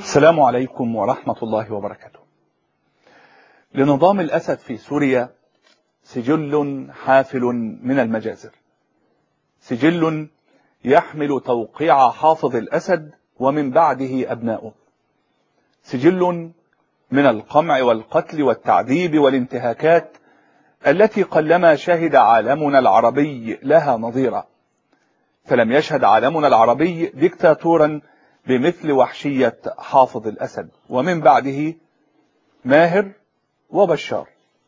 السلام عليكم ورحمة الله وبركاته. لنظام الأسد في سوريا سجل حافل من المجازر، سجل يحمل توقيع حافظ الأسد ومن بعده أبناؤه، سجل من القمع والقتل والتعذيب والانتهاكات التي قلما شهد عالمنا العربي لها نظيرا، فلم يشهد عالمنا العربي ديكتاتورا بمثل وحشية حافظ الأسد ومن بعده ماهر وبشار.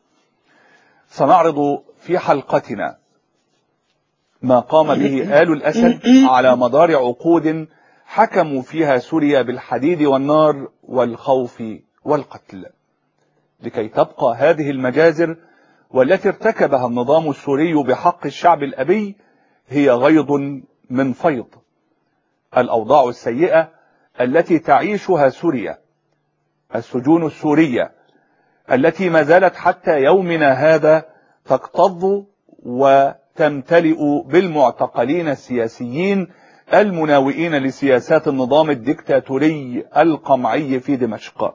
سنعرض في حلقتنا ما قام به آل الأسد على مدار عقود حكموا فيها سوريا بالحديد والنار والخوف والقتل، لكي تبقى هذه المجازر والتي ارتكبها النظام السوري بحق الشعب الأبي هي غيض من فيض. الأوضاع السيئة التي تعيشها سوريا، السجون السورية التي ما زالت حتى يومنا هذا تكتظ وتمتلئ بالمعتقلين السياسيين المناوئين لسياسات النظام الدكتاتوري القمعي في دمشق.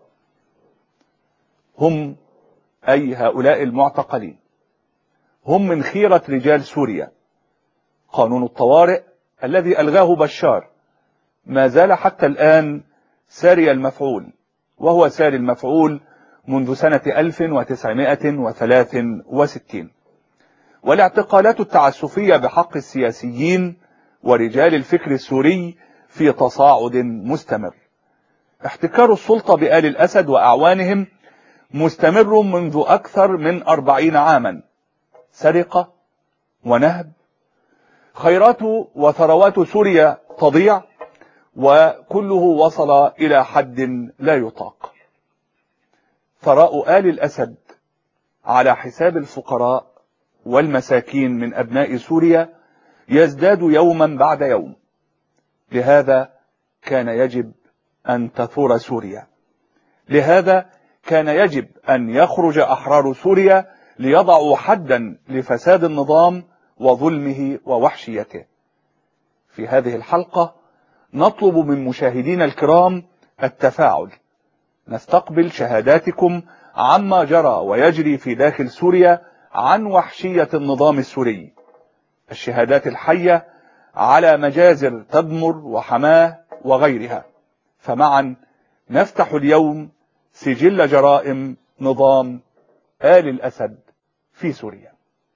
هم أي هؤلاء المعتقلين هم من خيرة رجال سوريا. قانون الطوارئ الذي ألغاه بشار ما زال حتى الآن ساري المفعول، وهو ساري المفعول منذ سنة 1963. والاعتقالات التعسفية بحق السياسيين ورجال الفكر السوري في تصاعد مستمر. احتكار السلطة بآل الأسد وأعوانهم مستمر منذ أكثر من 40 عاما، سرقة ونهب، خيرات وثروات سوريا تضيع، وكله وصل إلى حد لا يطاق. ثراء آل الأسد على حساب الفقراء والمساكين من أبناء سوريا يزداد يوما بعد يوم. لهذا كان يجب أن تثور سوريا، لهذا كان يجب أن يخرج أحرار سوريا ليضعوا حدا لفساد النظام وظلمه ووحشيته. في هذه الحلقة نطلب من مشاهدينا الكرام التفاعل، نستقبل شهاداتكم عما جرى ويجري في داخل سوريا عن وحشية النظام السوري، الشهادات الحية على مجازر تدمر وحماه وغيرها. فمعا نفتح اليوم سجل جرائم نظام آل الأسد في سوريا.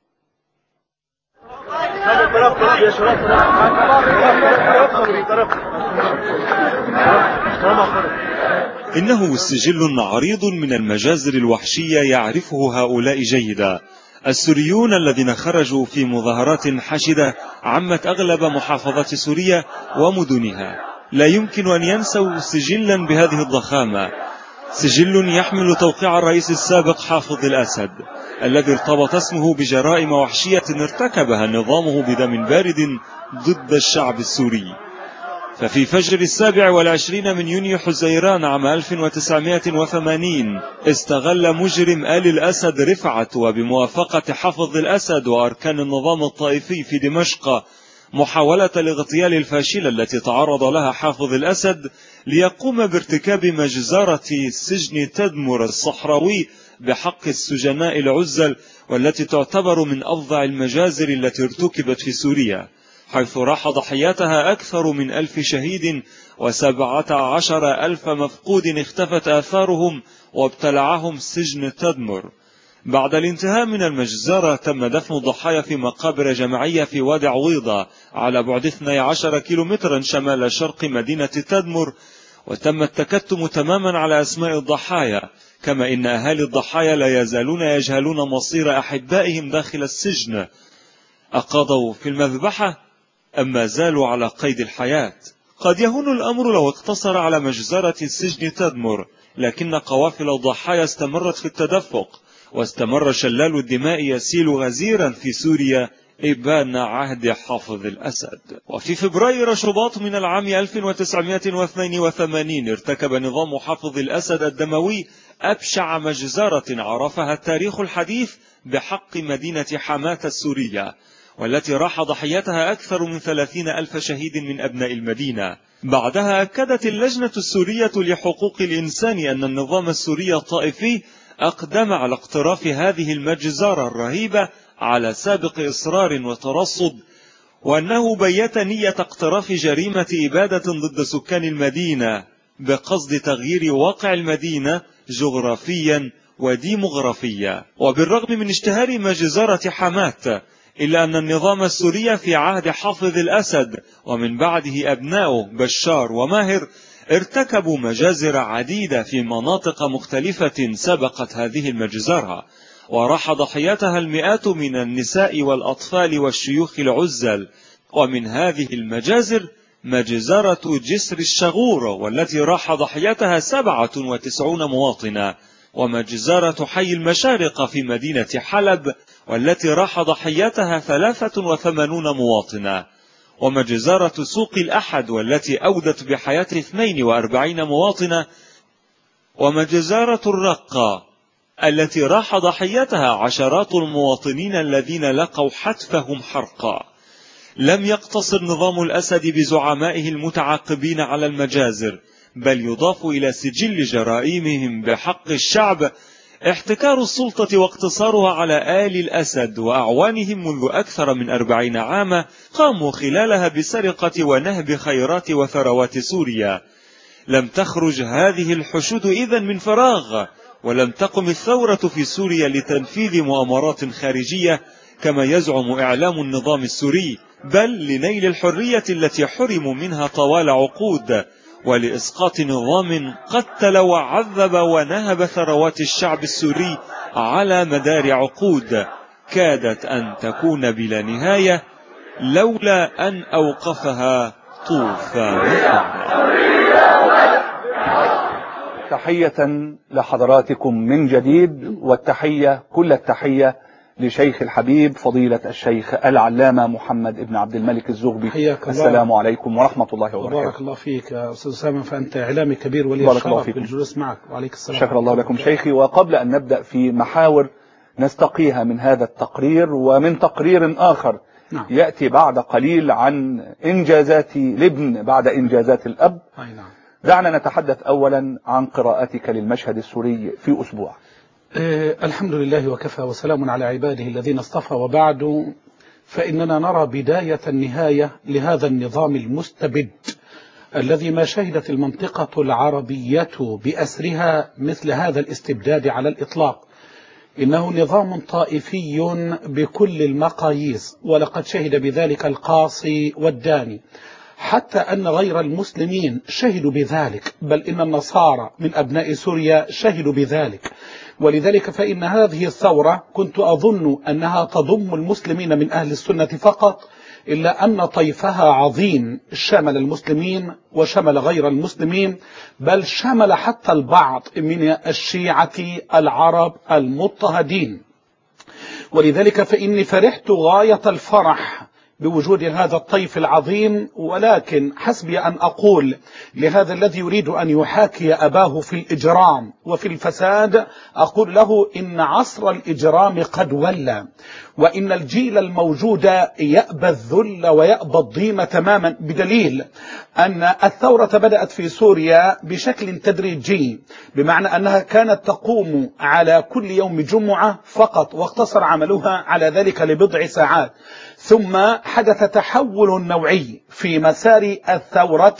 إنه سجل عريض من المجازر الوحشية يعرفه هؤلاء جيدا. السوريون الذين خرجوا في مظاهرات حشدة عمت أغلب محافظات سوريا ومدنها لا يمكن أن ينسوا سجلا بهذه الضخامة، سجل يحمل توقيع الرئيس السابق حافظ الأسد الذي ارتبط اسمه بجرائم وحشية ارتكبها نظامه بدم بارد ضد الشعب السوري. ففي فجر 27 من يونيو حزيران عام 1980 استغل مجرم آل الأسد رفعت وبموافقة حافظ الأسد وأركان النظام الطائفي في دمشق محاولة الاغتيال الفاشلة التي تعرض لها حافظ الأسد ليقوم بارتكاب مجزرة سجن تدمر الصحراوي بحق السجناء العزل، والتي تعتبر من أفظع المجازر التي ارتكبت في سوريا، حيث راح ضحياتها أكثر من 1000 شهيد و17,000 مفقود اختفت آثارهم وابتلعهم سجن تدمر. بعد الانتهاء من المجزرة تم دفن الضحايا في مقابر جماعية في وادي عويضة على بعد 12 كيلومترا شمال شرق مدينة تدمر، وتم التكتم تماما على أسماء الضحايا، كما إن أهالي الضحايا لا يزالون يجهلون مصير أحبائهم داخل السجن. أقضوا في المذبحة أم ما زالوا على قيد الحياة؟ قد يهون الأمر لو اقتصر على مجزرة السجن تدمر، لكن قوافل الضحايا استمرت في التدفق، واستمر شلال الدماء يسيل غزيرا في سوريا إبان عهد حافظ الأسد. وفي فبراير شباط من العام 1982 ارتكب نظام حافظ الأسد الدموي أبشع مجزرة عرفها التاريخ الحديث بحق مدينة حماة السورية، والتي راح ضحيتها أكثر من 30,000 شهيد من أبناء المدينة. بعدها أكدت اللجنة السورية لحقوق الإنسان أن النظام السوري الطائفي أقدم على اقتراف هذه المجزرة الرهيبة على سابق إصرار وترصد، وأنه بيت نية اقتراف جريمة إبادة ضد سكان المدينة بقصد تغيير واقع المدينة جغرافيا وديمغرافيا. وبالرغم من اشتهار مجزرة حماة، إلا أن النظام السوري في عهد حافظ الأسد ومن بعده أبناؤه بشار وماهر ارتكبوا مجازر عديدة في مناطق مختلفة سبقت هذه المجزرة، وراح ضحيتها المئات من النساء والأطفال والشيوخ العزل. ومن هذه المجازر مجزرة جسر الشغور، والتي راح ضحيتها 97 مواطنا، ومجزرة حي المشارقة في مدينة حلب، والتي راح ضحيتها 83 مواطنا، ومجزرة سوق الأحد، والتي أودت بحياة 42 مواطنا، ومجزرة الرقة، التي راح ضحيتها عشرات المواطنين الذين لقوا حتفهم حرقا. لم يقتصر نظام الأسد بزعمائه المتعاقبين على المجازر، بل يضاف إلى سجل جرائمهم بحق الشعب احتكار السلطة واقتصارها على آل الأسد وأعوانهم منذ أكثر من 40 عاما قاموا خلالها بسرقة ونهب خيرات وثروات سوريا. لم تخرج هذه الحشود إذن من فراغ، ولم تقم الثورة في سوريا لتنفيذ مؤامرات خارجية كما يزعم إعلام النظام السوري، بل لنيل الحرية التي حرموا منها طوال عقود، ولإسقاط نظام قتل وعذب ونهب ثروات الشعب السوري على مدار عقود كادت أن تكون بلا نهاية لولا أن أوقفها طوفان. تحية لحضراتكم من جديد، والتحية كل التحية لشيخ الحبيب فضيلة الشيخ العلامة محمد ابن عبد الملك الزغبي. السلام عليكم ورحمة الله وبركاته. بارك الله فيك يا أستاذ أسامة، فأنت إعلامي كبير ولي الشرف بالجلوس معك، وعليك السلام. شكر الله لكم شيخي. وقبل أن نبدأ في محاور نستقيها من هذا التقرير ومن تقرير آخر نعم. يأتي بعد قليل عن إنجازات الابن بعد إنجازات الأب، نعم. دعنا نتحدث أولا عن قراءتك للمشهد السوري في أسبوع. الحمد لله وكفى وسلام على عباده الذين اصطفى، وبعد فإننا نرى بداية النهاية لهذا النظام المستبد الذي ما شهدت المنطقة العربية بأسرها مثل هذا الاستبداد على الإطلاق. إنه نظام طائفي بكل المقاييس، ولقد شهد بذلك القاصي والداني، حتى أن غير المسلمين شهدوا بذلك، بل إن النصارى من أبناء سوريا شهدوا بذلك. ولذلك فإن هذه الثورة كنت أظن أنها تضم المسلمين من أهل السنة فقط، إلا أن طيفها عظيم، شمل المسلمين وشمل غير المسلمين، بل شمل حتى البعض من الشيعة العرب المضطهدين. ولذلك فإني فرحت غاية الفرح بوجود هذا الطيف العظيم، ولكن حسبي أن أقول لهذا الذي يريد أن يحاكي أباه في الإجرام وفي الفساد، أقول له إن عصر الإجرام قد ولى، وإن الجيل الموجود يأبى الذل ويأبى الضيم تماما، بدليل أن الثورة بدأت في سوريا بشكل تدريجي، بمعنى أنها كانت تقوم على كل يوم جمعة فقط، واقتصر عملها على ذلك لبضع ساعات، ثم حدث تحول نوعي في مسار الثورة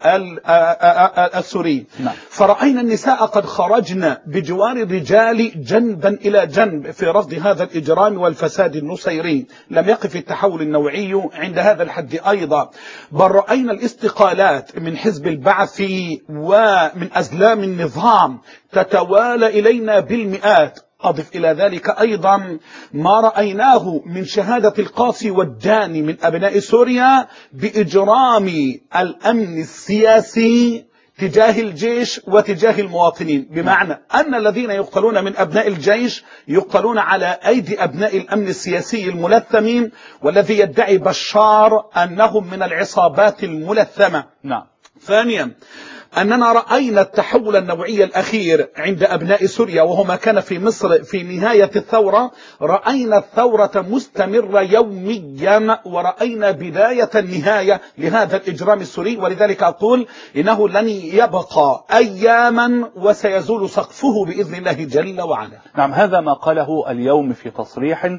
السوري. فرأينا النساء قد خرجن بجوار الرجال جنبا إلى جنب في رفض هذا الإجرام والفساد النصيري. لم يقف التحول النوعي عند هذا الحد أيضا، بل رأينا الاستقالات من حزب البعث ومن أزلام النظام تتوالى إلينا بالمئات. أضف إلى ذلك أيضا ما رأيناه من شهادة القاصي والداني من أبناء سوريا بإجرام الأمن السياسي تجاه الجيش وتجاه المواطنين، بمعنى أن الذين يقتلون من أبناء الجيش يقتلون على أيدي أبناء الأمن السياسي الملثمين، والذي يدعي بشار أنهم من العصابات الملثمة. نعم. ثانيا أننا رأينا التحول النوعي الأخير عند أبناء سوريا، وهو ما كان في مصر في نهاية الثورة. رأينا الثورة مستمرة يوميا، ورأينا بداية النهاية لهذا الإجرام السوري. ولذلك أقول إنه لن يبقى أياما وسيزول سقفه بإذن الله جل وعلا. نعم، هذا ما قاله اليوم في تصريح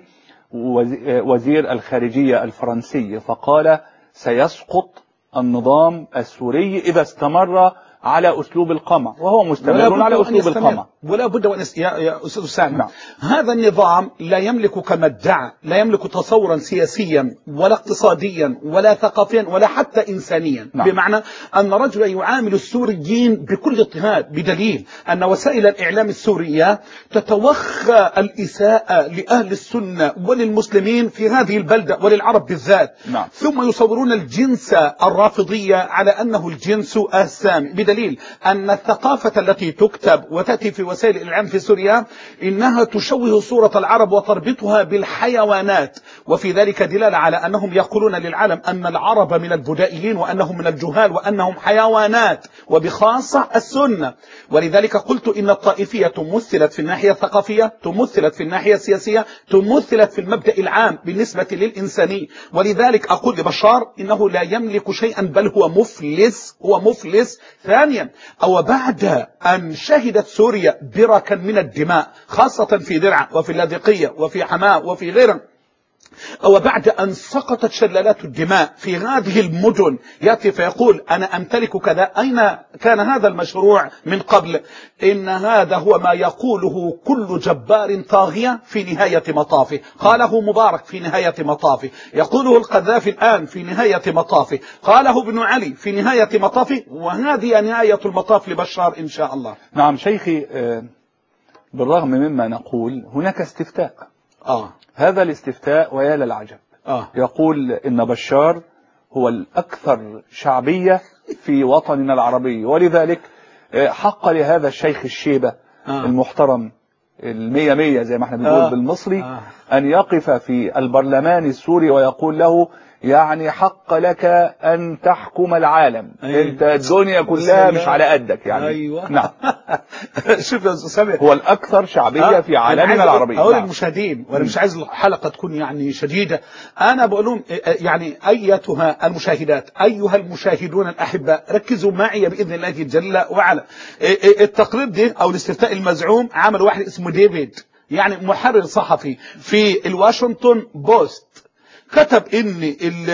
وزير الخارجية الفرنسي، فقال سيسقط النظام السوري إذا استمر على أسلوب القمع، وهو مستمر على أسلوب القمع. ولا بد أن يا أستاذ سامي، نعم. هذا النظام لا يملك كما ادعى، لا يملك تصورا سياسيا ولا اقتصاديا ولا ثقافيا ولا حتى إنسانيا. نعم. بمعنى أن رجلا يعامل السوريين بكل اضطهاد، بدليل أن وسائل الإعلام السورية تتوخى الإساءة لأهل السنة وللمسلمين في هذه البلدة وللعرب بالذات. نعم. ثم يصورون الجنس الرافضية على أنه الجنس السامي، بدليل أن الثقافة التي تكتب وتأتي في وسائل الإعلام في سوريا إنها تشوه صورة العرب وتربطها بالحيوانات، وفي ذلك دلالة على أنهم يقولون للعالم أن العرب من البدائيين وأنهم من الجهال وأنهم حيوانات، وبخاصة السنة. ولذلك قلت إن الطائفية تمثلت في الناحية الثقافية، تمثلت في الناحية السياسية، تمثلت في المبدأ العام بالنسبة للإنساني. ولذلك أقول لبشار إنه لا يملك شيئا، بل هو مفلس، هو مفلس. ثانيا، أو بعد أن شهدت سوريا بركا من الدماء خاصة في درعا وفي اللاذقية وفي حماة وفي غيرها، أو بعد أن سقطت شلالات الدماء في هذه المدن، يأتي فيقول أنا أمتلك كذا. أين كان هذا المشروع من قبل؟ إن هذا هو ما يقوله كل جبار طاغية في نهاية مطافه. قاله مبارك في نهاية مطافه، يقوله القذافي الآن في نهاية مطافه، قاله ابن علي في نهاية مطافه، وهذه نهاية المطاف لبشار إن شاء الله. نعم شيخي، بالرغم مما نقول هناك استفتاء. هذا الاستفتاء ويا للعجب، يقول إن بشار هو الأكثر شعبية في وطننا العربي، ولذلك حق لهذا الشيخ الشيبة المحترم 100 زي ما احنا بنقول بالمصري أن يقف في البرلمان السوري ويقول له يعني حق لك أن تحكم العالم. انت الدنيا كلها مش على قدك يعني. أيوة. نعم. شوف يا أستاذ سامي، هو الأكثر شعبية في عالمنا العربي. أقول للمشاهدين، وأنا مش عايز الحلقة تكون يعني شديدة، أنا بقول لهم يعني أيتها المشاهدات، أيها المشاهدون الأحباء، ركزوا معي بإذن الله جل وعلا. التقرير ده أو الاستفتاء المزعوم عمل واحد اسمه ديفيد، يعني محرر صحفي في الواشنطن بوست، كتب ان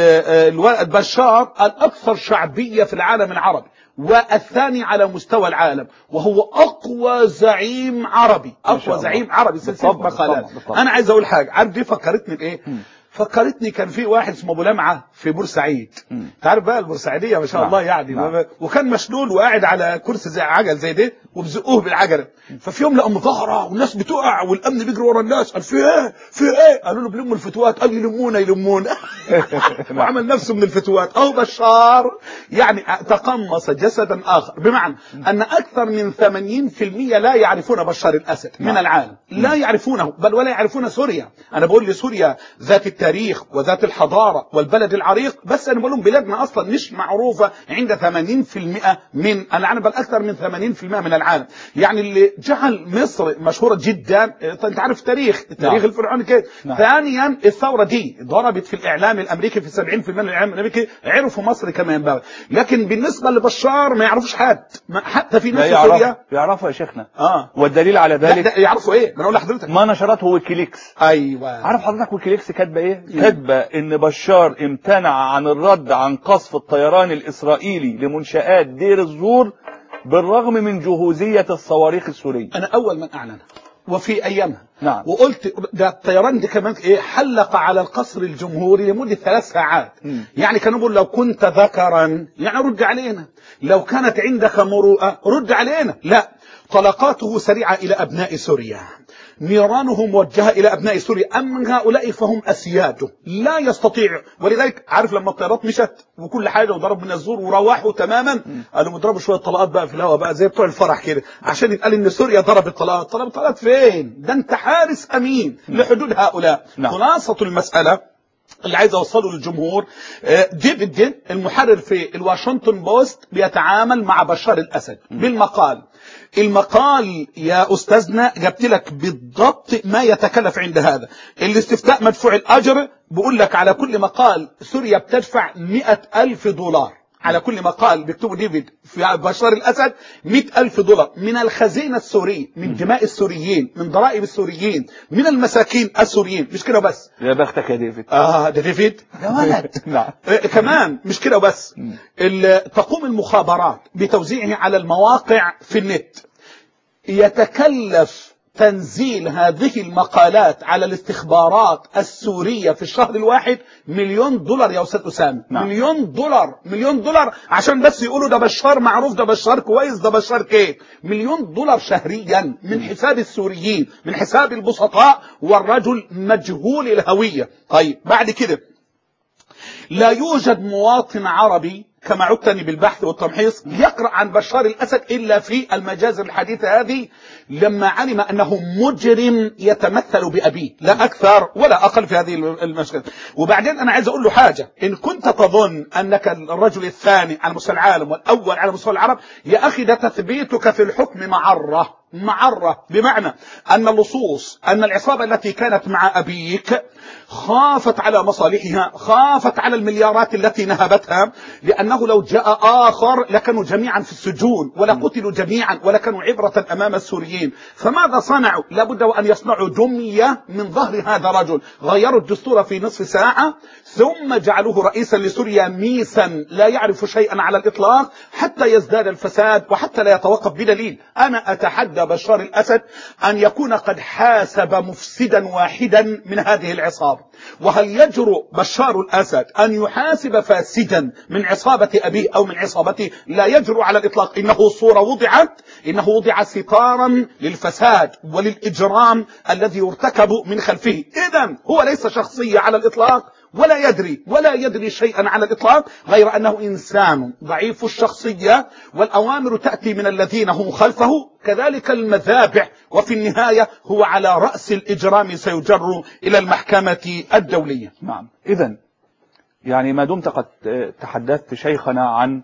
بشار الاكثر شعبية في العالم العربي والثاني على مستوى العالم، وهو اقوى زعيم عربي، اقوى زعيم عربي. سلسلة مقالات. انا عايز اقول حاجة، عارف دي فكرتني بايه؟ فكرتني كان في واحد اسمه ابو لمعه في بورسعيد. تعرف بقى البورسعيديه ما شاء الله يعني. وكان مشلول وقاعد على كرسي زي عجل زي ده وبزقوه بالعجله. ففي يوم لقوا مظاهره والناس بتقع والامن بيجري ورا الناس، قال في ايه في ايه؟ قالوا له بلموا الفتوات، قال يلمونا وعمل نفسه من الفتوات. او بشار يعني تقمص جسدا اخر، بمعنى ان اكثر من 80% لا يعرفون بشار الاسد من العالم، لا يعرفونه، بل ولا يعرفون سوريا. انا بقول لسوريا ذات التاريخ وذات الحضارة والبلد العريق، بس أنا بقول لهم بلادنا أصلا مش معروفة عند 80% من العالم، بل أكثر من 80% من العالم. يعني اللي جعل مصر مشهورة جدا، أنت عارف التاريخ الفرعوني كده. ثانيا الثورة دي ضربت في الإعلام الأمريكي، في 70% من الإعلام الأمريكي عرفوا مصر كمان بقى. لكن بالنسبة لبشار ما يعرفوش حتى في ناس سوريا يعرفوا يا شيخنا. والدليل على ذلك يعرفوا إيه؟ أنا أقول لحضرتك ما نشرته ويكيليكس. أيوة. عارف حضرتك ويكيليكس كاتبه ايه؟ كاتبه ان بشار امتنع عن الرد عن قصف الطيران الاسرائيلي لمنشآت دير الزور بالرغم من جهوزية الصواريخ السورية. انا اول من اعلنها وفي ايامها. نعم. وقلت ده الطيران ده كمان ايه، حلق على القصر الجمهوري لمدة 3 ساعات. يعني كانوا بيقول لو كنت ذكرا يعني رد علينا، لو كانت عندك مروءة رد علينا. لا، طلقاته سريعة الى ابناء سوريا، نيرانه موجهة إلى أبناء سوريا. أما هؤلاء فهم أسياده لا يستطيع. ولذلك عارف لما الطيارات مشت وكل حاجة وضرب من الزور وروحوا تماما، قالوا مضربوا شوية طلقات بقى في الهواء بقى زي بتوع الفرح كده، عشان يتقال إن سوريا ضربت طلقات. ضربت طلقات فين؟ ده أنت حارس أمين لحدود هؤلاء. خلاصة المسألة اللي عايز اوصله للجمهور، ديفيد المحرر في الواشنطن بوست بيتعامل مع بشار الاسد بالمقال. المقال يا استاذنا جبت لك بالضبط ما يتكلف عند هذا. الاستفتاء مدفوع الاجر، بقول لك على كل مقال سوريا بتدفع $100,000 على كل مقال بيكتبه ديفيد في بشار الأسد. $100,000 من الخزينة السورية، من دماء السوريين، من ضرائب السوريين، من المساكين السوريين. مش كده بس، يا بختك يا ديفيد. ده ديفيد يا ولد. نعم. كمان مش كده بس، تقوم المخابرات بتوزيعه على المواقع في النت. يتكلف تنزيل هذه المقالات على الاستخبارات السورية في الشهر الواحد $1,000,000 يا أستاذ أسامة. نعم. $1,000,000 عشان بس يقولوا ده بشار معروف، ده بشار كويس، ده بشار كيف. $1,000,000 شهريا من حساب السوريين، من حساب البسطاء، والرجل مجهول الهوية. طيب بعد كده، لا يوجد مواطن عربي كما عدتني بالبحث والتمحيص يقرأ عن بشار الأسد إلا في المجازر الحديثة هذه، لما علم أنه مجرم يتمثل بأبيه، لا أكثر ولا أقل في هذه المشكلة. وبعدين أنا عايز أقول له حاجة، إن كنت تظن أنك الرجل الثاني على مستوى العالم والأول على مستوى العرب، يا أخي ده تثبيتك في الحكم معرة، بمعنى أن اللصوص، أن العصابة التي كانت مع أبيك خافت على مصالحها، خافت على المليارات التي نهبتها، لأنه لو جاء آخر لكانوا جميعا في السجون ولا قتلوا جميعا ولا كانوا عبرة أمام السوريين. فماذا صنعوا؟ لابد وأن يصنعوا دمية من ظهر هذا الرجل. غيروا الدستور في نصف ساعة، ثم جعلوه رئيسا لسوريا ميسا لا يعرف شيئا على الإطلاق، حتى يزداد الفساد وحتى لا يتوقف بدليل. أنا أتحدى بشار الأسد أن يكون قد حاسب مفسدا واحدا من هذه العصابة. وهل يجرؤ بشار الأسد أن يحاسب فاسدا من عصابة أبيه أو من عصابته؟ لا يجرؤ على الإطلاق. إنه صورة وضعت، إنه وضع ستارا للفساد وللإجرام الذي يرتكب من خلفه. إذن هو ليس شخصية على الإطلاق، ولا يدري شيئا على الإطلاق، غير أنه إنسان ضعيف الشخصية، والأوامر تأتي من الذين هم خلفه، كذلك المذابح، وفي النهاية هو على رأس الإجرام سيجر إلى المحكمة الدولية. نعم. إذن يعني ما دمت قد تحدثت شيخنا عن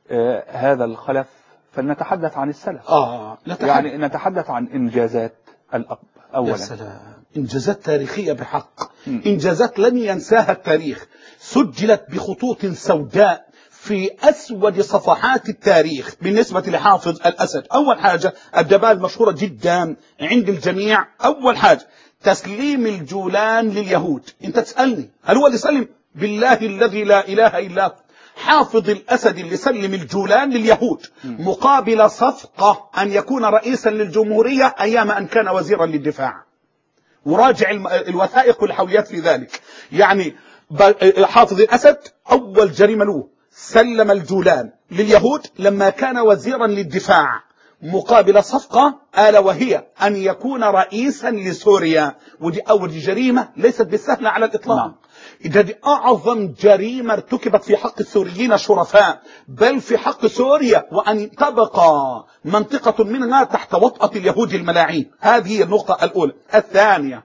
هذا الخلف، فلنتحدث عن السلف. يعني نتحدث عن إنجازات الأب أولا. يا سلام، إنجازات تاريخية بحق، إنجازات لن ينساها التاريخ، سجلت بخطوط سوداء في أسود صفحات التاريخ بالنسبة لحافظ الأسد. أول حاجة، الدبال المشهورة جدا عند الجميع، أول حاجة تسليم الجولان لليهود. أنت تسألني هل هو اللي سلم؟ بالله الذي لا إله إلا هو، حافظ الأسد اللي سلم الجولان لليهود مقابل صفقة أن يكون رئيسا للجمهورية أيام أن كان وزيرا للدفاع. وراجع الوثائق والحوليات في ذلك. يعني حافظ الأسد أول جريمة له سلم الجولان لليهود لما كان وزيرا للدفاع مقابل صفقة، ألا وهي أن يكون رئيسا لسوريا. ودي أول جريمة ليست بالسهلة على الإطلاق. إذا دي أعظم جريمة ارتكبت في حق السوريين الشرفاء، بل في حق سوريا، وأن تبقى منطقة منها تحت وطأة اليهود الملاعين. هذه هي النقطة الأولى. الثانية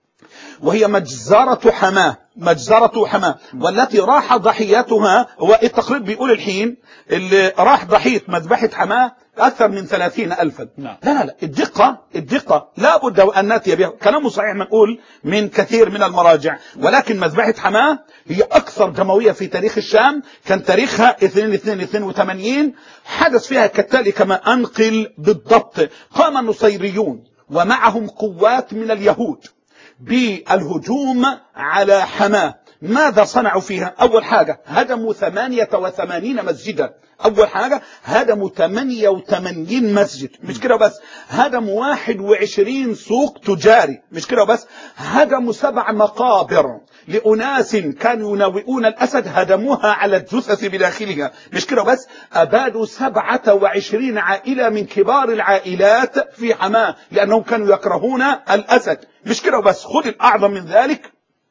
وهي مجزرة حماه، والتي راح ضحياتها، والتقرير بيقول الحين اللي راح ضحية مذبحة حماه أكثر من 30,000. لا الدقة لا بد أن نأتي بها. كلامه صحيح منقول من كثير من المراجع، ولكن مذبحة حماه هي أكثر دموية في تاريخ الشام. كان تاريخها 2/2/82. حدث فيها كالتالي كما أنقل بالضبط. قام النصيريون ومعهم قوات من اليهود بالهجوم على حماه. ماذا صنعوا فيها؟ أول حاجة هدموا 88 مسجدا. أول حاجة هدموا 88 مسجد. مش كده بس، هدموا 21 سوق تجاري. مش كده بس، هدموا 7 مقابر لأناس كانوا يناوئون الأسد، هدموها على الجثث بداخلها. مش كده بس، أبادوا 27 عائلة من كبار العائلات في حماه لأنهم كانوا يكرهون الأسد. مش كده بس، خذ الأعظم من ذلك،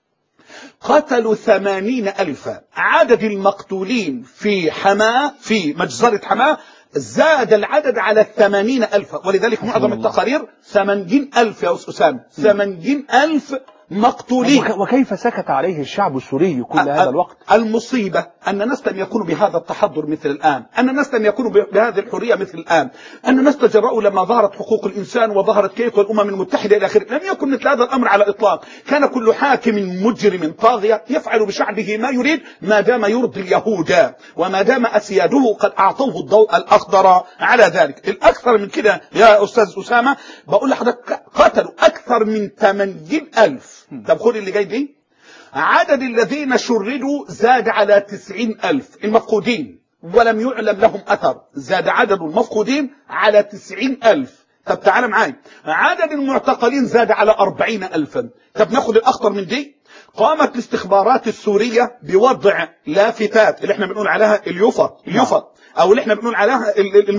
قتلوا 80,000. عدد المقتولين في حماه، في مجزرة حماه، زاد العدد على 80,000. ولذلك معظم التقارير 80,000 يا أسامة، 80,000 مقتولين. وكيف سكت عليه الشعب السوري كل هذا الوقت؟ المصيبة أن الناس لم يكونوا بهذا التحضر مثل الآن، أن الناس لم يكونوا بهذه الحرية مثل الآن، أن الناس تجرؤوا لما ظهرت حقوق الإنسان وظهرت كيف والأمم المتحدة إلى آخره. لم يكن مثل هذا الأمر على الإطلاق. كان كل حاكم مجرم طاغية يفعل بشعبه ما يريد ما دام يرضي اليهود وما دام أسياده قد أعطوه الضوء الأخضر على ذلك. الأكثر من كده يا أستاذ أسامة بقول لحضرتك قتلوا أكثر من 80,000. طب خذ اللي جاي دي، عدد الذين شردوا زاد على 90,000 المفقودين ولم يعلم لهم أثر، زاد عدد المفقودين على 90,000. طب تعال معاي، عدد المعتقلين زاد على 40,000. طب ناخد الأخطر من دي، قامت الاستخبارات السورية بوضع لافتات اللي احنا بنقول عليها اليوفط او اللي احنا بنقول عليها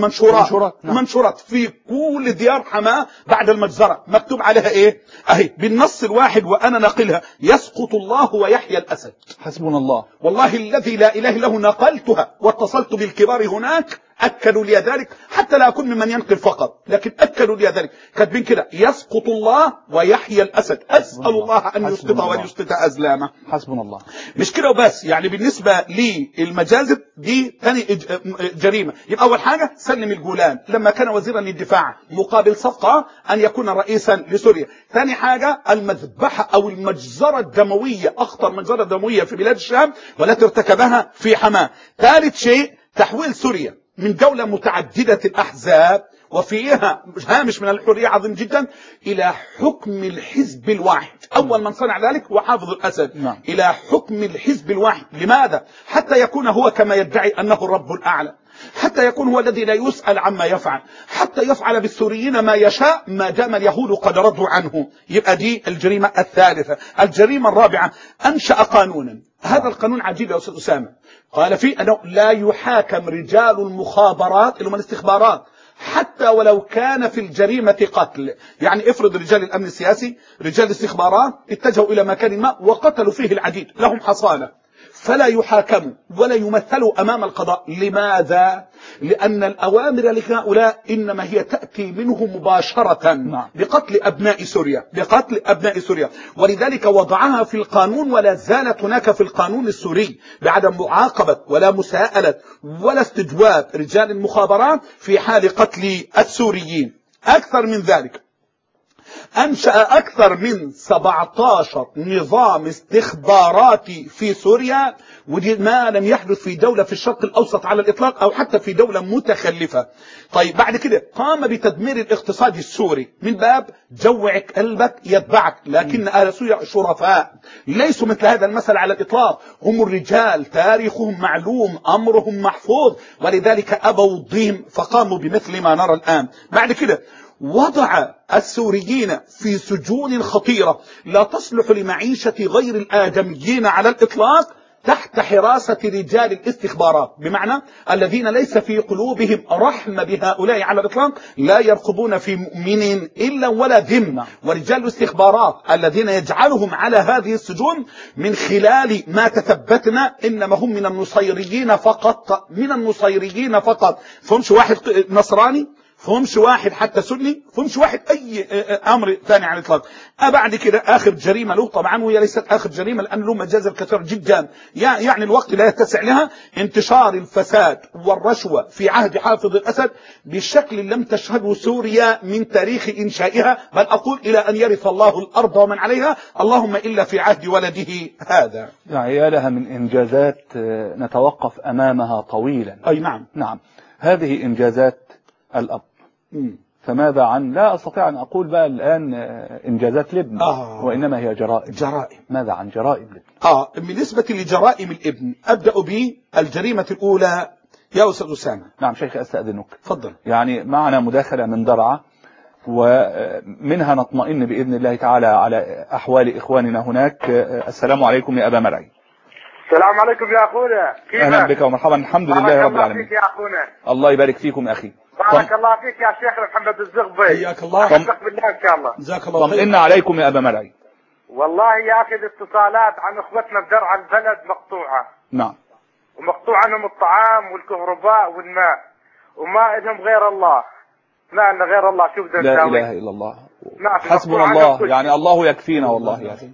المنشورات في كل ديار حماة بعد المجزرة، مكتوب عليها ايه اهي بالنص الواحد وانا نقلها: يسقط الله ويحيى الاسد. حسبنا الله. والله الذي لا اله الا هو نقلتها واتصلت بالكبار هناك اكدوا لي ذلك، حتى لا اكون ممن ينقل فقط لكن اكدوا لي ذلك، كاتبين كده: يسقط الله ويحيى الاسد. اسال الله ان يسقط ويسقط ازلامه. حسبنا الله. مش كده وبس، يعني بالنسبه للمجازر دي ثاني جريمه. يبقى اول حاجه سلم الجولان لما كان وزيرا للدفاع مقابل صفقه ان يكون رئيسا لسوريا. ثاني حاجه المذبحه او المجزره الدمويه، اخطر مجزره دمويه في بلاد الشام والتي ارتكبها في حماه. ثالث شيء تحويل سوريا من دولة متعددة الأحزاب وفيها هامش من الحرية عظيم جدا إلى حكم الحزب الواحد. أول من صنع ذلك هو حافظ الأسد. إلى حكم الحزب الواحد. لماذا؟ حتى يكون هو كما يدعي أنه الرب الأعلى، حتى يكون هو الذي لا يسأل عما يفعل، حتى يفعل بالسوريين ما يشاء ما دام اليهود قد ردوا عنه. يبقى دي الجريمة الثالثة. الجريمة الرابعة أنشأ قانونا، هذا القانون عجيب يا أستاذ أسامة، قال فيه أنه لا يحاكم رجال المخابرات اللي هم الاستخبارات حتى ولو كان في الجريمة قتل. يعني افرض رجال الأمن السياسي رجال الاستخبارات اتجهوا إلى مكان ما وقتلوا فيه العديد، لهم حصانة، فلا يحاكموا ولا يمثلوا أمام القضاء. لماذا؟ لأن الأوامر لهؤلاء إنما هي تأتي منه مباشرة بقتل أبناء سوريا، ولذلك وضعها في القانون ولا زالت هناك في القانون السوري بعدم معاقبة ولا مساءلة ولا استجواب رجال المخابرات في حال قتل السوريين. أكثر من ذلك، أنشأ أكثر من 17 نظام استخباراتي في سوريا، ودي ما لم يحدث في دولة في الشرق الأوسط على الإطلاق أو حتى في دولة متخلفة. طيب بعد كده قام بتدمير الاقتصاد السوري من باب جوع قلبك يتبعك، لكن أهل سوريا شرفاء ليسوا مثل هذا المثل على الإطلاق، هم الرجال تاريخهم معلوم أمرهم محفوظ، ولذلك أبوا الضيم فقاموا بمثل ما نرى الآن. بعد كده وضع السوريين في سجون خطيرة لا تصلح لمعيشة غير الآدميين على الإطلاق تحت حراسة رجال الاستخبارات، بمعنى الذين ليس في قلوبهم رحمة بهؤلاء على الإطلاق، لا يرقبون في مؤمن إلا ولا ذمة. ورجال الاستخبارات الذين يجعلهم على هذه السجون من خلال ما تثبتنا إنما هم من النصيريين فقط، فهمش واحد نصراني، فهمش واحد حتى سني، فهمش واحد أي أمر ثاني على الإطلاق. بعد كده آخر جريمة له، طبعا وهي ليست آخر جريمة لأن له مجازر كثير جدا يعني الوقت لا يتسع لها، انتشار الفساد والرشوة في عهد حافظ الأسد بشكل لم تشهده سوريا من تاريخ إنشائها، بل أقول إلى أن يرث الله الأرض ومن عليها، اللهم إلا في عهد ولده هذا. يا لها من إنجازات نتوقف أمامها طويلا. أي نعم. هذه إنجازات الأب. فماذا عن، لا أستطيع أن أقول بقى الآن إنجازات الابن، وإنما هي جرائم. ماذا عن جرائم الابن؟ بالنسبة لجرائم الابن أبدأ بالجريمة الأولى يا أستاذ أسامة. نعم شيخ أستأذنك. تفضل. يعني معنا مداخلة من درعا ومنها نطمئن بإذن الله تعالى على أحوال إخواننا هناك. السلام عليكم يا أبا مرعي. السلام عليكم يا أخونا، كيفك؟ أهلا بك ومرحبا. الحمد لله رب العالمين. فيك يا أخونا. الله يبارك فيكم أخي. بارك الله فيك يا شيخ محمد الزغبي. حياك الله. أحبك بالله إن شاء الله. جزاك الله خير. طمئنا عليكم يا أبا مرعي. والله يا أخي الاتصالات عن أخوتنا بدرع البلد مقطوعة. نعم. ومقطوع عنهم الطعام والكهرباء والماء، وما لهم غير الله، ما لنا غير الله. شوف لا إله إلا الله. حسبنا الله، يعني الله يكفينا والله يعني.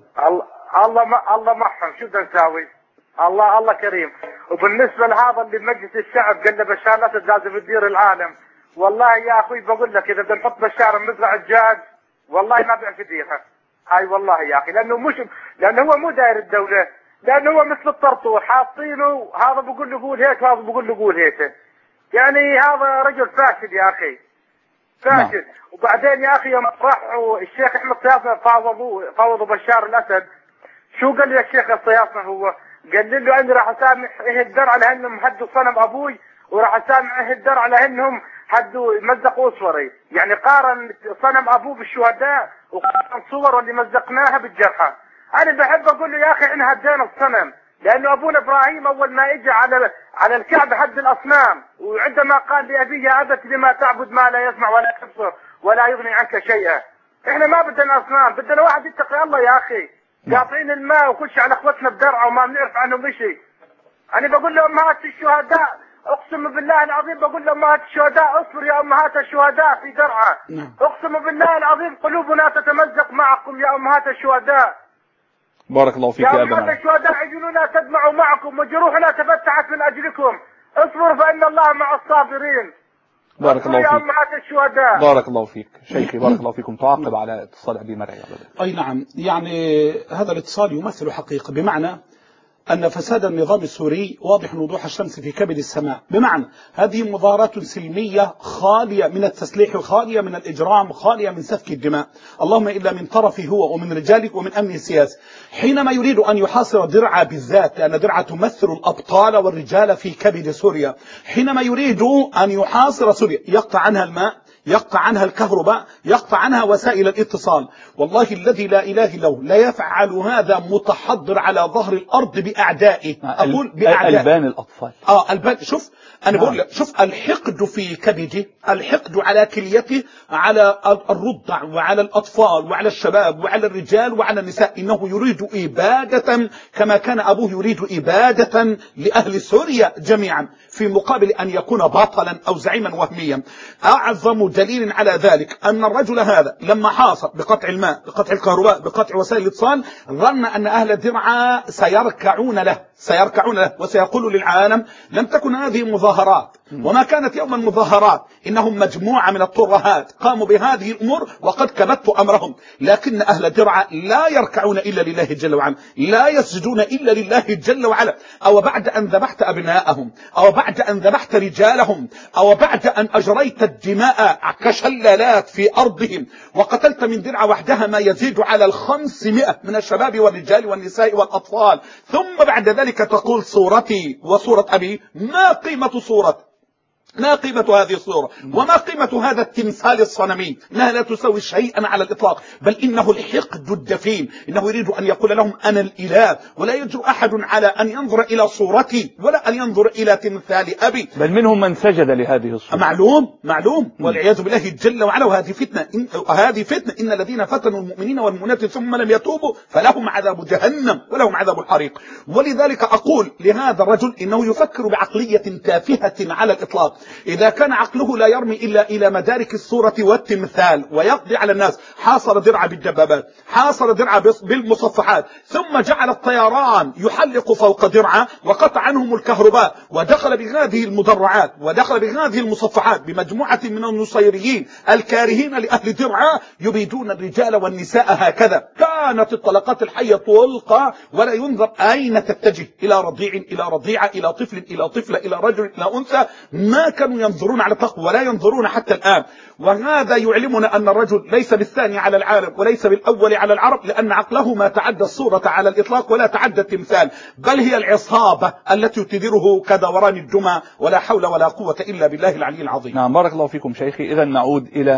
الله معهم، شو بدنا نساوي؟ الله كريم. وبالنسبه لهذا اللي مجلس الشعب قال له بشار الاسد لازم يدير العالم، والله يا اخوي بقول لك اذا بدنا نحط بشار بمزرعه الدجاج والله ما بيعرف يديرها. هاي والله يا اخي، لانه هو مو داير الدوله، لانه هو مثل الطرطور حاطينه، هذا بقول له قول هيك وهذا بقول له قول هيك، يعني هذا رجل فاشل يا اخي، فاشل. وبعدين يا اخي يوم راحوا الشيخ احمد صياصنة فاوضوا بشار الاسد، شو قال لي الشيخ الصياصنة؟ هو قال له اني راح اسامح الدرع على انهم هدوا صنم ابوي، وراح اسامح الدرع على انهم هدوا مزقوا اسوري، يعني قارن صنم ابوه بالشهداء وقارن صور اللي مزقناها بالجرحى. انا بحب اقول له يا اخي احنا هدينا الصنم، لانه ابونا ابراهيم اول ما اجى على الكعبه هد الاصنام، وعندما قال لابي يا ابت لما تعبد ما لا يسمع ولا يبصر ولا يغني عنك شيئا. احنا ما بدنا اصنام، بدنا واحد يتقي الله يا اخي. قاطعين الماء وكلش على اخوتنا بدرعه وما بنعرف عنهم شيء. انا بقول لامهات الشهداء اقسم بالله العظيم، بقول لامهات الشهداء اصبر يا امهات الشهداء في درعه. اقسم بالله العظيم قلوبنا تتمزق معكم يا امهات الشهداء. بارك الله فيك يا ابا. يا امهات الشهداء عيوننا تدمع معكم وجروحنا تفتحت من اجلكم، اصبروا فان الله مع الصابرين. بارك الله فيك يا امهات الشهداء. بارك الله فيك شيخي، بارك الله فيكم. تعقب على اتصال ابي مرعي. اي نعم، يعني هذا الاتصال يمثل حقيقة، بمعنى أن فساد النظام السوري واضح وضوح الشمس في كبد السماء، بمعنى هذه مظاهرات سلمية خالية من التسليح، خالية من الإجرام، خالية من سفك الدماء، اللهم إلا من طرفه هو ومن رجالك ومن أمن السياسي. حينما يريد أن يحاصر درعا بالذات، لأن درعا تمثل الأبطال والرجال في كبد سوريا، حينما يريد أن يحاصر سوريا يقطع عنها الماء، يقطع عنها الكهرباء، يقطع عنها وسائل الاتصال. والله الذي لا إله إلا هو لا يفعل هذا متحضر على ظهر الأرض بأعدائه. أقول بأعدائه، ألبان الأطفال. ألبان. شوف أنا بقول لك، شوف الحقد في كبده، الحقد على كليته، على الرضع وعلى الأطفال وعلى الشباب وعلى الرجال وعلى النساء. إنه يريد إبادة كما كان أبوه يريد إبادة لأهل سوريا جميعا، في مقابل أن يكون بطلا أو زعيما وهميا. أعظم دليل على ذلك أن الرجل هذا لما حاصر بقطع الماء، بقطع الكهرباء، بقطع وسائل الاتصال، ظن أن أهل درعا سيركعون له وسيقول للعالم لم تكن هذه مظاهرات وما كانت يوما مظاهرات، إنهم مجموعة من الترهات قاموا بهذه الأمور وقد كبت أمرهم. لكن أهل درعا لا يركعون إلا لله جل وعلا، لا يسجدون إلا لله جل وعلا. أو بعد أن ذبحت أبناءهم، أو بعد أن ذبحت رجالهم، أو بعد أن أجريت الدماء كشلالات في أرضهم، وقتلت من درعا وحدها ما يزيد على 500 من الشباب والرجال والنساء والأطفال، ثم بعد ذلك تقول صورتي وصورة أبي، ما قيمة صورة؟ ما قيمة هذه الصورة؟ وما قيمة هذا التمثال الصنمي؟ انها لا تسوي شيئا على الإطلاق، بل إنه الحقد الدفين. إنه يريد أن يقول لهم أنا الإله، ولا يجرؤ أحد على أن ينظر إلى صورتي ولا أن ينظر إلى تمثال أبي، بل منهم من سجد لهذه الصورة. معلوم والعياذ بالله جل وعلا. وهذه فتنة، هذه فتنة. إن الذين فتنوا المؤمنين والمؤمنات ثم لم يتوبوا فلهم عذاب جهنم ولهم عذاب الحريق. ولذلك أقول لهذا الرجل إنه يفكر بعقلية تافهة على الإطلاق. إذا كان عقله لا يرمي إلا إلى مدارك الصورة والتمثال ويقضي على الناس، حاصر درعا بالدبابات، حاصر درعا بالمصفحات، ثم جعل الطيران يحلق فوق درعا وقطع عنهم الكهرباء، ودخل بهذه المدرعات ودخل بهذه المصفحات بمجموعة من النصيريين الكارهين لأهل درعا يبيدون الرجال والنساء هكذا. كانت الطلقات الحية تلقى ولا ينظر أين تتجه، إلى رضيع، إلى رضيعة، إلى طفل، إلى طفلة، إلى رجل، إلى أنثى. ما كانوا ينظرون على التقوى ولا ينظرون حتى الآن. وهذا يعلمنا أن الرجل ليس بالثاني على العالم وليس بالأول على العرب، لأن عقله ما تعدى الصورة على الإطلاق ولا تعدى التمثال، بل هي العصابة التي تديره كدوران الدمى، ولا حول ولا قوة إلا بالله العلي العظيم. نعم بارك الله فيكم شيخي. إذا نعود إلى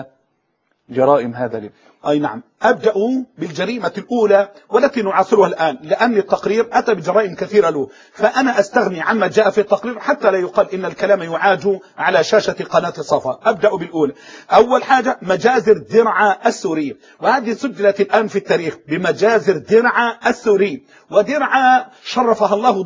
جرائم هذا الابن. أي نعم، أبدأ بالجريمة الأولى والتي نعاصرها الآن، لأن التقرير أتى بجرائم كثيرة له، فأنا أستغني عما جاء في التقرير حتى لا يقال إن الكلام يعاج على شاشة قناة صفا. أبدأ بالأولى. أول حاجة مجازر درعا السورية، وهذه سجلت الآن في التاريخ بمجازر درعا السورية. ودرعا شرفها الله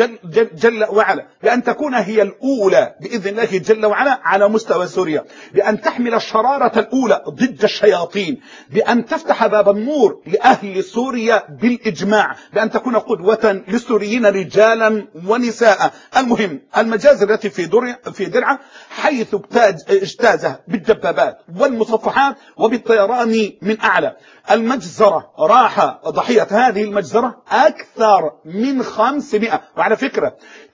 جل وعلا بأن تكون هي الأولى بإذن الله جل وعلا على مستوى سوريا، بأن تحمل الشرارة الأولى ضد الشياطين. بأن تفتح باب النور لأهل سوريا بالإجماع، بأن تكون قدوة للسوريين رجالا ونساء. المهم المجازر التي في درعا حيث اجتازها بالدبابات والمصفحات وبالطيران من أعلى. المجزرة راح ضحية هذه المجزرة أكثر من 500. وعلى فكرة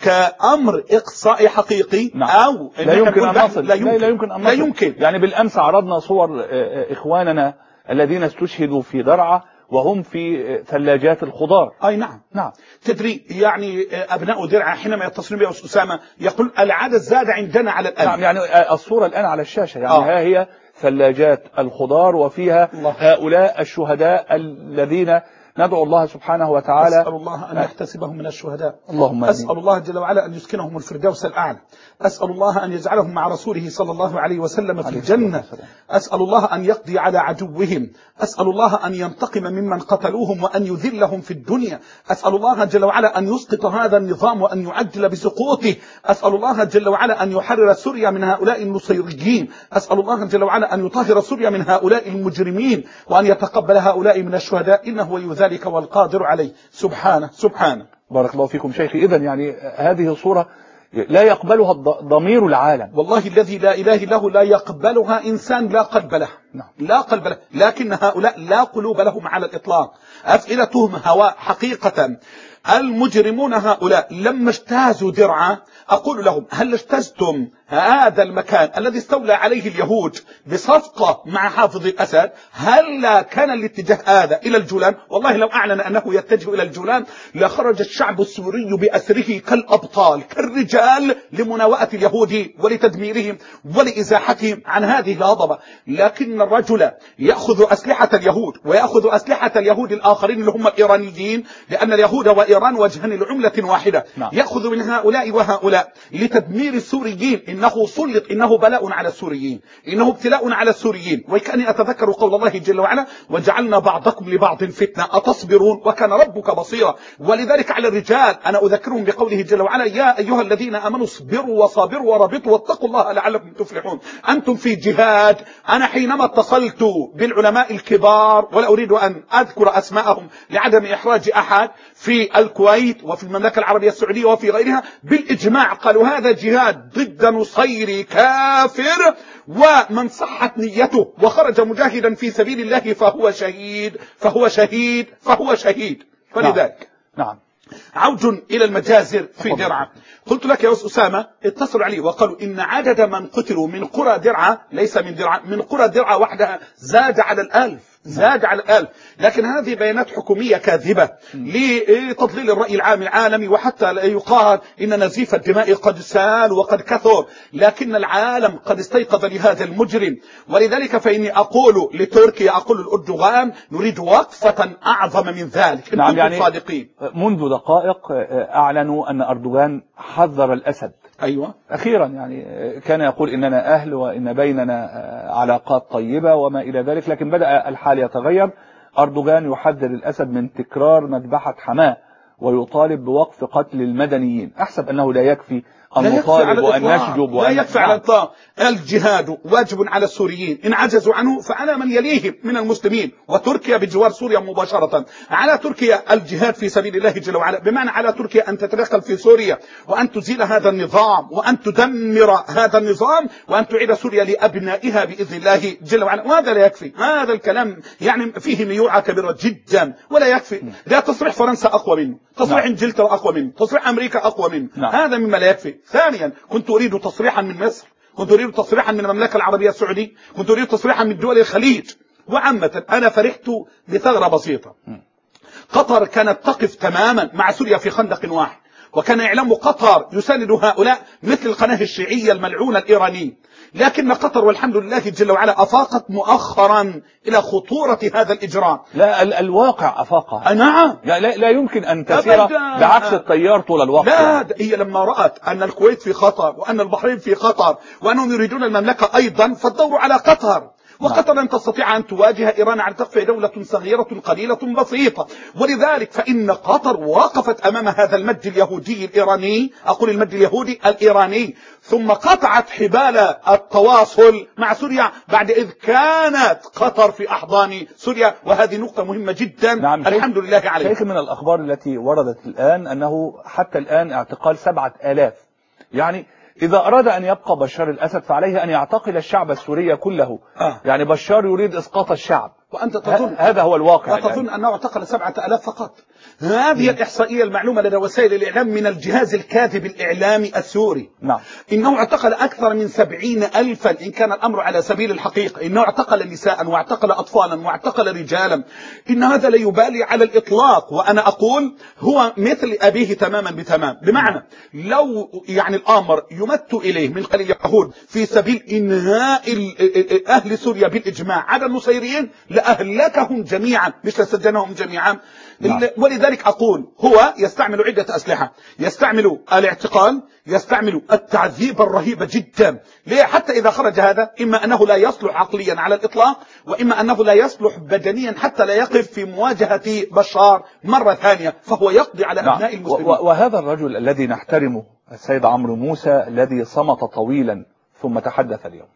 كأمر إقصائي حقيقي أو لا يمكن أن نصل، لا يمكن. يعني بالأمس عرضنا صور إخواننا الذين استشهدوا في درعا وهم في ثلاجات الخضار. أي نعم. تدري يعني أبناء درعا حينما يتصلون بي أسامة يقول العدد زاد عندنا على الآن. نعم، يعني الصورة الآن على الشاشة، يعني ها هي ثلاجات الخضار وفيها هؤلاء الشهداء الذين ندعو الله سبحانه وتعالى أسأل الله أن يحتسبهم من الشهداء. اللهم أسأل الله جل وعلا أن يسكنهم الفردوس الأعلى. أسأل الله أن يجعلهم مع رسوله صلى الله عليه وسلم في الجنة. أسأل الله أن يقضي على عدوهم. أسأل الله أن ينتقم ممن قتلوهم وأن يذلهم في الدنيا. أسأل الله جل وعلا أن يسقط هذا النظام وأن يعجل بسقوطه. أسأل الله جل وعلا أن يحرر سوريا من هؤلاء النصيريين. أسأل الله جل وعلا أن يطهر سوريا من هؤلاء المجرمين وأن يتقبل هؤلاء من الشهداء، إنه ولي ذلك والقادر عليه. سبحانه. بارك الله فيكم شيخي. إذن يعني هذه صورة لا يقبلها ضمير العالم، والله الذي لا إله إلا هو لا يقبلها إنسان لا قلب له. لا قلب له، لكن هؤلاء لا قلوب لهم على الإطلاق، أفئدتهم هواء حقيقة. المجرمون هؤلاء لما اجتازوا درعا أقول لهم هل اجتزتم هذا المكان الذي استولى عليه اليهود بصفقة مع حافظ الأسد؟ هل كان الاتجاه هذا إلى الجولان؟ والله لو أعلن أنه يتجه إلى الجولان لخرج الشعب السوري بأسره كالأبطال كالرجال لمناوئة اليهود ولتدميرهم ولإزاحتهم عن هذه الهضبة. لكن الرجل يأخذ أسلحة اليهود ويأخذ أسلحة اليهود الآخرين اللي هم الإيرانيين، لأن اليهود وإيران وجهان لعملة واحدة. يأخذ من هؤلاء وهؤلاء لتدمير السوريين. إنه سلط، إنه بلاء على السوريين، إنه ابتلاء على السوريين. وكأني أتذكر قول الله جل وعلا وجعلنا بعضكم لبعض فتنة أتصبرون وكان ربك بصيرا. ولذلك على الرجال أنا أذكرهم بقوله جل وعلا يا أيها الذين آمنوا اصبروا وصابروا وربطوا واتقوا الله لعلكم تفلحون. أنتم في جهاد. أنا حينما اتصلت بالعلماء الكبار ولا أريد أن أذكر أسماءهم لعدم إحراج أحد في الكويت وفي المملكة العربية السعودية وفي غيرها، بالإجماع قالوا هذا جهاد ضد نصيري كافر، ومن صحت نيته وخرج مجاهدا في سبيل الله فهو شهيد. فلذلك نعم. عود إلى المجازر في درعا. قلت لك يا أسامة اتصلوا علي وقالوا إن عدد من قتلوا من قرى درعا ليس من درعا، من قرى درعا وحدها زاد على 1000. لكن هذه بيانات حكومية كاذبة لتضليل الرأي العام العالمي، وحتى يقال إن نزيف الدماء قد سال وقد كثر، لكن العالم قد استيقظ لهذا المجرم. ولذلك فإني أقول لتركيا، أقول لأردوغان نريد وقفة أعظم من ذلك. نعم، يعني صادقين. منذ دقائق أعلنوا أن أردوغان حذر الأسد. أيوة. أخيرا يعني كان يقول إننا أهل وإن بيننا علاقات طيبة وما إلى ذلك، لكن بدأ الحال يتغير. أردوغان يحذر الأسد من تكرار مذبحة حماة ويطالب بوقف قتل المدنيين. أحسب أنه لا يكفي أن نطالب وأن نشجب لا يكفي على الإطلاق. الجهاد واجب على السوريين، إن عجزوا عنه فعلى من يليهم من المسلمين، وتركيا بجوار سوريا مباشرة. على تركيا الجهاد في سبيل الله جل وعلا، بمعنى على تركيا أن تتدخل في سوريا وأن تزيل هذا النظام وأن تدمر هذا النظام وأن تعيد سوريا لأبنائها بإذن الله جل وعلا. وهذا لا يكفي. هذا الكلام يعني فيه ميوعة كبيرة جدا ولا يكفي. لا تصريح فرنسا أقوى منه، تصريح إنجلترا أقوى منه، تصريح أمريكا أقوى منه. هذا مما لا يكفي. ثانيا كنت أريد تصريحا من مصر، كنت أريد تصريحا من المملكة العربية السعودية، كنت أريد تصريحا من دول الخليج. وعامة أنا فرحت بثغرة بسيطة. قطر كانت تقف تماما مع سوريا في خندق واحد، وكان يعلم قطر يساند هؤلاء مثل القناة الشيعية الملعونة الإيرانية. لكن قطر والحمد لله جل وعلا أفاقت مؤخرا إلى خطورة هذا الإجرام. لا الواقع أفاقها. نعم. لا يمكن أن تسير بعكس التيار طول الوقت. لا، هي لما رأت أن الكويت في خطر وأن البحرين في خطر وأنهم يريدون المملكة أيضا فالدور على قطر. وقطر لن تستطيع أن تواجه إيران على تخفي دولة صغيرة قليلة بسيطة. ولذلك فإن قطر وقفت أمام هذا المد اليهودي الإيراني، أقول المد اليهودي الإيراني، ثم قطعت حبال التواصل مع سوريا بعد إذ كانت قطر في أحضان سوريا. وهذه نقطة مهمة جدا. نعم. الحمد لله عليها. شيخ، من الأخبار التي وردت الآن أنه حتى الآن اعتقال 7000. يعني إذا أراد أن يبقى بشار الأسد فعليه أن يعتقل الشعب السوري كله. يعني بشار يريد إسقاط الشعب، وأنت تظن هذا هو الواقع. وتظن أنه اعتقل 7000 فقط. هذه الإحصائية المعلومة لدى وسائل الإعلام من الجهاز الكاذب الإعلامي السوري. نعم. إنه اعتقل أكثر من 70,000 إن كان الأمر على سبيل الحقيقة. إنه اعتقل نساء واعتقل أطفالا واعتقل رجالا. إن هذا لا يبالي على الإطلاق. وأنا أقول هو مثل أبيه تماما بتمام. بمعنى لو يعني الأمر يمت إليه من قبل اليهود في سبيل إنهاء أهل سوريا بالإجماع على النصيريين لأهلكهم جميعا مش لسجنهم جميعا. ولذلك أقول هو يستعمل عدة أسلحة. يستعمل الاعتقال، يستعمل التعذيب الرهيب جدا. ليه؟ حتى إذا خرج هذا إما أنه لا يصلح عقليا على الإطلاق، وإما أنه لا يصلح بدنيا حتى لا يقف في مواجهة بشار مرة ثانية، فهو يقضي على أبناء المسلمين. وهذا الرجل الذي نحترمه السيد عمرو موسى الذي صمت طويلا ثم تحدث اليوم،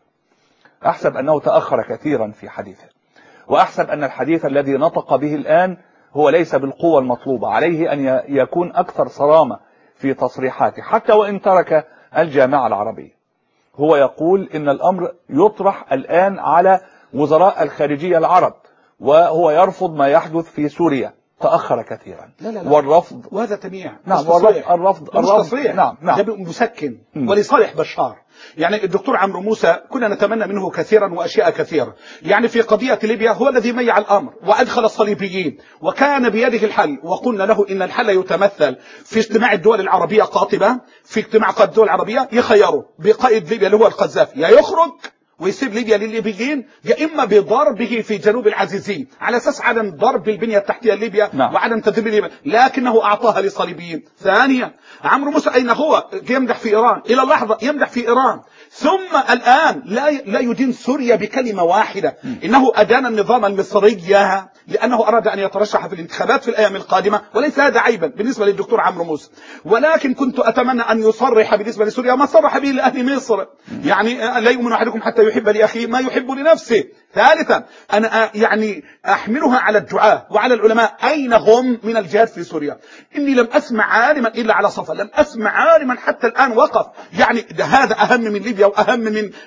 أحسب أنه تأخر كثيرا في حديثه، وأحسب أن الحديث الذي نطق به الآن هو ليس بالقوة المطلوبة. عليه أن يكون أكثر صرامة في تصريحاته حتى وإن ترك الجامعة العربية. هو يقول إن الأمر يطرح الآن على وزراء الخارجية العرب، وهو يرفض ما يحدث في سوريا. تأخر كثيرا. لا. والرفض وهذا تمييع. نعم. الرفض تصريح. نعم. ده مسكن ولصالح بشار. يعني الدكتور عمرو موسى كنا نتمنى منه كثيرا وأشياء كثيرة. يعني في قضية ليبيا هو الذي ميع الأمر وأدخل الصليبيين وكان بيده الحل. وقلنا له إن الحل يتمثل في اجتماع الدول العربية قاطبة، في اجتماع الدول العربية يخيروا بقائد ليبيا اللي هو القذافي يا يخرج ويسيب ليبيا للليبيين، يا إما بضربه في جنوب العزيزين على أساس عدم ضرب البنية التحتية ليبيا. نعم. وعدم تدريب ليبيا، لكنه أعطاها للصليبيين. ثانيا عمرو موسى أين هو؟ يمدح في إيران إلى اللحظة، يمدح في إيران، ثم الآن لا يدين سوريا بكلمة واحدة. إنه أدان النظام المصري لأنه أراد أن يترشح في الانتخابات في الأيام القادمة، وليس هذا عيبا بالنسبة للدكتور عمرو موسى. ولكن كنت أتمنى أن يصرح بالنسبة لسوريا ما صرح به لأهل مصر. يعني لا يؤمن أحدكم حتى يحب لأخيه ما يحب لنفسه. ثالثا أنا يعني أحملها على الدعاة وعلى العلماء أين هم من الجهاد في سوريا. إني لم أسمع عالما إلا على صفا، لم أسمع عالما حتى الآن وقف. يعني هذا أهم من ليبيا وأهم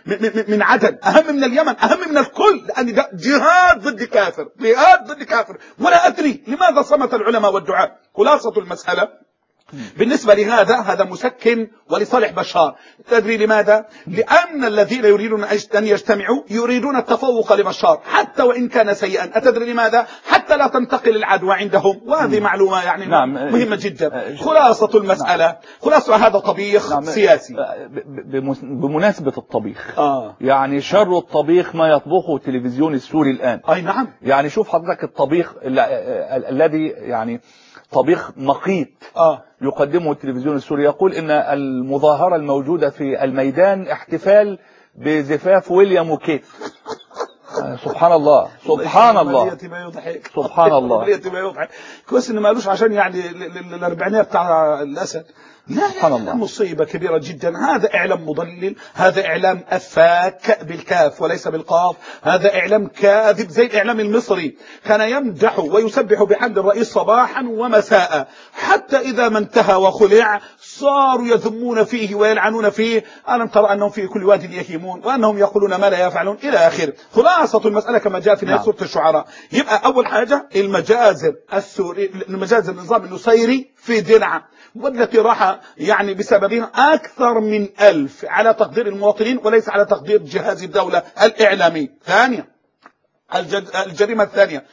من عدن، أهم من اليمن، أهم من الكل، لأن ده جهاد ضد كافر، جهاد ضد كافر. ولا أدري لماذا صمت العلماء والدعاة. خلاصة المسألة بالنسبة لهذا مسكن ولصالح بشار. تدري لماذا؟ لأن الذين يريدون أن يجتمعوا يريدون التفوق لبشار حتى وإن كان سيئا. أتدري لماذا؟ حتى لا تنتقل العدوى عندهم. وهذه معلومة يعني مهمة جدا. خلاصة المسألة، خلاصة هذا طبيخ سياسي. بمناسبة الطبيخ، يعني شر الطبيخ ما يطبخه التلفزيون السوري الآن. أي نعم. يعني شوف حضرتك الطبيخ الذي يعني طبيخ مقيت يقدمه التلفزيون السوري. يقول إن المظاهرة الموجودة في الميدان احتفال بزفاف ويليام وكيت. سبحان الله، سبحان الله، سبحان الله. كويس إنه ما قالوش عشان يعني الأربعينية بتاع الأسد. لا، مصيبة كبيرة جدا. هذا إعلام مضلل، هذا إعلام أفاك بالكاف وليس بالقاف، هذا إعلام كاذب زي الإعلام المصري كان يمدح ويسبح بحمد الرئيس صباحا ومساء، حتى إذا ما انتهى وخلع صاروا يذمون فيه ويلعنون فيه. ألم ترى أنهم في كل واد يهيمون وأنهم يقولون ما لا يفعلون إلى آخر. خلاصة المسألة كما جاء في نهاية سورة الشعراء. يبقى أول حاجة المجازر السوري، المجازر النظام النصيري في درعا، والتي راح يعني بسببها أكثر من 1000 على تقدير المواطنين وليس على تقدير جهاز الدولة الإعلامي. ثانيا الجريمة الثانية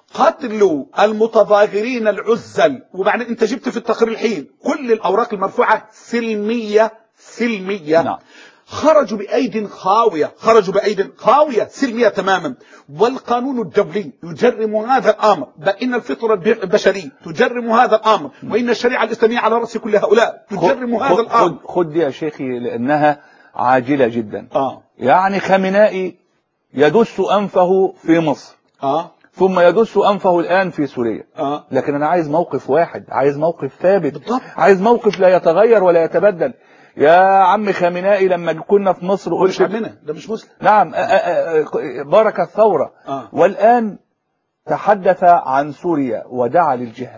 قتل المتظاهرين العزل. وبعدين انت جبت في التقرير الحين كل الأوراق المرفوعة سلمية. نعم. خرجوا بأيد خاوية سلمية تماما. والقانون الدولي يجرم هذا الأمر، بل إن الفطرة البشرية تجرم هذا الأمر، وإن الشريعة الإسلامية على رأس كل هؤلاء تجرم هذا الأمر. خذ يا شيخي لأنها عاجلة جدا. يعني خامنائي يدس أنفه في مصر ثم يدس أنفه الآن في سوريا. لكن أنا عايز موقف واحد، عايز موقف ثابت بالضبط. عايز موقف لا يتغير ولا يتبدل. يا عم خامنائي لما كنا في مصر قلت ده مش مسلم. نعم بارك الثورة والآن تحدث عن سوريا ودعا للجهاد.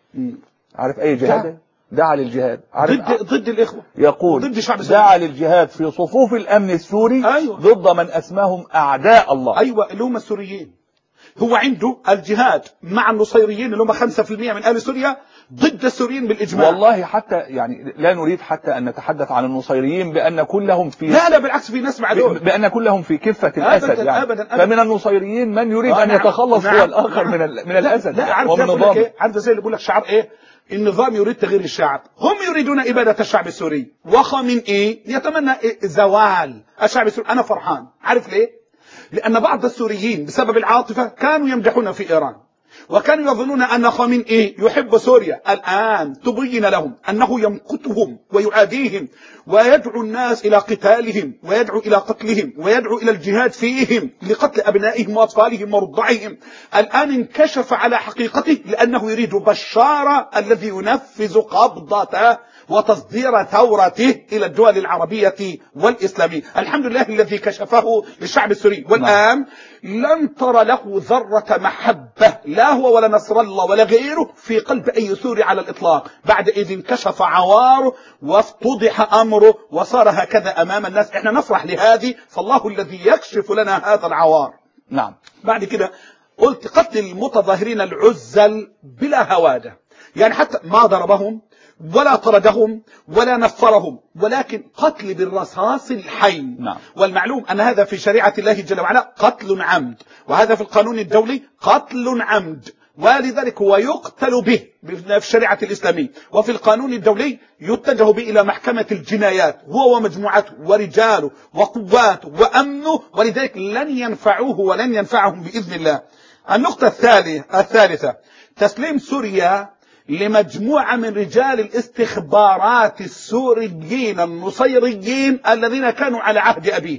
عارف أي جهاد؟ دعا للجهاد ضد الإخوة، يقول ضد شعب دعا للجهاد في صفوف الأمن السوري. أيوة. ضد من أسماهم أعداء الله. أيوة اللي هم السوريين. هو عنده الجهاد مع النصيريين اللي هم 5% من أهل سوريا ضد السوريين بالإجماع. والله حتى يعني لا نريد حتى أن نتحدث عن النصيريين بأن كلهم في لا بالعكس في ناس مع دول بأن كلهم في كفة الأسد يعني. أبداً. فمن النصيريين من يريد أن يتخلص هو الآخر من الأسد. لا عارف نظام عارف زي اللي بيقول لك شعار إيه؟ النظام يريد تغيير الشعب، هم يريدون إبادة الشعب السوري. وخامنئي يتمنى زوال الشعب السوري. أنا فرحان، عارف ليه؟ لأن بعض السوريين بسبب العاطفة كانوا يمدحون في إيران وكانوا يظنون أن خامنئي يحب سوريا. الآن تبين لهم أنه يمقتهم ويعاديهم ويدعو الناس إلى قتالهم ويدعو إلى قتلهم ويدعو إلى الجهاد فيهم لقتل أبنائهم وأطفالهم ورضعهم. الآن انكشف على حقيقته لأنه يريد بشار الذي ينفذ قبضته وتصدير ثورته إلى الدول العربية والإسلامية. الحمد لله الذي كشفه للشعب السوري. والآن لن ترى له ذرة محبة لا هو ولا نصر الله ولا غيره في قلب أي سوري على الإطلاق بعد إذ انكشف عواره وافتضح أمره وصار هكذا أمام الناس. إحنا نفرح لهذه، فالله الذي يكشف لنا هذا العوار. نعم. بعد كده قلت قتل المتظاهرين العزل بلا هوادة، يعني حتى ما ضربهم ولا طردهم ولا نفرهم، ولكن قتل بالرصاص الحي. نعم. والمعلوم أن هذا في شريعة الله جل وعلا قتل عمد، وهذا في القانون الدولي قتل عمد، ولذلك هو يقتل به في الشريعة الإسلامية. وفي القانون الدولي يتجه به إلى محكمة الجنايات هو ومجموعته ورجاله وقواته وأمنه، ولذلك لن ينفعوه ولن ينفعهم بإذن الله. النقطة الثالثة تسليم سوريا لمجموعة من رجال الاستخبارات السوريين النصيريين الذين كانوا على عهد أبيه.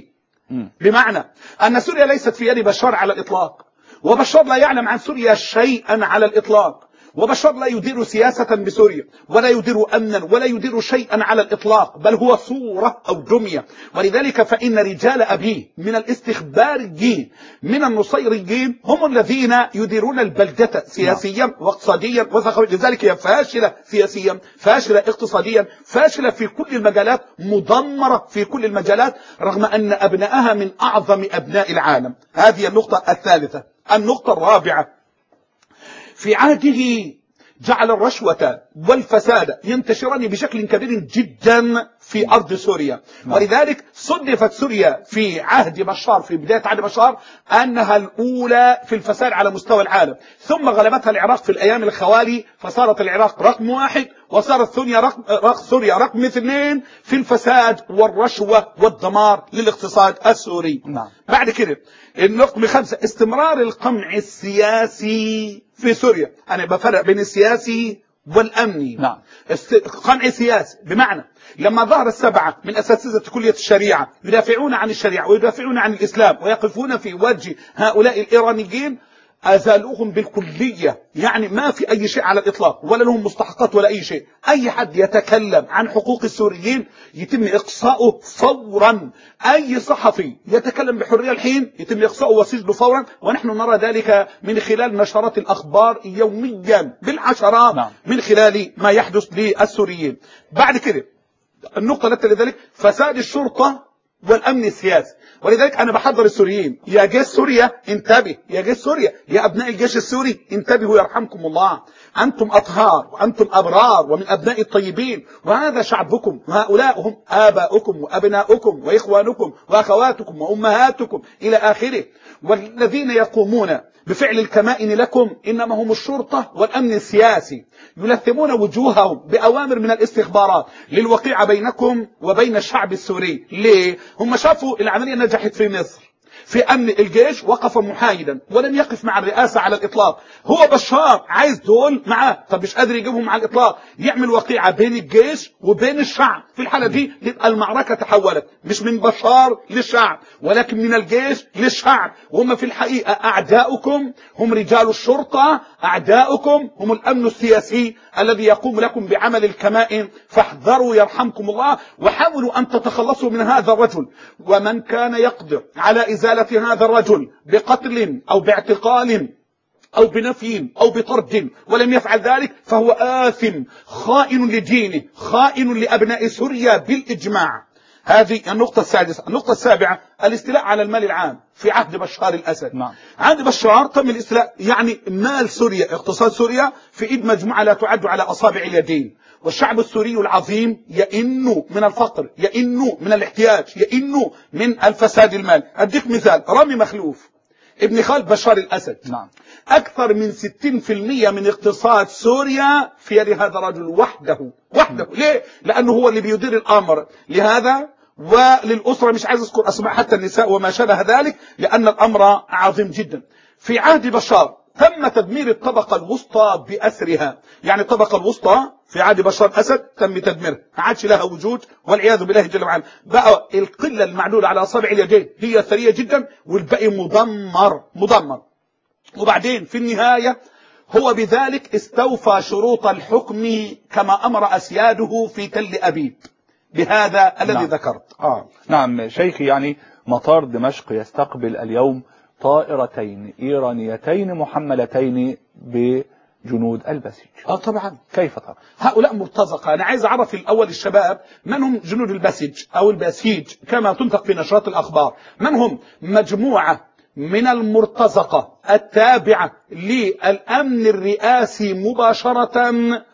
بمعنى أن سوريا ليست في يد بشار على الإطلاق، وبشار لا يعلم عن سوريا شيئا على الإطلاق، وبشار لا يدير سياسة بسوريا ولا يدير أمنا ولا يدير شيئا على الإطلاق، بل هو صورة أو دمية. ولذلك فإن رجال أبيه من الاستخباريين من النصيريين هم الذين يديرون البلدة سياسيا واقتصاديا وثقافيا. لذلك هي فاشلة سياسيا، فاشلة اقتصاديا، فاشلة في كل المجالات، مدمرة في كل المجالات، رغم أن أبنائها من أعظم أبناء العالم. هذه النقطة الثالثة. النقطة الرابعة، في عهده جعل الرشوة والفساد ينتشران بشكل كبير جدا في أرض سوريا. ولذلك صنفت سوريا في عهد بشار، في بداية عهد بشار، أنها الأولى في الفساد على مستوى العالم، ثم غلبتها العراق في الأيام الخوالي فصارت العراق رقم 1 وصارت سوريا رقم 2 في الفساد والرشوة والدمار للاقتصاد السوري. بعد كده النقطة 5 استمرار القمع السياسي في سوريا. أنا بفرق بين السياسي والأمني. قمع سياسي بمعنى لما ظهر 7 من أساتذة كلية الشريعة يدافعون عن الشريعة ويدافعون عن الإسلام ويقفون في وجه هؤلاء الإيرانيين، أزالوهم بالكلية، يعني ما في أي شيء على الإطلاق ولا لهم مستحقات ولا أي شيء. أي حد يتكلم عن حقوق السوريين يتم إقصاؤه فورا، أي صحفي يتكلم بحرية الحين يتم إقصاؤه وسجنه فورا، ونحن نرى ذلك من خلال نشرات الأخبار يوميا بالعشرات من خلال ما يحدث للسوريين. بعد كده النقطة التي لذلك فساد الشرطة والأمن السياسي. ولذلك أنا بحضر السوريين، يا جيش سوريا انتبه، يا جيش سوريا، يا أبناء الجيش السوري انتبهوا يرحمكم الله، أنتم أطهار وأنتم أبرار ومن أبناء الطيبين، وهذا شعبكم، وهؤلاء هم آباؤكم وأبناؤكم وإخوانكم وأخواتكم وأمهاتكم إلى آخره. والذين يقومون بفعل الكمائن لكم إنما هم الشرطة والأمن السياسي، يلثمون وجوههم بأوامر من الاستخبارات للوقيعة بينكم وبين الشعب السوري. ليه؟ هم شافوا العملية نجحت في مصر، في أمن الجيش وقف محايدا ولم يقف مع الرئاسة على الإطلاق. هو بشار عايز دول معاه، طب مش قادر يجيبهم على الإطلاق، يعمل وقيعة بين الجيش وبين الشعب. في الحالة دي يبقى المعركة تحولت مش من بشار للشعب ولكن من الجيش للشعب. وهم في الحقيقة أعداؤكم هم رجال الشرطة، أعداؤكم هم الأمن السياسي الذي يقوم لكم بعمل الكمائن. فاحذروا يرحمكم الله، وحاولوا أن تتخلصوا من هذا الرجل. ومن كان يقدر على إزالة هذا الرجل بقتل أو باعتقال أو بنفي أو بطرد ولم يفعل ذلك فهو آثم، خائن لدينه، خائن لأبناء سوريا بالإجماع. هذه النقطة السادسة. النقطة السابعة الاستيلاء على المال العام في عهد بشار الأسد. نعم. عهد بشار تم الاستيلاء، يعني مال سوريا، اقتصاد سوريا في إيد مجموعة لا تعد على أصابع اليدين. والشعب السوري العظيم يئن من الفقر، يئن من الاحتياج، يئن من الفساد المال. أديك مثال، رامي مخلوف ابن خال بشار الأسد. نعم. أكثر من 60% من اقتصاد سوريا في يد هذا الرجل وحده. ليه؟ لأنه هو اللي بيدير الأمر. لهذا وللأسرة مش عايز أذكر أسماء حتى النساء وما شابه ذلك لأن الأمر عظيم جدا. في عهد بشار تم تدمير الطبقة الوسطى بأسرها، يعني الطبقة الوسطى في عهد بشار الأسد تم تدميرها، ما عادش لها وجود والعياذ بالله جل وعلا. بقى القلة المعدودة على أصابع اليدين هي ثرية جدا والباقي مدمر. وبعدين في النهاية هو بذلك استوفى شروط الحكم كما أمر أسياده في تل أبيب بهذا الذي نعم. ذكرت. نعم شيخي، يعني مطار دمشق يستقبل اليوم طائرتين إيرانيتين محملتين بجنود البسيج. طبعا. كيف ترى؟ هؤلاء مرتزقة. أنا عايز أعرف الأول الشباب من هم جنود البسيج أو البسيج كما تنطق في نشرات الأخبار. من هم؟ مجموعة من المرتزقة التابعة للأمن الرئاسي مباشرة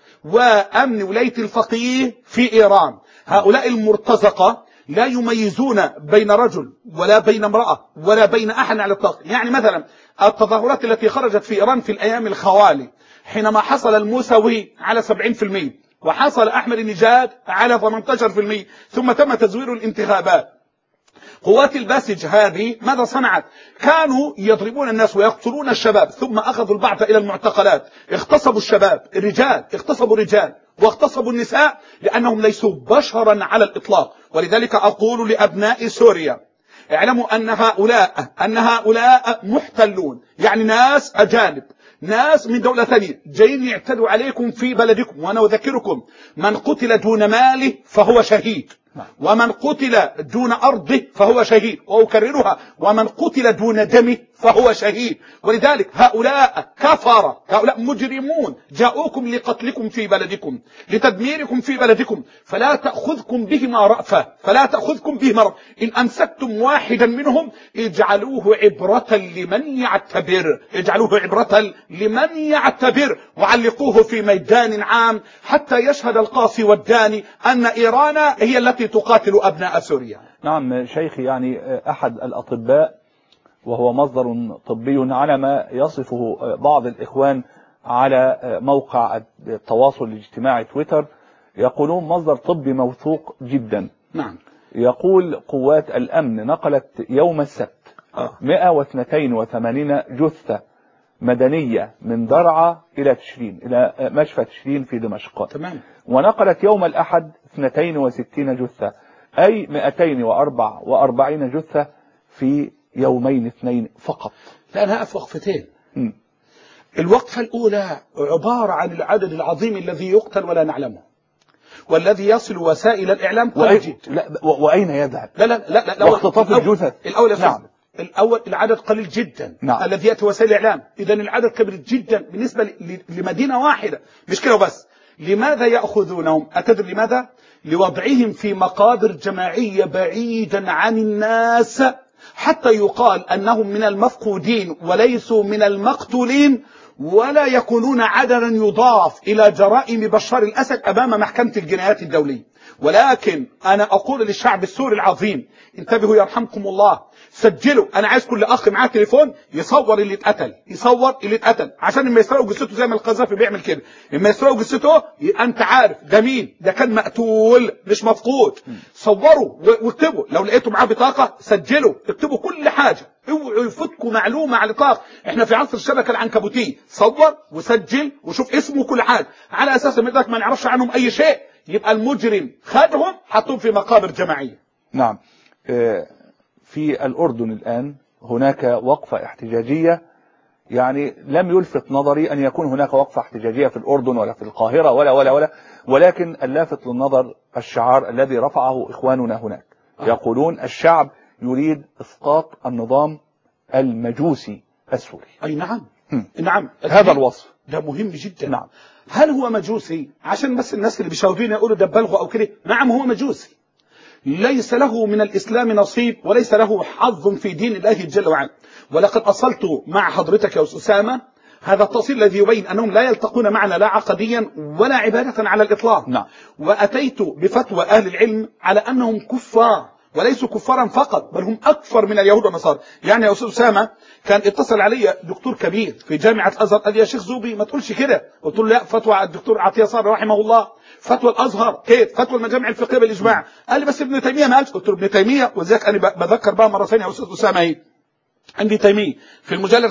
وأمن ولاية الفقيه في إيران. هؤلاء المرتزقة لا يميزون بين رجل ولا بين امرأة ولا بين أحد على الإطلاق. يعني مثلا التظاهرات التي خرجت في إيران في الأيام الخوالي حينما حصل الموسوي على 70% وحصل أحمد النجاد على 18% ثم تم تزوير الانتخابات، قوات الباسج هذه ماذا صنعت؟ كانوا يضربون الناس ويقتلون الشباب، ثم أخذوا البعث إلى المعتقلات، اغتصبوا الشباب، الرجال اغتصبوا الرجال واغتصبوا النساء لأنهم ليسوا بشرا على الإطلاق. ولذلك أقول لأبناء سوريا اعلموا أن هؤلاء محتلون، يعني ناس أجانب، ناس من دولة ثانية جايين يعتدوا عليكم في بلدكم. وأنا أذكركم من قتل دون ماله فهو شهيد، ومن قتل دون أرضه فهو شهيد، وأكررها ومن قتل دون دمه فهو شهيد. ولذلك هؤلاء كفر، هؤلاء مجرمون جاءوكم لقتلكم في بلدكم، لتدميركم في بلدكم، فلا تأخذكم بهما رأفة، فلا تأخذكم بهما رأفة. إن أمسكتم واحدا منهم اجعلوه عبرة لمن يعتبر، اجعلوه عبرة لمن يعتبر، وعلقوه في ميدان عام حتى يشهد القاصي والداني أن إيران هي التي تقاتل أبناء سوريا. نعم شيخي، يعني أحد الأطباء وهو مصدر طبي على ما يصفه بعض الإخوان على موقع التواصل الاجتماعي تويتر، يقولون مصدر طبي موثوق جدا. نعم. يقول قوات الأمن نقلت يوم السبت 182 جثة مدنية من درعا إلى تشرين، إلى مشفى تشرين في دمشق. تمام. ونقلت يوم الأحد 62 جثة، أي 244 جثة في يومين اثنين فقط. لا، أنا أقف وقفتين. الوقفة الأولى عبارة عن العدد العظيم الذي يقتل ولا نعلمه، والذي يصل وسائل الإعلام قليل جدا. وأين يذهب؟ لا واختطاف الجثث. الأول نعم. الأول العدد قليل جدا. نعم. الذي يأتي وسائل الإعلام، إذن العدد كبير جدا بالنسبة لمدينة واحدة. مش كده بس، لماذا يأخذونهم؟ أتدري لماذا؟ لوضعهم في مقابر جماعية بعيدا عن الناس حتى يقال أنهم من المفقودين وليسوا من المقتولين، ولا يكونون عددا يضاف إلى جرائم بشار الأسد أمام محكمة الجنايات الدولية. ولكن أنا أقول للشعب السوري العظيم انتبهوا يرحمكم الله، سجلوا. أنا عايز كل أخ معاه تليفون يصور اللي اتقتل، عشان لما يسرقوا جثته زي ما القذافي بيعمل كده، لما يسرقوا جثته أنت عارف ده مين، ده كان مقتول مش مفقود. صوروا واكتبوا، لو لقيتوا معاه بطاقة سجلوا، اكتبوا كل حاجة اوعوا يفوتكم معلومة على الإطلاق. احنا في عصر الشبكة العنكبوتية، صور وسجل وشوف اسمه وكل حاجة، على أساس ان ما نعرفش عنهم أي شيء، يبقى المجرم خدهم حطهم في مقابر جماعية. نعم. في الأردن الآن هناك وقفة احتجاجية، يعني لم يلفت نظري أن يكون هناك وقفة احتجاجية في الأردن ولا في القاهرة ولا ولكن اللافت للنظر الشعار الذي رفعه إخواننا هناك. يقولون الشعب يريد إسقاط النظام المجوسي السوري. أي نعم. نعم، هذا الوصف ده مهم جدا. نعم. هل هو مجوسي؟ عشان بس الناس اللي بيشاهدون يقولوا ده بلغوا أو كده. نعم هو مجوسي، ليس له من الإسلام نصيب وليس له حظ في دين الله جل وعلا. ولقد أصلت مع حضرتك يا أسامة هذا التأصيل الذي يبين أنهم لا يلتقون معنا لا عقديا ولا عبادة على الإطلاق. نعم. وأتيت بفتوى أهل العلم على أنهم كفار، وليسوا كفارا فقط بل هم أكثر من اليهود والنصارى. يعني يا أستاذ أسامة كان اتصل علي دكتور كبير في جامعة الأزهر قال يا شيخ زوبي ما تقولش كده. قلت له لا، فتوى الدكتور عطية صابر رحمه الله، فتوى الأزهر كيف، فتوى المجامع الفقهية بالإجماع. قال لي بس ابن تيمية ما قالش. قلت له ابن تيمية، وذلك أنا بذكر بقى مرة ثانية يا أستاذ أسامة عندي تيمية في المجلد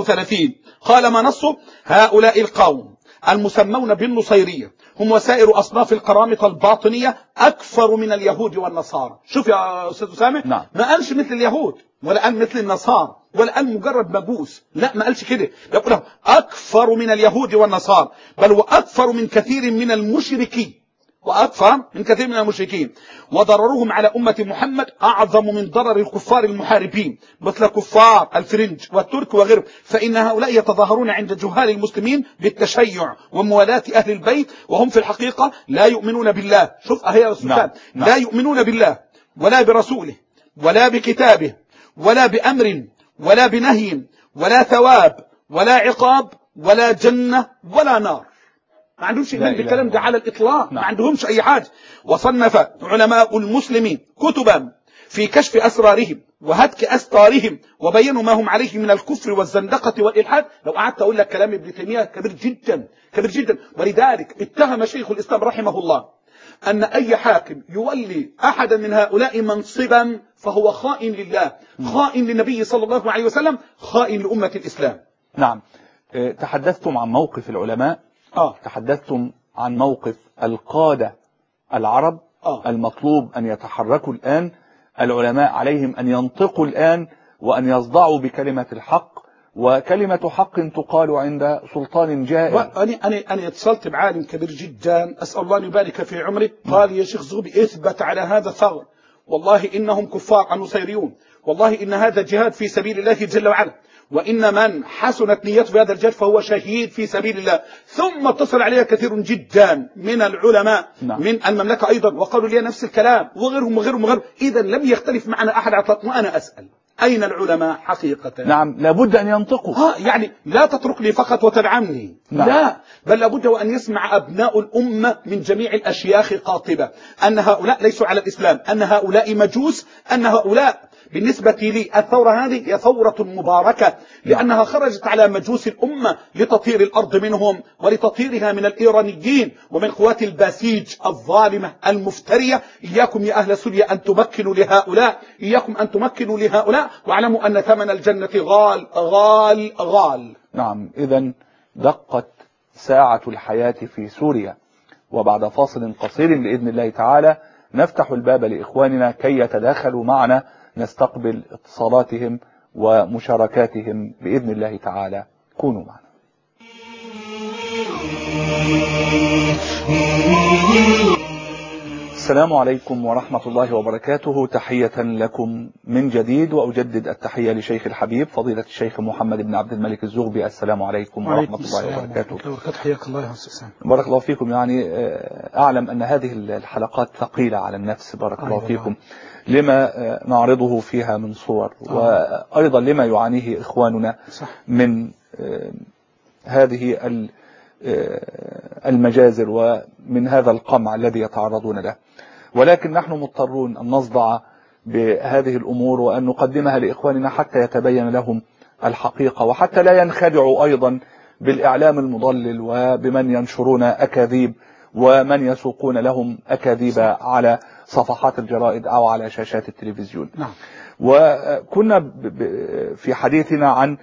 35 قال ما نصه: هؤلاء القوم المسمون بالنصيرية هم وسائر أصناف القرامطة الباطنية أكثر من اليهود والنصارى. شوف يا أستاذ أسامة، نعم. ما قالش مثل اليهود ولا قال مثل النصارى ولا قال مجرد مجوس، لا ما قالش كده، يقول أكثر من اليهود والنصارى، بل وأكثر من كثير من المشركين، وأكثر من كثير من المشركين، وضررهم على أمة محمد أعظم من ضرر الكفار المحاربين مثل كفار الفرنج والترك وغيرهم، فإن هؤلاء يتظاهرون عند جهال المسلمين بالتشيع وموالاة أهل البيت وهم في الحقيقة لا يؤمنون بالله. شوف أهي يا أستاذ، نعم. لا يؤمنون بالله ولا برسوله ولا بكتابه ولا بأمر ولا بنهي ولا ثواب ولا عقاب ولا جنة ولا نار. ما عندهمش إيمان بالكلام ده على الإطلاق. ما عندهمش أي حاجة. وصنف علماء المسلمين كتبا في كشف أسرارهم وهتك أستارهم وبينوا ما هم عليه من الكفر والزندقة والإلحاد. لو قعدت أقول لك كلام ابن تيمية كبير جدا كبير جدا. ولذلك اتهم شيخ الإسلام رحمه الله أن أي حاكم يولي أحدا من هؤلاء منصبا فهو خائن لله، خائن للنبي صلى الله عليه وسلم، خائن لأمة الإسلام. نعم. تحدثتم عن موقف العلماء، تحدثتم عن موقف القادة العرب. المطلوب أن يتحركوا الآن، العلماء عليهم أن ينطقوا الآن وأن يصدعوا بكلمة الحق، وكلمة حق تقال عند سلطان جائر. أنا اتصلت بعالم كبير جدا أسأل الله أن يبارك في عمره، قال يا شيخ زغبي اثبت على هذا الثغر، والله إنهم كفار النصيريون، والله إن هذا جهاد في سبيل الله جل وعلا، وإن من حسنت نيته في هذا الجهاد فهو شهيد في سبيل الله. ثم اتصل عليها كثير جدا من العلماء من المملكة أيضا وقالوا لي نفس الكلام، وغيرهم. إذا لم يختلف معنا أحد على الإطلاق. وأنا أسأل أين العلماء حقيقة؟ نعم، لابد أن ينطقوا. يعني لا تتركني فقط وتدعمني، لا، بل لابد وأن يسمع أبناء الأمة من جميع الأشياخ قاطبة أن هؤلاء ليسوا على الإسلام، أن هؤلاء مجوس، أن هؤلاء بالنسبة لي الثورة هذه هي ثورة مباركة، لأنها خرجت على مجوس الأمة لتطهير الأرض منهم ولتطهيرها من الإيرانيين ومن قوات الباسيج الظالمة المفترية. إياكم يا أهل سوريا أن تمكنوا لهؤلاء، إياكم أن تمكنوا لهؤلاء، واعلموا أن ثمن الجنة غال غال غال. نعم. إذن دقت ساعة الحياة في سوريا، وبعد فاصل قصير بإذن الله تعالى نفتح الباب لإخواننا كي يتداخلوا معنا، نستقبل اتصالاتهم ومشاركاتهم بإذن الله تعالى. كونوا معنا. السلام عليكم ورحمة الله وبركاته. تحية لكم من جديد، وأجدد التحية لشيخ الحبيب فضيلة الشيخ محمد بن عبد الملك الزغبي. السلام عليكم ورحمة الله وبركاته. حياك الله يا أستاذ. بارك الله فيكم. يعني أعلم أن هذه الحلقات ثقيلة على النفس، بارك الله فيكم، لما نعرضه فيها من صور، وأيضا لما يعانيه إخواننا من هذه المجازر ومن هذا القمع الذي يتعرضون له. ولكن نحن مضطرون أن نصدع بهذه الأمور وأن نقدمها لإخواننا حتى يتبين لهم الحقيقة، وحتى لا ينخدعوا أيضا بالإعلام المضلل وبمن ينشرون أكاذيب ومن يسوقون لهم أكاذيب على صفحات الجرائد أو على شاشات التلفزيون. نعم. وكنا في حديثنا عن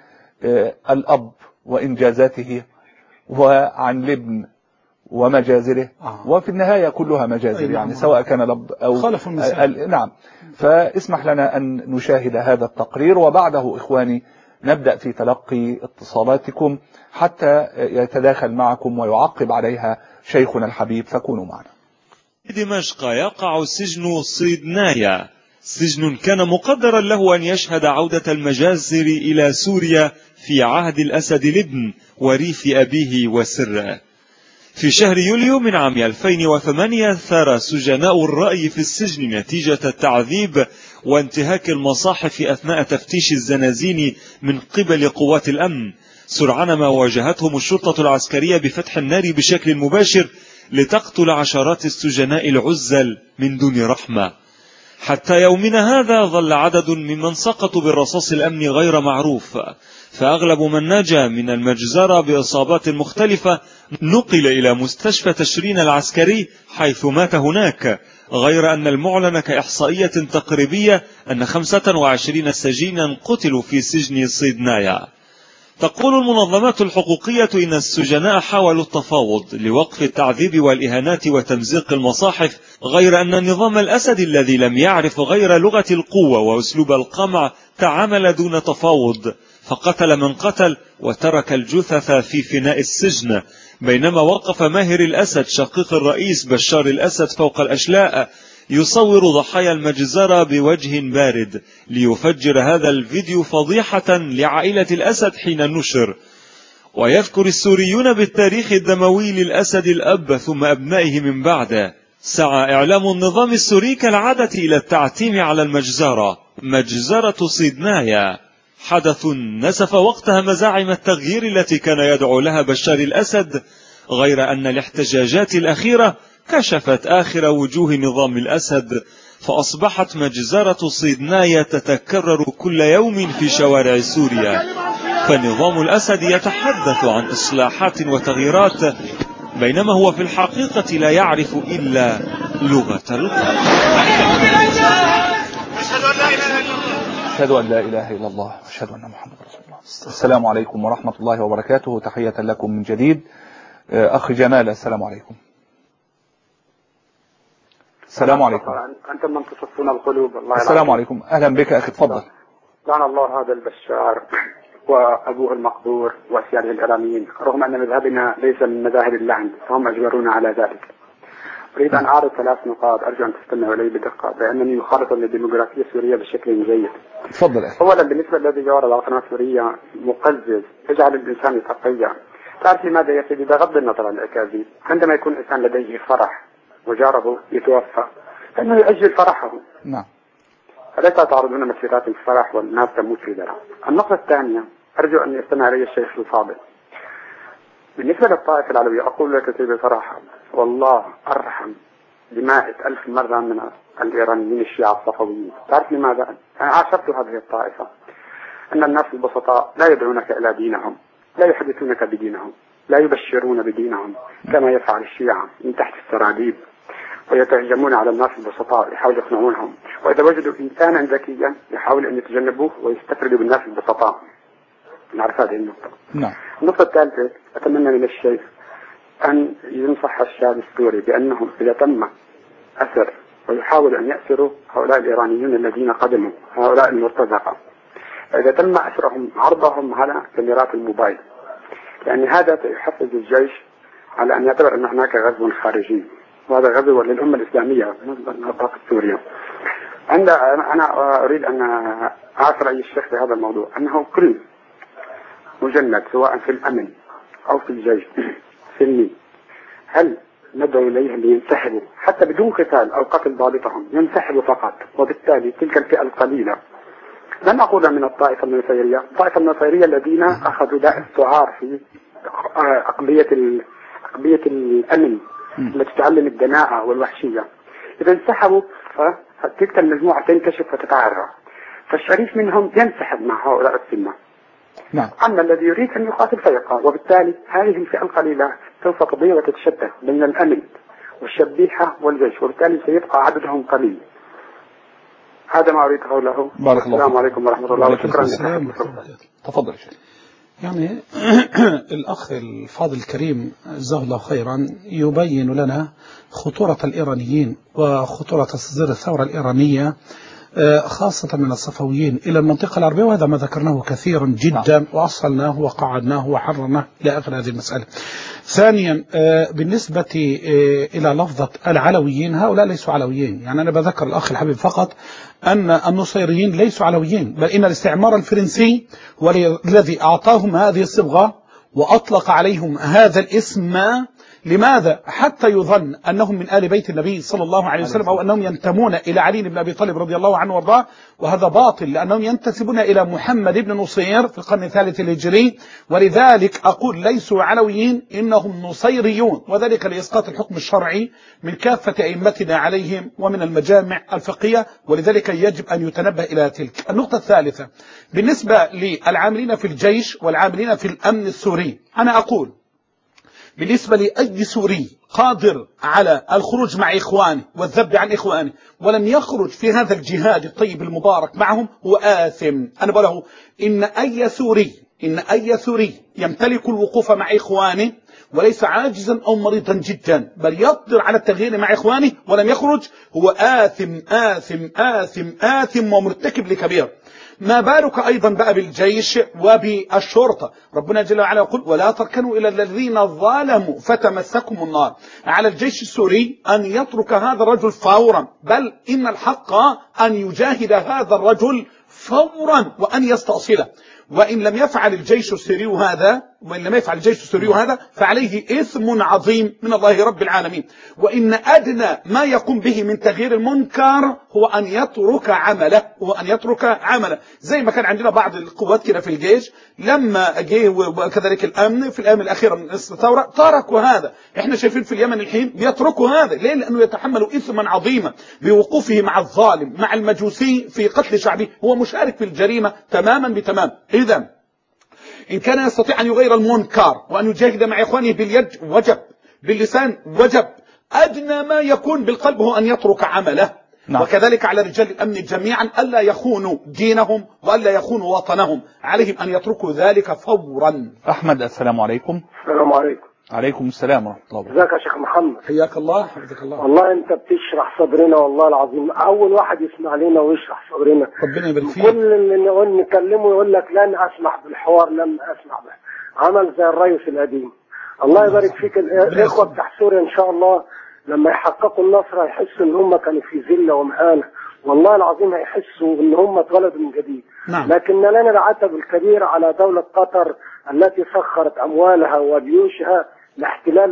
الأب وإنجازاته وعن الابن ومجازره، وفي النهاية كلها مجازر، يعني سواء كان الأب أو نعم. فاسمح لنا أن نشاهد هذا التقرير، وبعده إخواني نبدأ في تلقي اتصالاتكم حتى يتداخل معكم ويعقب عليها شيخنا الحبيب، فكونوا معنا. دمشق يقع سجن صيدنايا، سجن كان مقدرا له أن يشهد عودة المجازر إلى سوريا في عهد الأسد الابن وريف أبيه وسره. في شهر يوليو من عام 2008 ثار سجناء الرأي في السجن نتيجة التعذيب وانتهاك المصاحف أثناء تفتيش الزنازين من قبل قوات الأمن، سرعان ما واجهتهم الشرطة العسكرية بفتح النار بشكل مباشر لتقتل عشرات السجناء العزل من دون رحمة. حتى يومنا هذا ظل عدد ممن سقطوا بالرصاص الأمن غير معروف، فأغلب من نجا من المجزرة بإصابات مختلفة نقل إلى مستشفى تشرين العسكري حيث مات هناك، غير أن المعلن كإحصائية تقريبية أن 25 سجينا قتلوا في سجن صيدنايا. تقول المنظمات الحقوقية إن السجناء حاولوا التفاوض لوقف التعذيب والإهانات وتمزيق المصاحف، غير أن نظام الأسد الذي لم يعرف غير لغة القوة وأسلوب القمع تعامل دون تفاوض، فقتل من قتل وترك الجثث في فناء السجن، بينما وقف ماهر الأسد شقيق الرئيس بشار الأسد فوق الأشلاء يصور ضحايا المجزرة بوجه بارد ليفجر هذا الفيديو فضيحة لعائلة الأسد حين نشر. ويذكر السوريون بالتاريخ الدموي للأسد الأب ثم أبنائه من بعده. سعى إعلام النظام السوري كالعادة إلى التعتيم على المجزرة، مجزرة صيدنايا، حدث نسف وقتها مزاعم التغيير التي كان يدعو لها بشار الأسد، غير أن الاحتجاجات الأخيرة كشفت آخر وجوه نظام الأسد، فأصبحت مجزرة صيدنايا تتكرر كل يوم في شوارع سوريا، فنظام الأسد يتحدث عن إصلاحات وتغييرات، بينما هو في الحقيقة لا يعرف إلا لغة القلب. أشهد أن لا إله إلا الله وأشهد أن محمد رسول الله. السلام عليكم ورحمة الله وبركاته، تحية لكم من جديد. أخي جمال، السلام عليكم. السلام عليكم. أنتم من تصفون القلوب. الله السلام عليكم، أهلا بك أخي، تفضل. لعن الله هذا البشار وأبوه المقدور وأسياده الإيرانيين، رغم أن مذهبنا ليس من مذاهب اللعن فهم أجبرونا على ذلك. أريد أن أعرض 3 نقاط أرجو أن تستمعوا إلي بدقة، لأنني مخالط للديمقراطية السورية بشكل جيد. تفضل أخي. أولا، بالنسبة للذي جوار القناة السورية مقزز يجعل الإنسان يتقيأ. تعرف ماذا يفعل بغض النظر عن الأكاذيب؟ عندما يكون الإنسان لديه فرح وجاره يتوفى فإنه يؤجل فرحه. نعم. أليس تعرضون مسيرات الفرح والناس تموت في ذلك؟ النقطة الثانية أرجو أن يستمع إلي الشيخ الفاضل. بالنسبة للطائفة العلوية أقول لك بصراحة والله أرحم بمائة ألف مرة من الإيرانيين الشيعة الصفويين. تعرف لماذا؟ أنا عاشرت هذه الطائفة. أن الناس البسطاء لا يدعونك إلى دينهم، لا يحدثونك بدينهم، لا يبشرون بدينهم كما يفعل الشيعة من تحت السراديب، ويتهجمون على الناس البسطاء يحاولوا يقنعونهم، وإذا وجدوا إنسانا ذكيا يحاولوا أن يتجنبوه ويستفردوا بالناس البسطاء. نعرف هذه النقطة. نعم. النقطة الثالثة أتمنى من الشيخ أن ينصح الشعب السوري بأنهم إذا تم أسر ويحاول أن يأسروا هؤلاء الإيرانيين الذين قدموا، هؤلاء المرتزقة، إذا تم أسرهم عرضهم على كاميرات الموبايل، لأن هذا يحفز الجيش على أن يعتبر أن هناك غزو خارجي، وهذا غزو للأمة الإسلامية من سوريا. أنا أريد أن أعرف رأي الشيخ في هذا الموضوع، أنه كل مجند سواء في الأمن أو في الجيش سلمي، هل ندعو إليه لينسحبوا حتى بدون قتال أو قتل ضابطهم، ينسحبوا فقط، وبالتالي تلك الفئة القليلة، لن أقول من الطائفة النصيرية، الطائفة النصيرية الذين أخذوا داء السعار في أقضية الأمن التي تعلم الدناءة والوحشية، إذا انسحبوا فتلك المجموعة تنكشف وتتعرى، فالشريف منهم ينسحب مع هؤلاء السنة. نعم. أما الذي يريد أن يقاتل فيقع، وبالتالي هذه الفئة القليلة سوف تضيع وتتشتت بين الأمن والشبيحة والجيش، وبالتالي سيبقى عددهم قليل. هذا ما أريد قوله. بارك الله السلام عليكم ورحمة الله وشكرا السلام. تفضل يا شيخ. يعني الأخ الفاضل الكريم جزاه الله خيرا يبين لنا خطورة الإيرانيين وخطورة تصدير الثورة الإيرانية خاصة من الصفويين إلى المنطقة العربية، وهذا ما ذكرناه كثيرا جدا وأصلناه وقعدناه وحررناه إلى آخر هذه المسألة. ثانيا بالنسبة إلى لفظة العلويين، هؤلاء ليسوا علويين. يعني أنا بذكر الأخ الحبيب فقط أن النصيريين ليسوا علويين، بل إن الاستعمار الفرنسي هو الذي أعطاهم هذه الصبغة وأطلق عليهم هذا الاسم. لماذا؟ حتى يظن أنهم من آل بيت النبي صلى الله عليه وسلم، أو أنهم ينتمون إلى علي بن أبي طالب رضي الله عنه وارضاه، وهذا باطل، لأنهم ينتسبون إلى محمد بن نصير في القرن الثالث الهجري. ولذلك أقول ليسوا علويين، إنهم نصيريون، وذلك لإسقاط الحكم الشرعي من كافة أئمتنا عليهم ومن المجامع الفقهية، ولذلك يجب أن يتنبه إلى تلك. النقطة الثالثة بالنسبة للعاملين في الجيش والعاملين في الأمن السوري، أنا أقول بالنسبة لأي سوري قادر على الخروج مع إخوانه والذب عن إخوانه ولم يخرج في هذا الجهاد الطيب المبارك معهم هو آثم. أنا بقول له إن أي سوري يمتلك الوقوف مع إخوانه وليس عاجزا أو مريضا جدا، بل يقدر على التغيير مع إخوانه ولم يخرج، هو آثم آثم آثم آثم ومرتكب لكبير. ما بالك أيضا بقى بالجيش وبالشرطة؟ ربنا جل وعلا يقول ولا تركنوا إلى الذين ظلموا فتمسكم النار. على الجيش السوري أن يترك هذا الرجل فورا، بل إن الحق أن يجاهد هذا الرجل فورا وأن يستأصله. وإن لم يفعل الجيش السوري هذا فعليه إثم عظيم من الله رب العالمين. وإن أدنى ما يقوم به من تغيير المنكر هو أن يترك عمله، زي ما كان عندنا بعض القوات كده في الجيش لما جه، وكذلك الأمن في الأيام الأخيرة من الثورة تركوا هذا. إحنا شايفين في اليمن الحين بيتركوا هذا. ليه؟ لأنه يتحمل إثما عظيما بوقوفه مع الظالم مع المجوسي في قتل شعبه، هو مشارك في الجريمة تماما بتمام. إذا إن كان يستطيع أن يغير المنكر وأن يجاهد مع إخوانه باليد وجب، باللسان وجب، أدنى ما يكون بالقلب هو أن يترك عمله. نعم. وكذلك على رجال الأمن جميعا ألا يخونوا دينهم وألا يخونوا وطنهم، عليهم أن يتركوا ذلك فورا. أحمد السلام عليكم. السلام عليكم. عليكم السلام ورحمة الله وبركاته. ازيك يا شيخ محمد؟ حياك الله حفظك الله. والله انت بتشرح صدرنا والله العظيم، اول واحد يسمع لنا ويشرح صدرنا. ربنا يبارك فيك. كل اللي نقول نكلمه يقول لك لن اسمح بالحوار، لن اسمح به، عمل زي الرئيس القديم. الله يبارك فيك. الاخوه بتاع سوريا ان شاء الله لما يحققوا النصر هيحسوا ان هم كانوا في ذله ومهانه، والله العظيم هيحسوا ان هم اتولدوا من جديد. نعم. لكن لنا العتب الكبير على دولة قطر التي سخرت اموالها وجيوشها لاحتلال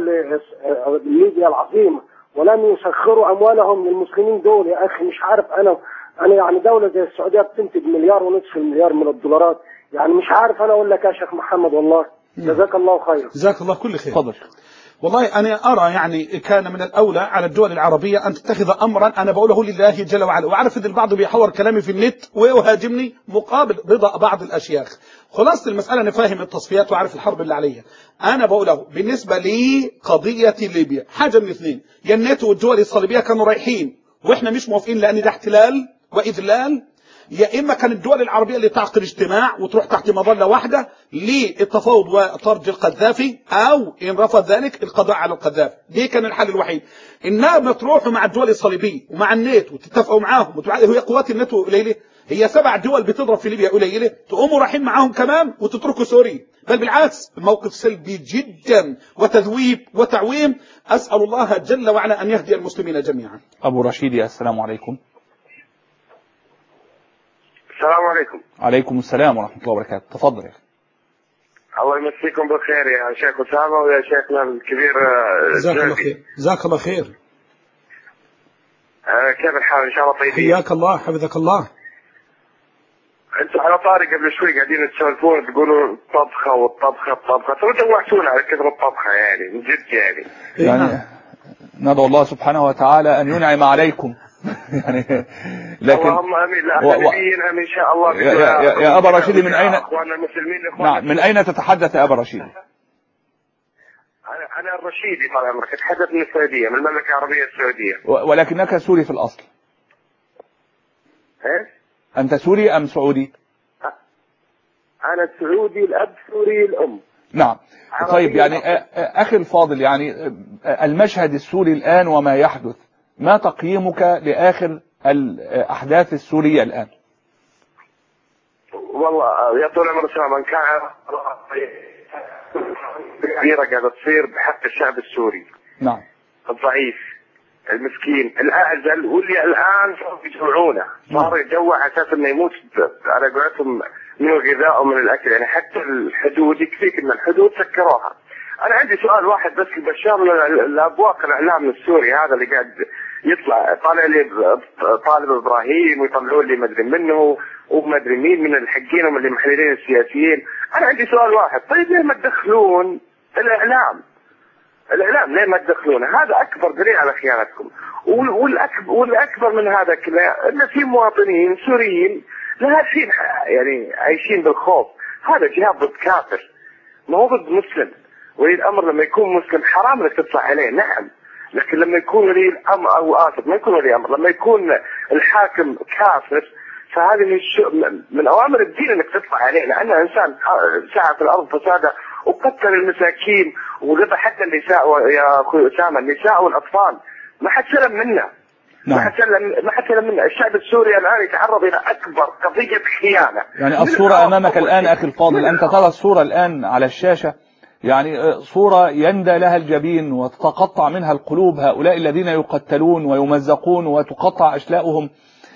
ليبيا العظيمة، ولم يسخروا اموالهم للمسلمين دول. يا اخي مش عارف انا يعني دولة زي السعودية بتنتج 1.5 مليار من الدولارات، يعني مش عارف انا اقول لك يا شيخ محمد والله. جزاك الله خير. جزاك الله كل خير. تفضل. والله أنا أرى يعني كان من الأولى على الدول العربية أن تتخذ أمرا أنا بقوله لله جل وعلا، وأعرف أن البعض بيحور كلامي في النت ويهاجمني مقابل رضا بعض الأشياخ. خلاص المسألة أنا فاهم التصفيات وعارف الحرب اللي عليها. أنا بقوله بالنسبة لي قضية ليبيا حاجة من اثنين، يا الناتو والدول الصليبية كانوا رايحين وإحنا مش موافقين لأن ده احتلال وإذلال، يا إما كان الدول العربية اللي تعقد اجتماع وتروح تحت مظلة واحدة للتفاوض وطرد القذافي، أو إن رفض ذلك القضاء على القذافي. دي كان الحل الوحيد. إنما تروحوا مع الدول الصليبية ومع الناتو وتتفقوا معاهم هي قوات الناتو قليلة، هي 7 دول بتضرب في ليبيا قليلة، تقوموا رايحين معاهم كمان وتتركوا سوريا؟ بل بالعكس، الموقف سلبي جدا وتذويب وتعويم. أسأل الله جل وعلا أن يهدي المسلمين جميعا. أبو رشيد السلام عليكم. السلام عليكم. عليكم السلام ورحمة الله وبركاته. تفضل يا أخي. الله يمسيكم بالخير يا شيخ أسامة ويا شيخنا الكبير. جزاك الله خير. جزاك الله خير. كيف الحال؟ إن شاء الله طيبين. حياك الله حفظك الله. أنتم على طاري قبل شوي قاعدين تسولفون تقولوا طبخة والطبخة ترى جوعتونا على كثر الطبخة يعني من جد يعني ندعو الله سبحانه وتعالى أن ينعم عليكم يعني لكن اللهم امين. لا نبيين ان شاء الله. يا ابا رشيد من اين اخواننا المسلمين نعم من اين تتحدث يا ابا رشيد؟ انا الرشيدي طال عمرك، اتحدث من السعوديه، من المملكه العربيه السعوديه. ولكنك سوري في الأصل. ايش؟ أنت سوري أم سعودي؟ انا سعودي الاب، سوري الام. نعم. طيب يعني أخي الفاضل، يعني المشهد السوري الآن وما يحدث، ما تقييمك لآخر الأحداث السورية الآن؟ والله يا طول عمر سلام، كان كبيرة قاعدة تصير بحق الشعب السوري. نعم. الضعيف المسكين الأعزل، واللي الآن صاروا يجوعونه، صار يجوع على أساس إنه يموت على قولتهم من الغذاء ومن الأكل. يعني حتى الحدود، يكفيك إن الحدود سكروها. أنا عندي سؤال واحد بس لبشار، الأبواق الإعلام السوري هذا اللي قاعد يطلع طالع لي طالب إبراهيم ويطلعوا لي مدري منه ومدري مين من الحقين اللي محللين السياسيين. أنا عندي سؤال واحد، طيب ليه ما تدخلون الإعلام ليه ما تدخلونه؟ هذا أكبر دليل على خيانتكم. والأكبر من هذا كله إن في مواطنين سوريين لاهين يعني عايشين بالخوف. هذا جهاد ضد كافر، ما هو ضد مسلم. ولي الأمر لما يكون مسلم حرام انك تطلع عليه، نعم، لكن لما يكون ولي الأمر أو آسف ما يكون ولي أمر، لما يكون الحاكم كافر، فهذه من أوامر الدين انك تطلع عليه، لأنه إنسان سعى في الأرض فسادا وقتل المساكين وذبح حتى النساء. يا أخوي أسامة، النساء والأطفال ما حد سلم منا. نعم. ما حد سلم منا. الشعب السوري الآن يتعرض إلى أكبر قضية خيانة. يعني الصورة أمامك الآن أخي الفاضل، أنت ترى الصورة الآن على الشاشة، يعني صورة يندى لها الجبين وتتقطع منها القلوب. هؤلاء الذين يقتلون ويمزقون وتقطع أشلاؤهم.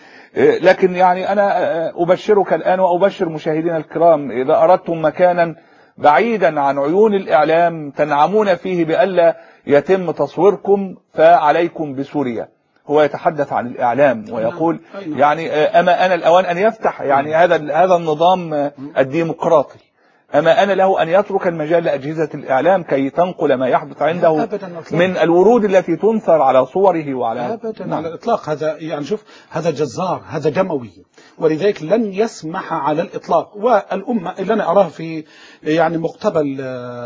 لكن يعني أنا أبشرك الآن وأبشر مشاهدينا الكرام، إذا أردتم مكانا بعيدا عن عيون الإعلام تنعمون فيه بألا يتم تصويركم، فعليكم بسوريا. هو يتحدث عن الإعلام ويقول يعني أما أنا الأوان أن يفتح يعني هذا النظام الديمقراطي، أما أنا له أن يترك المجال لأجهزة الإعلام كي تنقل ما يحدث عنده من الورود التي تنثر على صوره وعلى أبدا على الإطلاق. هذا يعني شوف، هذا جزار، هذا دموي، ولذلك لن يسمح على الإطلاق. والأمة اللي أنا أراها في يعني مقتبل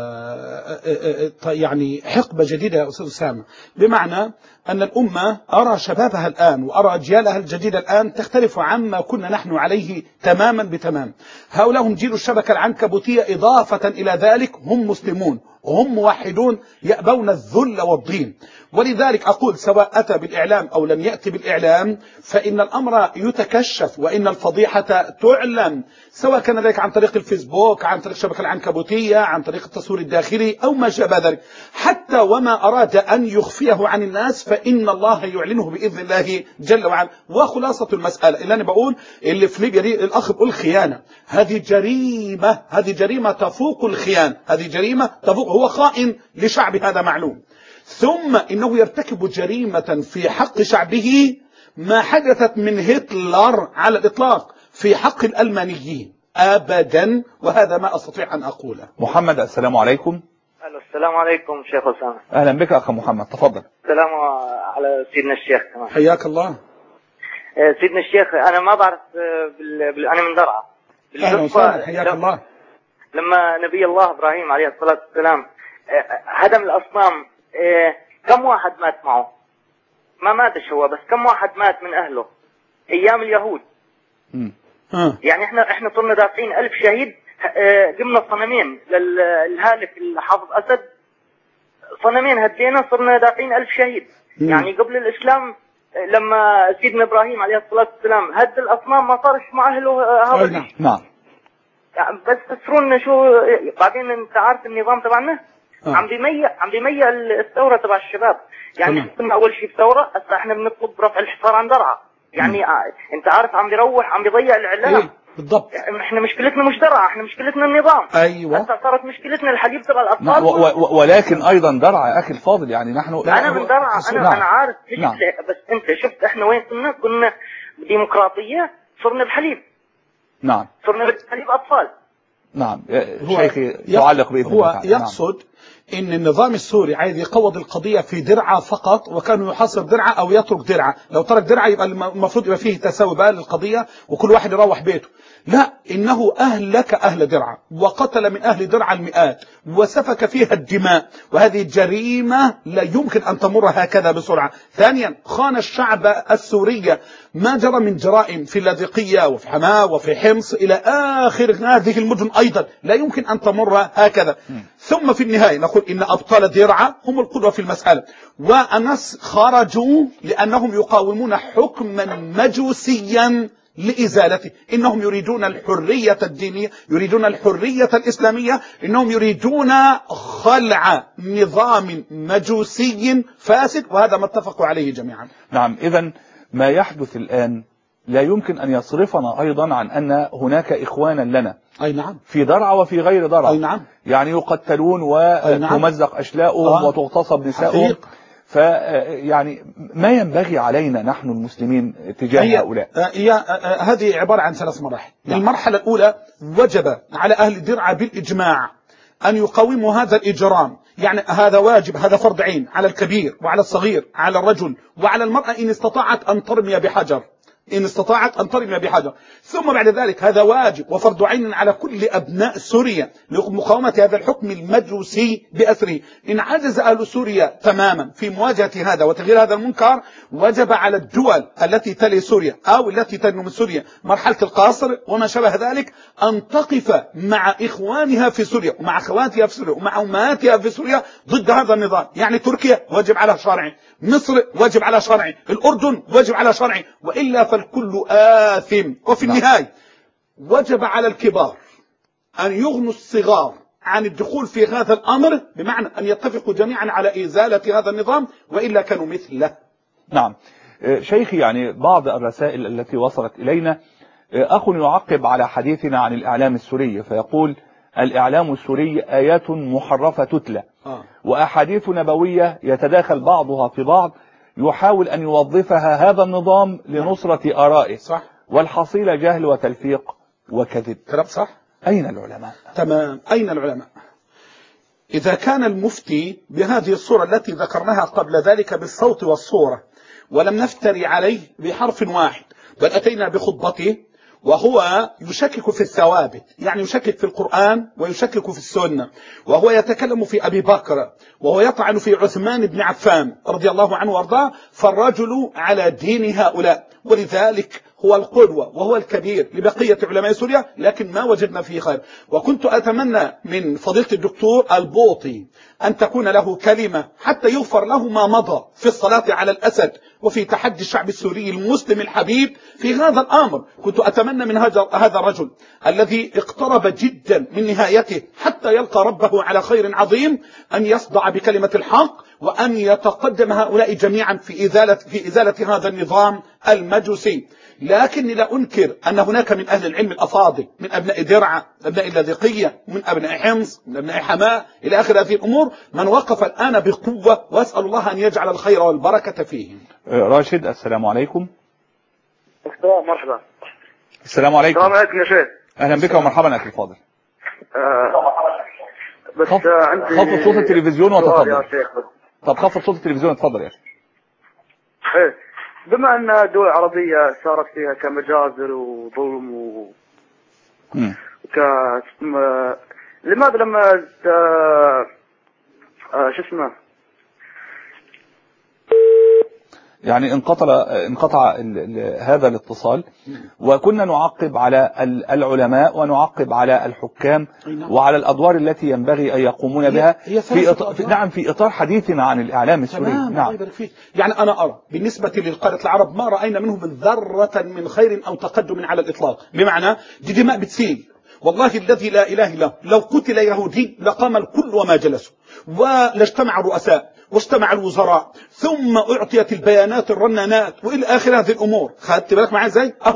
يعني حقبة جديدة يا أستاذ أسامة، بمعنى أن الأمة أرى شبابها الآن وأرى أجيالها الجديدة الآن تختلف عما كنا نحن عليه تماما بتمام. هؤلاء هم جيل الشبكة العنكبوتية، إضافة إلى ذلك هم مسلمون وهم موحدون يأبون الذل والضين. ولذلك أقول سواء أتى بالإعلام أو لم يأتي بالإعلام فإن الأمر يتكشف وإن الفضيحة تعلن، سواء كان ذلك عن طريق الفيسبوك، عن طريق الشبكة العنكبوتية، عن طريق التصوير الداخلي أو ما شابه ذلك. حتى وما أراد أن يخفيه عن الناس فإن الله يعلنه بإذن الله جل وعلا. وخلاصة المسألة اللي أنا بقول، اللي في ليبيا دي الأخ بيقول خيانة، هذه جريمة، هذه جريمة تفوق الخيانة، هذه جريمة تفوق. هو خائن لشعب، هذا معلوم، ثم إنه يرتكب جريمة في حق شعبه ما حدثت من هتلر على الإطلاق في حق الألمانيين أبدا، وهذا ما أستطيع أن أقوله. محمد، السلام عليكم. السلام عليكم شيخ أسامة. أهلا بك أخ محمد، تفضل. السلام على سيدنا الشيخ كمان. حياك الله. سيدنا الشيخ، أنا ما بعرف أنا من درعا. أهلا وسهلا، حياك الله. لما نبي الله إبراهيم عليه الصلاة والسلام هدم الأصنام، كم واحد مات معه؟ ما ماتش هو بس، كم واحد مات من أهله أيام اليهود؟ يعني احنا صرنا دافعين 1000 شهيد. قمنا صنمين للهالك الحافظ أسد، صنمين هدينا صرنا دافعين 1000 شهيد. يعني قبل الإسلام لما سيدنا إبراهيم عليه الصلاة والسلام هد الأصنام ما صارش مع أهله هذا. نعم. يعني بس تسرون شو بعدين، انت عارف النظام تبعنا عم بيميع الثورة تبع الشباب. يعني كنا أول شيء بثورة، هسه احنا بنطلب رفع الحصار عن درعا. يعني انت عارف عم بيضيع الإعلام. إيه بالضبط. احنا مشكلتنا مش درعا، احنا مشكلتنا النظام. ايوه. هسه صارت مشكلتنا الحليب تبع الأطفال. ولكن أيضا درعا يا أخي الفاضل، يعني نحن أنا من درعا، أنا عارف. نعم. بس أنت شفت احنا وين كنا ديمقراطية، صرنا بحليب. نعم. صرنا بحليب أطفال. نعم. شيخي تعلق بإذن هو يقصد إن النظام السوري عايز يقوض القضية في درعا فقط، وكانوا يحاصر درعا أو يترك درعا. لو ترك درعا يبقى المفروض يبقى فيه تساوي بقى للقضية وكل واحد يروح بيته. لا، إنه أهلك أهل درعا وقتل من أهل درعا المئات وسفك فيها الدماء، وهذه جريمة لا يمكن أن تمر هكذا بسرعة. ثانيا، خان الشعب السوري، ما جرى من جرائم في اللاذقية وفي حماة وفي حمص إلى آخر هذه المدن أيضا لا يمكن أن تمر هكذا. ثم في النهاية نقول إن أبطال درعا هم القدوة في المسألة، والناس خرجوا لأنهم يقاومون حكما مجوسيا لإزالته. إنهم يريدون الحرية الدينية، يريدون الحرية الإسلامية، إنهم يريدون خلع نظام مجوسي فاسد، وهذا ما اتفقوا عليه جميعا. نعم، إذن ما يحدث الآن لا يمكن أن يصرفنا أيضا عن أن هناك إخوانا لنا أي نعم في درعا وفي غير درعا. أي نعم. يعني يقتلون وتمزق أشلاؤهم وتغتصب نساؤهم. فيعني ما ينبغي علينا نحن المسلمين تجاه هؤلاء؟ هذه عبارة عن 3 مراحل. نعم. المرحلة الأولى، وجب على أهل درعا بالإجماع أن يقاوموا هذا الإجرام. يعني هذا واجب، هذا فرض عين على الكبير وعلى الصغير، على الرجل وعلى المرأة إن استطاعت أن ترمي بحجر، إن استطاعت أن ترمي بحجر. ثم بعد ذلك هذا واجب وفرض عين على كل أبناء سوريا لمقاومة هذا الحكم المجوسي بأسره. إن عجز أهل سوريا تماما في مواجهة هذا وتغيير هذا المنكر، وجب على الدول التي تلي سوريا أو التي تدنو من سوريا مرحلة القاصر وما شابه ذلك أن تقف مع إخوانها في سوريا ومع أخواتها في سوريا ومع أمهاتها في سوريا ضد هذا النظام. يعني تركيا واجب على شرعي، مصر واجب على شرعي، الأردن واجب على شرعي، وإلا فالكل آثم. وفي النهاية وجب على الكبار أن يغنوا الصغار عن الدخول في هذا الأمر، بمعنى أن يتفقوا جميعا على إزالة هذا النظام، وإلا كانوا مثله. نعم شيخي، يعني بعض الرسائل التي وصلت إلينا، أخ يعقب على حديثنا عن الإعلام السوري فيقول: الإعلام السوري آيات محرفة تتلى وأحاديث نبوية يتداخل بعضها في بعض، يحاول أن يوظفها هذا النظام لنصرة آرائه. صح. والحصيلة جهل وتلفيق وكذب. كلام صح. أين العلماء؟ تمام، أين العلماء؟ إذا كان المفتي بهذه الصورة التي ذكرناها قبل ذلك بالصوت والصورة، ولم نفتري عليه بحرف واحد، بل أتينا بخطبته وهو يشكك في الثوابت، يعني يشكك في القرآن ويشكك في السنة، وهو يتكلم في أبي بكر وهو يطعن في عثمان بن عفان رضي الله عنه وارضاه، فالرجل على دين هؤلاء، ولذلك هو القدوة وهو الكبير لبقية علماء سوريا، لكن ما وجدنا فيه خير. وكنت أتمنى من فضيلة الدكتور البوطي أن تكون له كلمة حتى يغفر له ما مضى في الصلاة على الأسد وفي تحدي الشعب السوري المسلم الحبيب في هذا الأمر. كنت أتمنى من هذا الرجل الذي اقترب جدا من نهايته حتى يلقى ربه على خير عظيم أن يصدع بكلمة الحق، وأن يتقدم هؤلاء جميعا في إزالة هذا النظام المجوسي. لكني لا أنكر أن هناك من أهل العلم الأفاضل، من أبناء درعا، أبناء اللاذقية، من أبناء حمص، من أبناء حماة، إلى آخر هذه الأمور، من وقف الآن بقوة، وأسأل الله أن يجعل الخير والبركة فيهم. راشد، السلام عليكم. السلام، مرحبا. السلام عليكم. السلام عليكم يا شيخ. أهلا بك ومرحبا أخي الفاضل. بس عندي خفض صوت التلفزيون وتفضل يا شيخ. طب خفض صوت التلفزيون اتفضل يا أخي. بما أن الدول العربية صارت فيها كمجازر وظلم لماذا لما شو اسمه يعني انقطع هذا الاتصال، وكنا نعقب على العلماء ونعقب على الحكام وعلى الأدوار التي ينبغي أن يقومون بها في إطار حديثنا عن الإعلام السوري. نعم. يعني أنا أرى بالنسبة للقادة العرب ما رأينا منهم ذرة من خير أو تقدم على الإطلاق، بمعنى دي دماء بتسيل. والله الذي لا إله إلا هو، لو قتل يهودي لقام الكل وما جلسوا، ولاجتمع الرؤساء واجتمع الوزراء، ثم أعطيت البيانات الرنانات وإلى آخر هذه الأمور. خدت بالك معي ازاي؟ أهو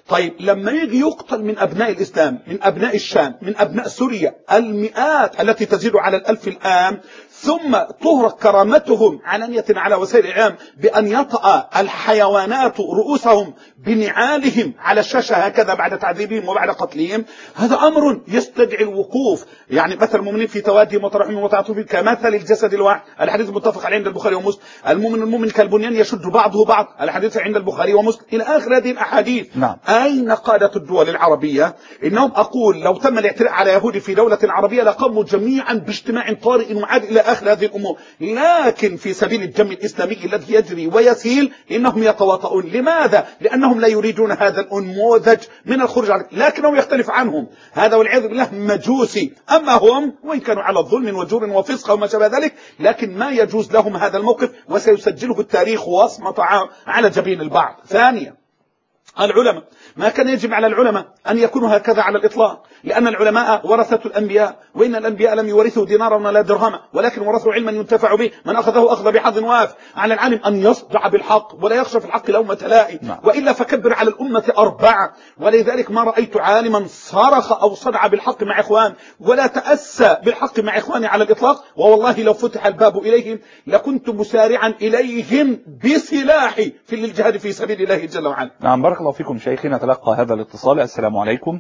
طيب لما يجي يقتل من أبناء الإسلام، من أبناء الشام، من أبناء سوريا المئات التي تزيد على 1000 الآن، ثم تهرق كرامتهم علانية على وسائل الإعلام بأن يطأ الحيوانات رؤوسهم بنعالهم على الشاشة هكذا بعد تعذيبهم وبعد قتلهم، هذا أمر يستدعي الوقوف. يعني مثل المؤمنين في توادهم وتراحمهم وتعاطفهم كمثل الجسد الواحد، الحديث متفق عليه عند البخاري ومسلم. المؤمن كالبنيان يشد بعضه بعض، الحديث عند البخاري ومسلم، إلى آخر هذه الأحاديث. نعم. أين قادة الدول العربية؟ إنهم أقول لو تم الاعتداء على يهودي في دولة عربية لقاموا جميعا باجتماع طارئ وعاد إلى آخر هذه الأمور، لكن في سبيل الجم الإسلامي الذي يجري ويسيل إنهم يتواطؤون. لماذا؟ لأنهم لا يريدون هذا النموذج من الخروج عنه، لكنه يختلف عنهم، هذا والعياذ بالله مجوسي. أما هم وإن كانوا على ظلم وجور وفسق وما شابه ذلك، لكن ما يجوز لهم هذا الموقف وسيسجله التاريخ وصمة على جبين البعض. ثانيا العلماء، ما كان يجب على العلماء أن يكونوا هكذا على الإطلاق، لأن العلماء ورثة الأنبياء، وإن الأنبياء لم يورثوا دينارا ولا درهما، ولكن ورثوا علما ينتفع به، من أخذه أخذ بحظ وافر. على العالم أن يصدع بالحق ولا يخشى في الحق لومة لائم، وإلا فكبر على الأمة 4. ولذلك ما رأيت عالما صرخ أو صدع بالحق مع إخوان ولا تأسى بالحق مع إخواني على الإطلاق، ووالله لو فتح الباب إليهم لكنت مسارعا إليهم بسلاحي في الجهاد في سبيل الله جل وعلا. نعم، بارك الله فيكم شيخي. نتلقى هذا الاتصال. السلام عليكم.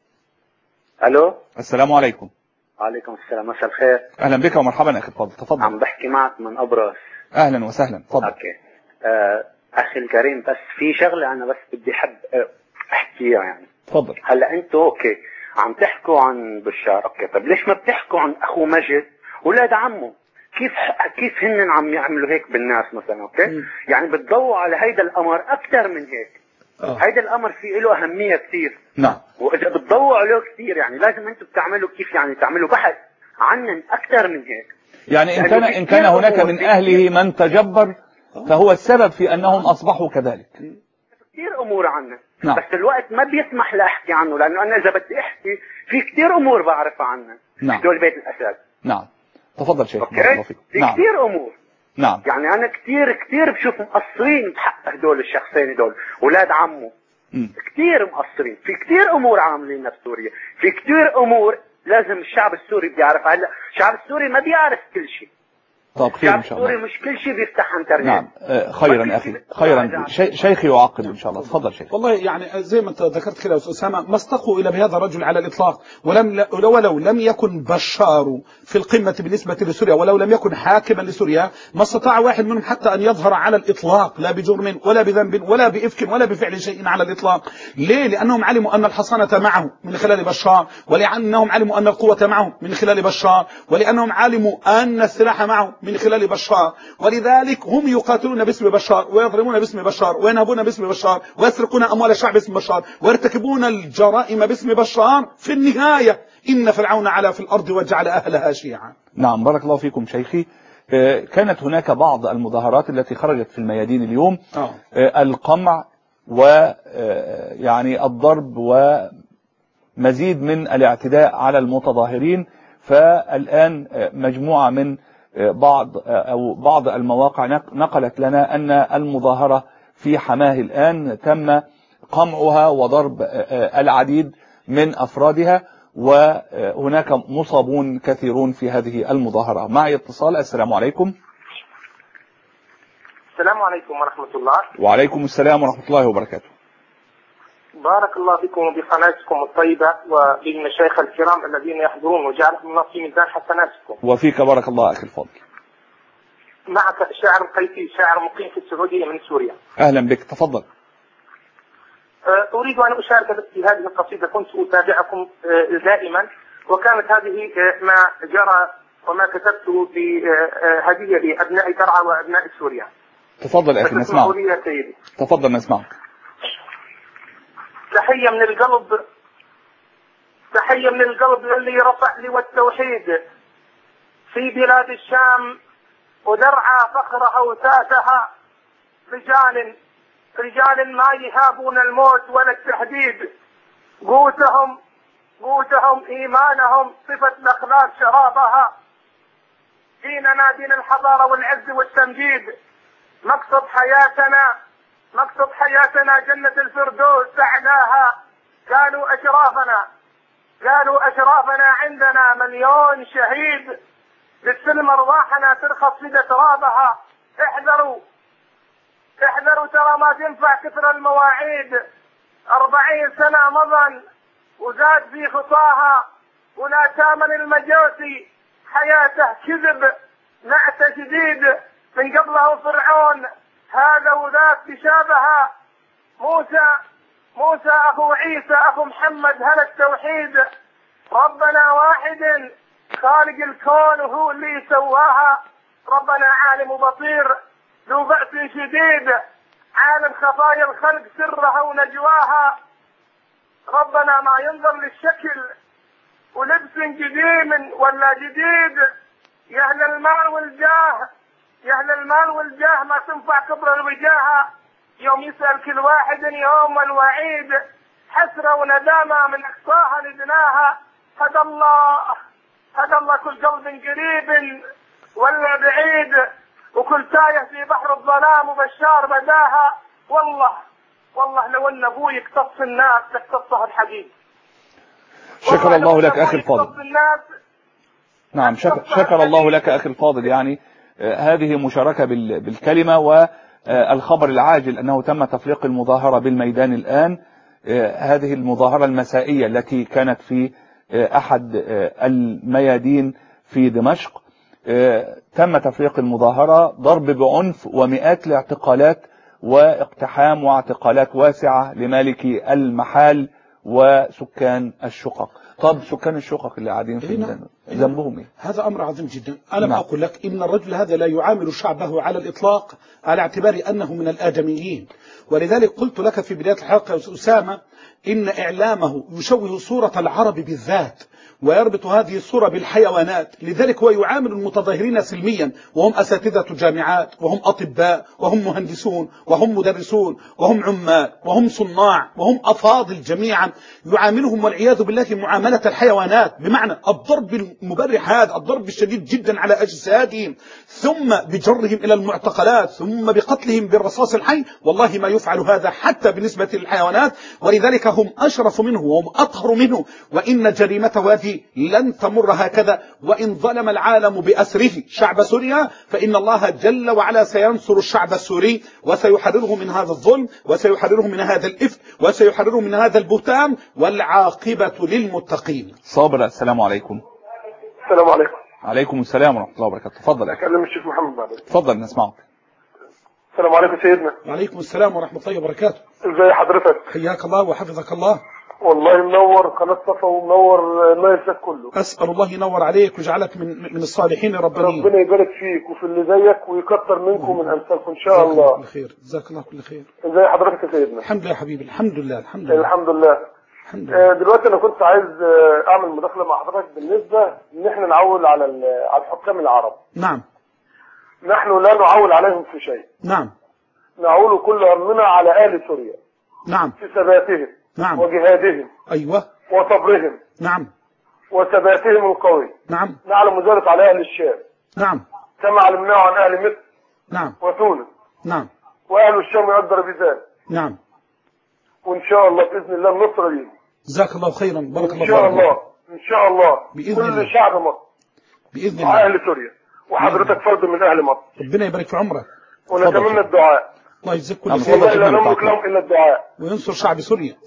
الو، السلام عليكم. وعليكم السلام، مساء الخير. اهلا بك ومرحبا اخي. تفضل. عم بحكي معك من ابرز. اهلا وسهلا، تفضل. اوكي. اخي الكريم، بس في شغله انا بس بدي حب احكيها. يعني تفضل. هلا انتوا اوكي عم تحكوا عن بشار، اوكي، طب ليش ما بتحكوا عن اخو مجد اولاد عمه؟ كيف هن عم يعملوا هيك بالناس مثلا؟ اوكي. يعني بتضووا على هيدا الامر اكثر من هيك. هيدا الامر فيه له اهميه كثير. نعم. واذا بتضووا عليه كثير يعني لازم انتم بتعملوا كيف، يعني تعملوا بحث عنن اكثر من هيك. يعني إن كان هناك من أهله من تجبر فهو السبب في أنهم أصبحوا كذلك. كثير أمور عنه. نعم. بس الوقت ما بيسمح لأحكي عنه، لأنه أنا إذا بدي أحكي في كثير أمور بعرفها عنه. نعم. دول بيت الأسد. نعم، تفضل شيخ. أوكي. في نعم. كثير أمور. نعم. يعني أنا كثير بشوف مقصرين بحق هدول الشخصين دول أولاد عمه. كثير مقصرين في كثير أمور عاملينها في سوريا، في كثير أمور لازم الشعب السوري بيعرف. هلا الشعب السوري ما بيعرف كل شيء. طب خير ان شاء الله. السوري مش كل شيء بيفتح انترنت. نعم. خيرا اخي، خيرا. شيخي يعقب ان شاء الله. تفضل شيخ. والله يعني زي ما انت ذكرت كده يا استاذ اسامه، ما استقوا الى بهذا الرجل على الاطلاق، ولو لم يكن بشار في القمه بالنسبه لسوريا، ولو لم يكن حاكما لسوريا، ما استطاع واحد منهم حتى ان يظهر على الاطلاق، لا بجرم ولا بذنب ولا بافك ولا بفعل شيء على الاطلاق. ليه؟ لانهم علموا ان الحصانه معه من خلال بشار، ولانهم علموا ان القوه معه من خلال بشار، ولانهم علموا ان السلاح معه من خلال بشار، ولذلك هم يقاتلون باسم بشار ويضربون باسم بشار وينهبون باسم بشار ويسرقون أموال الشعب باسم بشار ويرتكبون الجرائم باسم بشار. في النهاية إن فرعون علا في الأرض وجعل أهلها شيعا. نعم، بارك الله فيكم شيخي. كانت هناك بعض المظاهرات التي خرجت في الميادين اليوم، القمع ويعني الضرب ومزيد من الاعتداء على المتظاهرين. فالآن مجموعة من بعض المواقع نقلت لنا أن المظاهرة في حماه الآن تم قمعها وضرب العديد من أفرادها، وهناك مصابون كثيرون في هذه المظاهرة. معي اتصال. السلام عليكم. السلام عليكم ورحمة الله. وعليكم السلام ورحمة الله وبركاته. بارك الله فيكم وبقناتكم الطيبة وبالمشايخ الكرام الذين يحضرون، وجعلهم الله في ميزان حسناتكم. وفيك بارك الله أخي الفاضل. معك شاعر قيسي، شاعر مقيم في السعودية من سوريا. أهلا بك، تفضل. أريد أن أشارك في هذه القصيدة. كنت أتابعكم دائما، وكانت هذه ما جرى وما كتبته في هدية لأبناء درعا وأبناء سوريا. تفضل أخي نسمعك. تفضل نسمعك. تحية من القلب، تحية من القلب للي رفع لي والتوحيد في بلاد الشام ودرعا فخرها وتاتها. رجال ما يهابون الموت ولا التهديد، قوتهم إيمانهم، صفة الأخلاق شرابها. ديننا دين الحضارة والعز والتمجيد، مقصد حياتنا جنة الفردوس أعلاها. أشرافنا عندنا مليون شهيد، للسلم أرواحنا ترخص في ترابها. احذروا ترى ما تنفع كثر المواعيد. 40 سنة مضى وزاد في خطاها، ولا تامن المجوسي حياته كذب نعت شديد، من قبله فرعون هذا وذاك تشابه. موسى أخو عيسى أخو محمد، هل التوحيد؟ ربنا واحد خالق الكون وهو اللي سواها. ربنا عالم وبصير ذو بأس شديد، عالم خفايا الخلق سرها ونجواها. ربنا ما ينظر للشكل ولبس قديم ولا جديد. يا أهل المال والجاه ما تنفع كبر الوجاهة. يوم يسأل كل واحد يوم الوعيد، حسرة وندامة من أقصاها ندناها. هدى الله كل قلب قريب ولا بعيد، وكل تايه في بحر الظلام وبشار بداها. والله لو ان ابوي يقتص الناس تقتصها الحبيب. شكر الله لك أخي الفاضل. نعم، شكر الله لك أخي الفاضل. يعني هذه مشاركة بالكلمة، والخبر العاجل أنه تم تفريق المظاهرة بالميدان الآن. هذه المظاهرة المسائية التي كانت في أحد الميادين في دمشق، تم تفريق المظاهرة، ضرب بعنف ومئات الاعتقالات واقتحام واعتقالات واسعة لمالكي المحال وسكان الشقق. طب سكان الشقق اللي قاعدين في ذنبهم ايه؟ هذا امر عظيم جدا. انا اقول لك ان الرجل هذا لا يعامل شعبه على الاطلاق على اعتبار انه من الادميين، ولذلك قلت لك في بداية الحلقة يا أسامة إن إعلامه يشوه صورة العرب بالذات ويربط هذه الصورة بالحيوانات. لذلك هو يعامل المتظاهرين سلميا، وهم أساتذة جامعات وهم أطباء وهم مهندسون وهم مدرسون وهم عمال وهم صناع وهم أفاضل جميعا، يعاملهم والعياذ بالله معاملة الحيوانات، بمعنى الضرب المبرح هذا، الضرب الشديد جدا على أجسادهم، ثم بجرهم إلى المعتقلات، ثم بقتلهم بالرصاص الحي. والله ما يفعل هذا حتى بالنسبة للحيوانات، ولذلك هم أشرف منه وهم أطهر منه، وإن جريمته هذه لن تمر هكذا. وإن ظلم العالم بأسره شعب سوريا فإن الله جل وعلا سينصر الشعب السوري وسيحرره من هذا الظلم وسيحرره من هذا الإفك وسيحرره من هذا البهتان، والعاقبة للمتقين. صابر، السلام عليكم. السلام عليكم. عليكم السلام ورحمة الله وبركاته. تفضل. أكلم الشيخ محمد بعد. تفضل نسمعك. السلام عليكم سيدنا. وعليكم السلام ورحمة الله وبركاته. ازي حضرتك؟ حياك الله وحفظك الله. والله منور قناة صفا ومنور ما يفك كله. أسأل الله ينور عليك ويجعلك من الصالحين الربانيين. ربنا يبارك فيك وفي اللي زيك ويكتر منكم من أمثالكم إن شاء الله. كل خير. جزاك الله كل خير. ازي حضرتك يا سيدنا؟ الحمد لله حبيبي. الحمد لله الحمد لله الحمد لله. الحمد لله. دلوقتي أنا كنت عايز أعمل مداخلة مع حضرتك بالنسبة إن إحنا نعول على الحكام العرب. نعم. نحن لا نعول عليهم في شيء. نعم. نعول كل همنا على أهل سوريا. نعم. في ثباتهم. نعم. وجهادهم. أيوة. وصبرهم. نعم. وثباتهم القوي. نعم. نعلم ذلك على أهل الشام. نعم. كما علمناه عن أهل مصر. نعم. وتونس. نعم. وأهل الشام يقدر بذلك. نعم. وإن شاء الله بإذن الله النصر ليه. جزاك الله خيرا. بارك الله فيك. إن شاء الله. بإذن كل الله. شعب مصر. بإذن الله. أهل سوريا. وحضرتك فرد من أهل مصر. ربنا يبارك في عمرك. ونتمنى الدعاء. الله يجزيك كل خير. لا نملك لهم إلا الدعاء. وينصر شعب سوريا.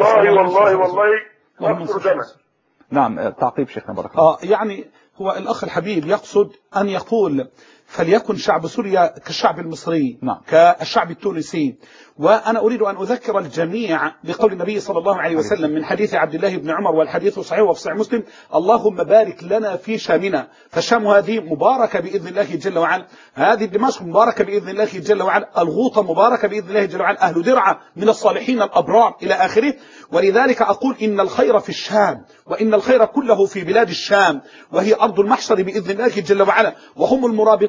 والله نصر دمه. نعم. تعقيب شيخنا بارك الله. يعني هو الأخ الحبيب يقصد أن يقول فليكن شعب سوريا كالشعب المصري. نعم. كالشعب التونسي. وأنا أريد أن أذكر الجميع بقول النبي صلى الله عليه وسلم من حديث عبد الله بن عمر، والحديث صحيح وفي صحيح مسلم: اللهم بارك لنا في شامنا. فالشام هذه مباركة بإذن الله جل وعلا، هذه دمشق مباركة بإذن الله جل وعلا، الغوطة مباركة بإذن الله جل وعلا، أهل درعا من الصالحين الأبرار إلى آخره. ولذلك أقول إن الخير في الشام، وإن الخير كله في بلاد الشام، وهي أرض المحشر بإذن الله جل وعلا، وهم المرابطون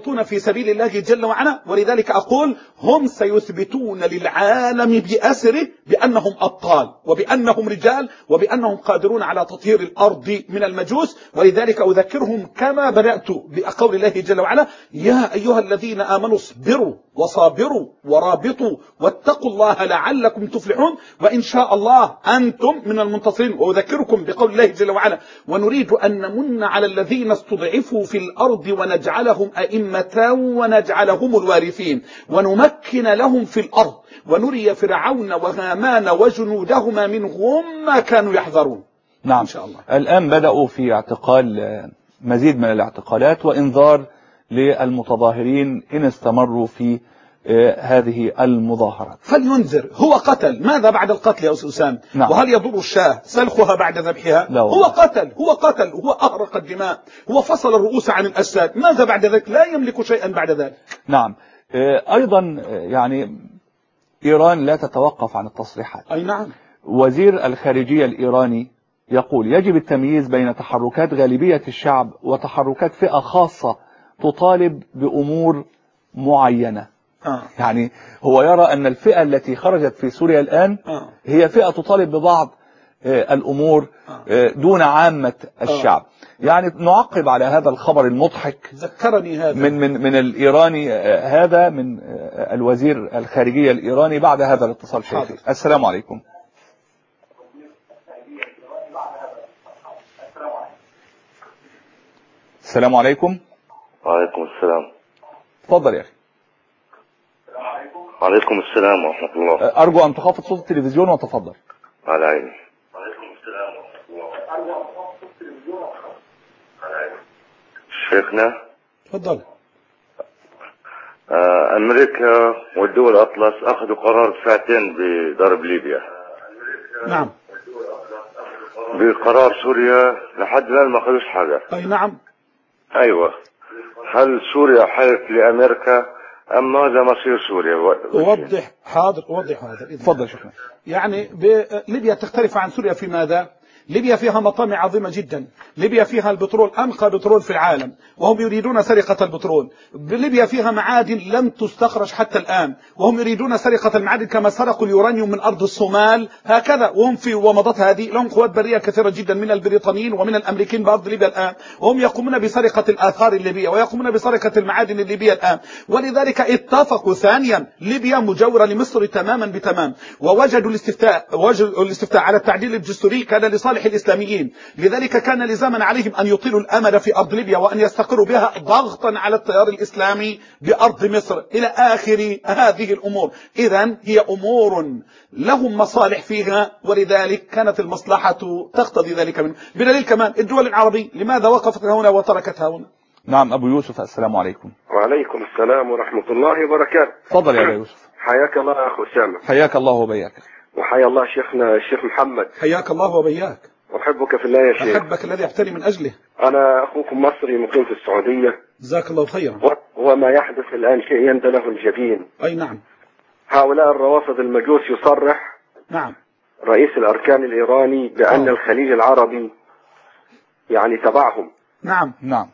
يرابطون في سبيل الله جل وعلا. ولذلك أقول هم سيثبتون للعالم بأسره بأنهم أبطال وبأنهم رجال وبأنهم قادرون على تطهير الأرض من المجوس. ولذلك أذكرهم كما بدأت بقول الله جل وعلا: يا أيها الذين آمنوا اصبروا وصابروا ورابطوا واتقوا الله لعلكم تفلحون وإن شاء الله أنتم من المنتصرين. وأذكركم بقول الله جل وعلا: ونريد أن نمن على الذين استضعفوا في الأرض ونجعلهم أئمة ونجعلهم الوارثين ونمكن لهم في الأرض ونري فرعون وهامان وجنودهما منهم ما كانوا يحذرون. نعم إن شاء الله. الآن بدأوا في اعتقال مزيد من الاعتقالات وإنذار للمتظاهرين إن استمروا في هذه المظاهرات. فلينذر. هو قتل، ماذا بعد القتل يا أستاذ أسامة؟ نعم. وهل يضر الشاة سلخها بعد ذبحها؟ هو قتل هو أغرق الدماء، هو فصل الرؤوس عن الأجساد، ماذا بعد ذلك؟ لا يملك شيئا بعد ذلك. نعم. أيضا يعني إيران لا تتوقف عن التصريحات. أي نعم. وزير الخارجية الإيراني يقول: يجب التمييز بين تحركات غالبية الشعب وتحركات فئة خاصة تطالب بأمور معينة. يعني هو يرى أن الفئة التي خرجت في سوريا الآن هي فئة تطالب ببعض الأمور دون عامة الشعب. يعني نعقب على هذا الخبر المضحك. ذكرني هذا من الإيراني هذا من الوزير الخارجية الإيراني بعد هذا الاتصال الشيخي. السلام عليكم. السلام عليكم. وعليكم السلام. تفضل يا أخي. وعليكم السلام ورحمة الله. أرجو أن تخفض صوت التلفزيون وتفضل. على عيني. وعليكم السلام ورحمة الله. شيخنا. تفضل. أمريكا والدول الأطلس أخذوا قرار ساعتين بضرب ليبيا. نعم. بقرار سوريا لحد الآن ما أخذوش حاجة. أي نعم. أيوة. هل سوريا حلف لأمريكا أم ماذا مصير سوريا؟ أوضح. حاضر أوضح هذا. تفضل شكرا. يعني ليبيا تختلف عن سوريا في ماذا؟ ليبيا فيها مطامع عظيمة جدا، ليبيا فيها البترول أنقى بترول في العالم وهم يريدون سرقة البترول. ليبيا فيها معادن لم تستخرج حتى الآن وهم يريدون سرقة المعادن كما سرقوا اليورانيوم من أرض الصومال هكذا. وهم في ومضت هذه لهم قوات برية كثيرة جدا من البريطانيين ومن الأمريكيين بأرض ليبيا الآن، وهم يقومون بسرقة الآثار الليبية ويقومون بسرقة المعادن الليبية الآن. ولذلك اتفقوا. ثانيا ليبيا مجاورة لمصر تماما بتمام، ووجدوا الاستفتاء على التعديل الدستوري كان لصالح الإسلاميين. لذلك كان لزاما عليهم أن يطيلوا الأمد في أرض ليبيا وأن يستقروا بها ضغطا على التيار الإسلامي بأرض مصر إلى آخر هذه الأمور. إذن هي أمور لهم مصالح فيها، ولذلك كانت المصلحة تقتضي ذلك منه. بدليل كمان الدول العربية لماذا وقفت هنا وتركتها هنا؟ نعم. أبو يوسف السلام عليكم. وعليكم السلام ورحمة الله وبركاته. تفضل يا أبو يوسف. حياك الله يا أخو أسامة. حياك الله وبياك. وحيا الله شيخنا الشيخ محمد. حياك الله وبياك. أحبك في الله يا شيخ. أحبك الذي أحتري من أجله. أنا أخوكم مصري مقيم في السعودية. جزاك الله خيرا. وما يحدث الآن شيء يندله الجبين. أي نعم. هؤلاء الروافض المجوس يصرح نعم رئيس الأركان الإيراني بأن الخليج العربي يعني تبعهم. نعم نعم.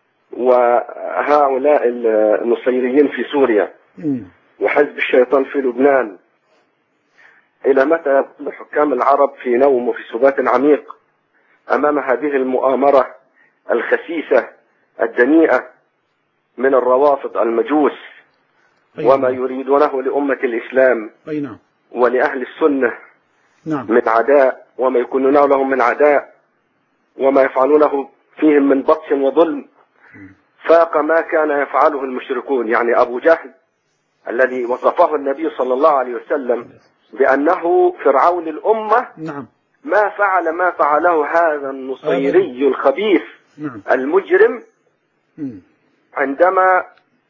وهؤلاء النصيريين في سوريا وحزب الشيطان في لبنان إلى متى حكام العرب في نوم وفي سبات عميق أمام هذه المؤامرة الخسيسة الدنيئة من الروافض المجوس وما يريدونه لأمة الإسلام ولأهل السنة من عداء وما يكونونه لهم من عداء وما يفعلونه فيهم من بطش وظلم فاق ما كان يفعله المشركون. يعني أبو جهل الذي وصفه النبي صلى الله عليه وسلم بأنه فرعون الأمة ما فعل ما فعله هذا النصيري الخبيث المجرم عندما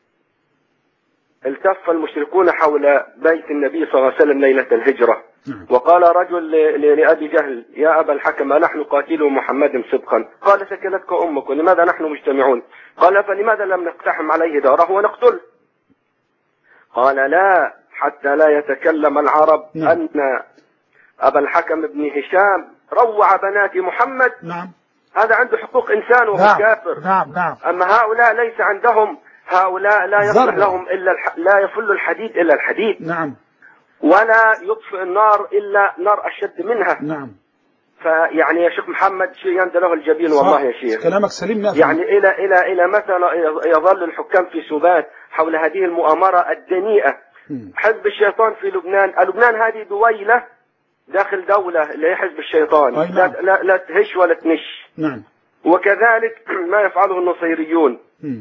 التف المشركون حول بيت النبي صلى الله عليه وسلم ليلة الهجرة وقال رجل لأبي جهل يا أبا الحكم نحن قاتلوا محمد صدقا قال سكلتك أمك ولماذا نحن مجتمعون قال فلماذا لم نقتحم عليه داره ونقتله قال لا حتى لا يتكلم العرب أن أبا الحكم بن هشام روع بنات محمد هذا عنده حقوق إنسان وهو كافر. أما هؤلاء ليس عندهم هؤلاء لا يصلح لهم إلا لا يفل الحديد إلا الحديد. نعم. ولا يطفئ النار إلا نار أشد منها. نعم. فيعني يا شيخ محمد شيء يندى له الجبين والله يا شيخ. كلامك سليم. يعني إلى متى يظل الحكام في سبات حول هذه المؤامرة الدنيئة؟ حزب الشيطان في لبنان هذه دويلة داخل دولة اللي هي حزب الشيطان. نعم. لا تهش ولا تنش. نعم. وكذلك ما يفعله النصيريون.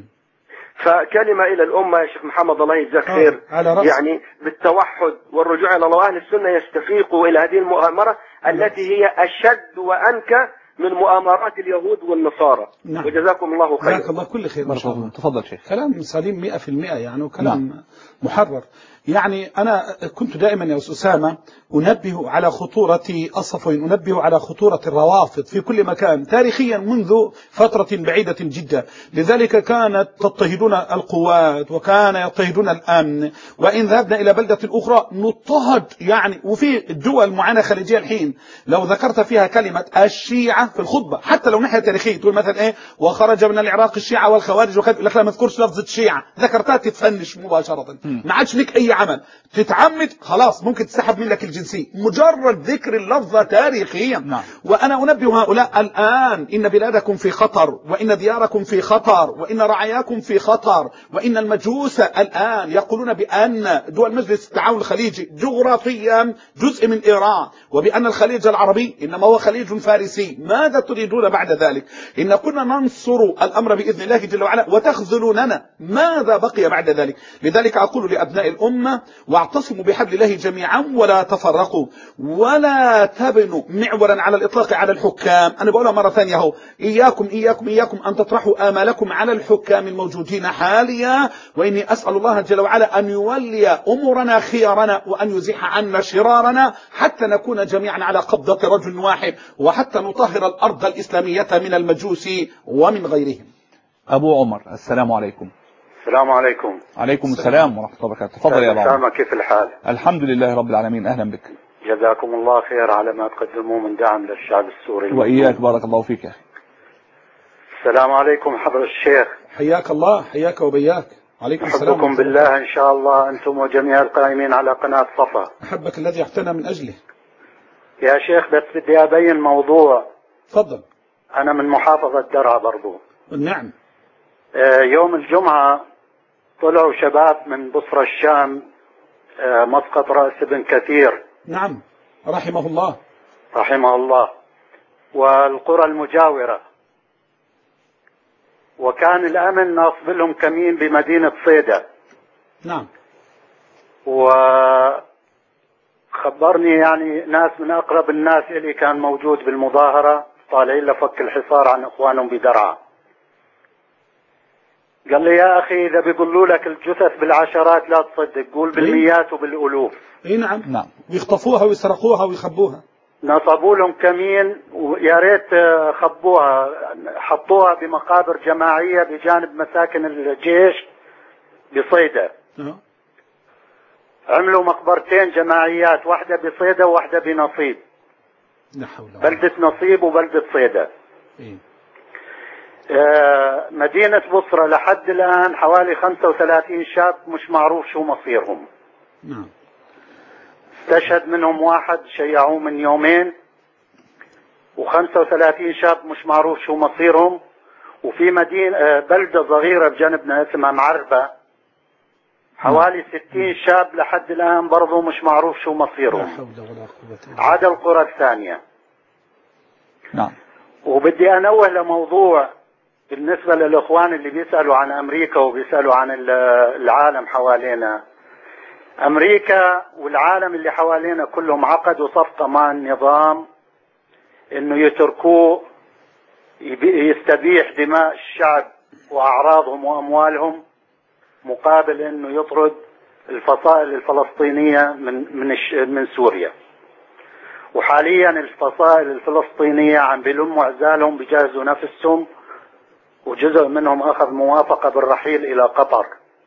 فكلمة إلى الأمة يا شيخ محمد الله يجزاك خير، يعني بالتوحد والرجوع إلى الله. أهل السنة يستفيقوا إلى هذه المؤامرة التي هي أشد وأنكى من مؤامرات اليهود والنصارى. نعم. وجزاكم الله خير. جزاك الله كل خير. تفضل شيخ. كلام سليم 100% يعني، وكلام محرر. يعني أنا كنت دائما يا أستاذ أسامة أنبه على خطورة الصفوين، أنبه على خطورة الروافض في كل مكان تاريخيا منذ فترة بعيدة جدا. لذلك كانت تضطهدون القوات وكان يضطهدون الأمن، وإن ذهبنا إلى بلدة أخرى نضطهد يعني. وفي دول معينة خليجية الحين لو ذكرت فيها كلمة الشيعة في الخطبة حتى لو ناحية تاريخية، تقول مثلا إيه وخرج من العراق الشيعة والخوارج وكذا، لك لا ما تذكرش لفظة الشيعة، ذكرتها تتفنش مباشرة، ما عادش لك أي عمل، تتعمد خلاص ممكن تسحب منك الجنسية مجرد ذكر اللفظة تاريخيا. نعم. وأنا أنبه هؤلاء الآن إن بلادكم في خطر، وإن دياركم في خطر، وإن رعاياكم في خطر، وإن المجوس الآن يقولون بأن دول مجلس التعاون الخليجي جغرافيا جزء من إيران، وبأن الخليج العربي إنما هو خليج فارسي. ماذا تريدون بعد ذلك؟ إن كنا ننصر الأمر بإذن الله جل وعلا وتخذلوننا، ماذا بقي بعد ذلك؟ لذلك أقول لأبناء الأمة واعتصموا بحبل الله جميعا ولا تفرقوا، ولا تبنوا معولا على الإطلاق على الحكام. أنا بقولها مرة ثانية هو، إياكم أن تطرحوا آمالكم على الحكام الموجودين حاليا، وإني أسأل الله جل وعلا أن يولي أمورنا خيارنا وأن يزيح عنا شرارنا حتى نكون جميعا على قبضة رجل واحد، وحتى نطهر الأرض الإسلامية من المجوس ومن غيرهم. أبو عمر السلام عليكم. السلام عليكم. عليكم السلام ورحمة الله وبركاته. تفضل يا أبو عمر. كيف الحال؟ الحمد لله رب العالمين. أهلا بك. جزاكم الله خير على ما تقدموه من دعم للشعب السوري. وإياك بارك الله فيك يا أخي. السلام عليكم حضرة الشيخ. حياك الله. حياك وبياك. عليكم السلام. أحبكم بالله إن شاء الله أنتم وجميع القائمين على قناة صفا. أحبك الذي احتنى من أجله. يا شيخ بس بدي أبين موضوع. تفضل. أنا من محافظة درعا برضو. نعم. يوم الجمعة طلعوا شباب من بصرة الشام مسقط رأس ابن كثير. نعم رحمه الله. رحمه الله. والقرى المجاورة، وكان الأمن ناصب لهم كمين بمدينة صيدا. نعم. وخبرني يعني ناس من أقرب الناس اللي كان موجود بالمظاهرة طالعين لفك الحصار عن إخوانهم بدرعا. قال لي يا أخي إذا بيقولوا لك الجثث بالعشرات لا تصدق، قول بالمئات وبالألوف. اي نعم. ويخطفوها ويسرقوها ويخبوها. نصبوا لهم كمين ويا ريت خبوها، حطوها بمقابر جماعية بجانب مساكن الجيش بصيدا. عملوا مقبرتين جماعيات، واحدة بصيدا وواحدة بنصيب. لا حول ولا قوة. بلدة نصيب وبلدة صيدا. مدينة بصرة لحد الآن حوالي 35 شاب مش معروف شو مصيرهم. نعم. استشهد منهم واحد شيعوه من يومين، و35 شاب مش معروف شو مصيرهم. وفي مدينة بلدة صغيرة بجنبنا اسمها معربة حوالي 60 شاب لحد الآن برضو مش معروف شو مصيرهم. لا حول ولا قوة. عدا القرى الثانية. نعم. وبدي أنوه لموضوع بالنسبة للإخوان اللي بيسألوا عن أمريكا وبيسألوا عن العالم حوالينا. أمريكا والعالم اللي حوالينا كلهم عقدوا صفقة مع النظام إنه يتركوه يستبيح دماء الشعب وأعراضهم وأموالهم مقابل إنه يطرد الفصائل الفلسطينية من سوريا. وحاليا الفصائل الفلسطينية عم بيلموا عزالهم بيجهزوا نفسهم، وجزء منهم أخذ موافقة بالرحيل إلى قطر.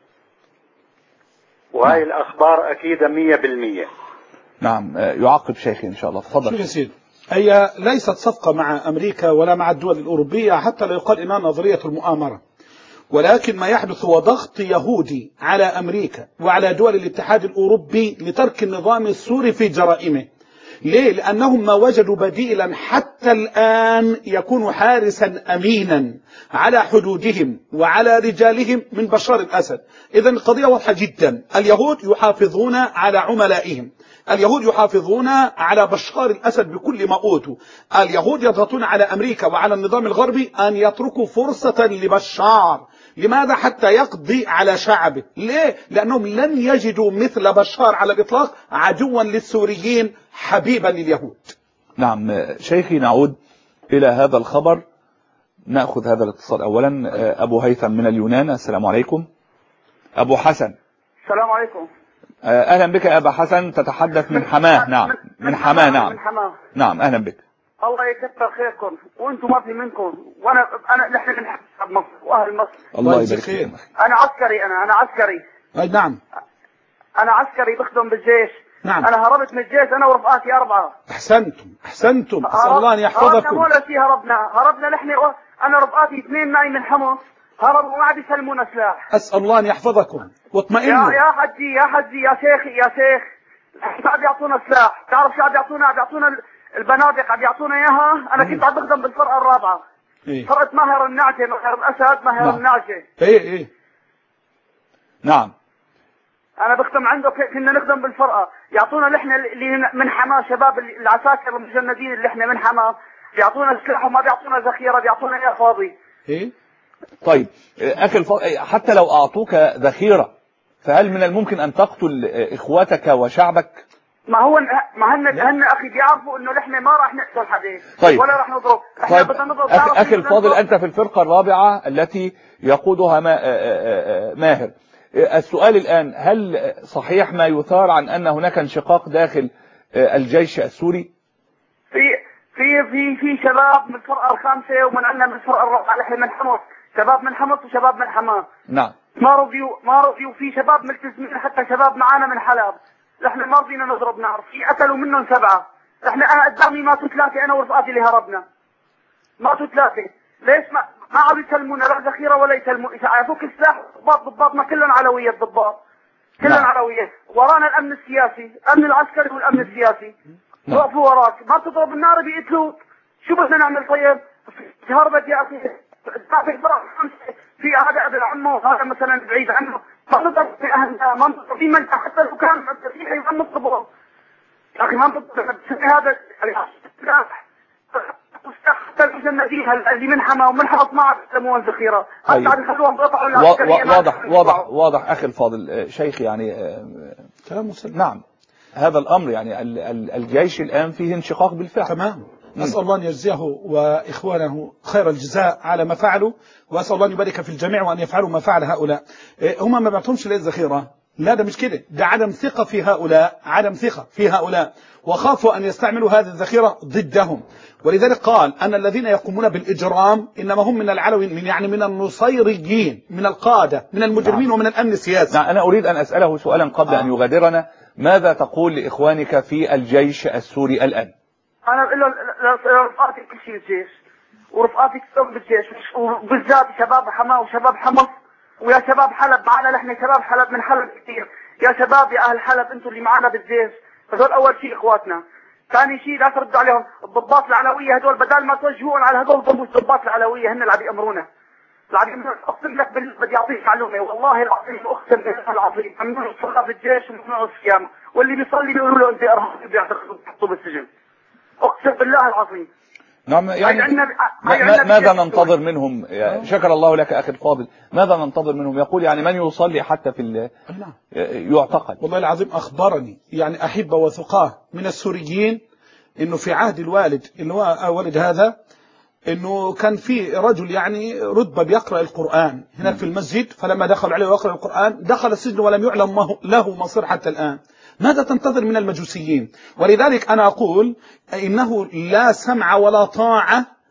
وهي الأخبار أكيدة 100%. نعم. يعقب شيخي إن شاء الله. تفضل. شو يا سيدي؟ هي ليست صفقة مع أمريكا ولا مع الدول الأوروبية، حتى لا يقال إنها نظرية المؤامرة. ولكن ما يحدث هو ضغط يهودي على أمريكا وعلى دول الاتحاد الأوروبي لترك النظام السوري في جرائمه. ليه؟ لأنهم ما وجدوا بديلا حتى الآن يكون حارسا أمينا على حدودهم وعلى رجالهم من بشار الأسد. إذن القضية واضحة جدا، اليهود يحافظون على عملائهم، اليهود يحافظون على بشار الأسد بكل ما أوتوا، اليهود يضغطون على أمريكا وعلى النظام الغربي أن يتركوا فرصة لبشار. لماذا؟ حتى يقضي على شعبه. ليه؟ لأنهم لن يجدوا مثل بشار على الإطلاق عدوا للسوريين حبيبا لليهود. نعم شيخي، نعود إلى هذا الخبر. نأخذ هذا الاتصال أولا. أبو هيثم من اليونان. السلام عليكم. أبو حسن. السلام عليكم. أهلا بك يا أبا حسن، تتحدث من حماه. نعم من حماه. نعم من حماه. نعم أهلا بك. الله يكثر خيركم وانتم ما في منكم، نحن من مصر واهل مصر. الله يبارك فيك. انا عسكري. أي نعم. انا عسكري بخدم بالجيش. نعم. انا هربت من الجيش انا ورفقاتي 4. احسنتم اسال الله ان يحفظكم. هربنا ولا شيء، هربنا نحن، انا رفقاتي 2 معي من حمص هربوا وما عاد يسلمونا سلاح. اسال الله ان يحفظكم واطمئنوا. يا حجي يا شيخ عم يعطونا سلاح. تعرف شو عم يعطونا البنادق عم يعطونا اياها. انا كنت عم بخدم بالفرقه الرابعه. فرقه ماهر النعجه، ماهر الاسد، ماهر النعجه. ايه نعم. انا بخدم عنده، كنا نخدم بالفرقه، يعطونا نحن اللي من حماه، شباب العساكر المجندين اللي احنا من حماه، بيعطونا سلاح وما بيعطونا ذخيره، بيعطونا اياه فاضي. ايه طيب اخي حتى لو اعطوك ذخيره فهل من الممكن ان تقتل اخواتك وشعبك؟ ما هن اخي بيعرفوا انه نحن ما راح نقتل حدا. طيب. ولا راح نضرب. احنا طيب. بدنا نضرب. اخي الفاضل، انت في الفرقه الرابعه التي يقودها ماهر. السؤال الآن، هل صحيح ما يثار عن أن هناك انشقاق داخل الجيش السوري؟ في شباب من الفرقة الخامسة ومن عندنا من الفرقة الرابعة، نحن من حمص، شباب من حمص وشباب من حماه. نعم. ما رضيوا في شباب ملتزمين، حتى شباب معانا من حلب، نحن ما رضينا نضرب نار، في قتلوا منهم 7. انا قدامي ماتوا 3، انا ورفقاتي اللي هربنا. ماتوا 3. ليش ما عم يسلمونا لا ذخيره ولا يسلموا؟ يعطوك السلاح. ضباطنا كلهم علوية، ضباط كلهم علوية. ورانا الامن السياسي، الامن العسكري والامن السياسي وقفوا وراك. ما بتضرب النار بيقتلوك. شو بدنا نعمل؟ طيب هربت يا اخي. في هذا ابن عمه، هذا مثلا بعيد عنه، ما نضرب في اهلنا، ما نضرب في من، حتى لو كان مسيحي ما نضربه يا اخي. ما نضرب هذا حتى المجندين اللي من حما ومن حمص ما عاد يسلمون الذخيره. طيب. واضح اخي الفاضل. شيخ يعني كلام مسلم. نعم هذا الامر يعني الجيش الان فيه انشقاق بالفعل. تمام. أسأل الله أن يجزيه وإخوانه خير الجزاء على ما فعلوا، وأسأل الله أن يبارك في الجميع وأن يفعلوا ما فعل هؤلاء. هم ما بعطهمش ليه الذخيرة؟ لا، ده مش كده، ده عدم ثقة في هؤلاء، عدم ثقة في هؤلاء، وخافوا أن يستعملوا هذه الذخيرة ضدهم. ولذلك قال أن الذين يقومون بالإجرام إنما هم من العلوي، من النصيريين، من القادة، من المجرمين. نعم. ومن الأمن السياسي. نعم. أنا أريد أن أسأله سؤالا قبل أن يغادرنا. ماذا تقول لإخوانك في الجيش السوري الآن؟ أنا رفقاتي كل شيء الجيش، ورفقاتي كلهم بالجيش، وبالذات شباب حماه وشباب حمص ويا شباب حلب معنا. نحن شباب حلب من حلب كثير. يا شباب يا أهل حلب، أنتم اللي معنا بالجيش. هذول أول شيء إخواتنا. ثاني شيء لا تردوا عليهم. الضباط العلوية هذول بدل ما توجهون على هذول الضباط العلوية، هن اللي عم يأمرونا. أقسم لك بالله بدي أعطيك معلومة، والله العظيم أقسم بالله العظيم، ممنوع الصلاة في الجيش وممنوع الصيام، واللي بيصلي بيقولوا له أنت إرهابي بيعتقلوه بيحطوه بالسجن. أقسم بالله العظيم. نعم. يعني ماذا ننتظر منهم؟ شكر الله لك أخي الفاضل. ماذا ننتظر منهم؟ يقول يعني من يصلي حتى في يعتقل. والله العظيم أخبرني يعني أحبة وثقاه من السوريين إنه في عهد الوالد، إنه والد هذا، إنه كان في رجل يعني رتبة بيقرأ القرآن هناك في المسجد، فلما دخل عليه ويقرأ القرآن دخل السجن ولم يعلم له مصير حتى الآن. ماذا تنتظر من المجوسيين؟ ولذلك أنا أقول إنه لا سمع ولا طاعة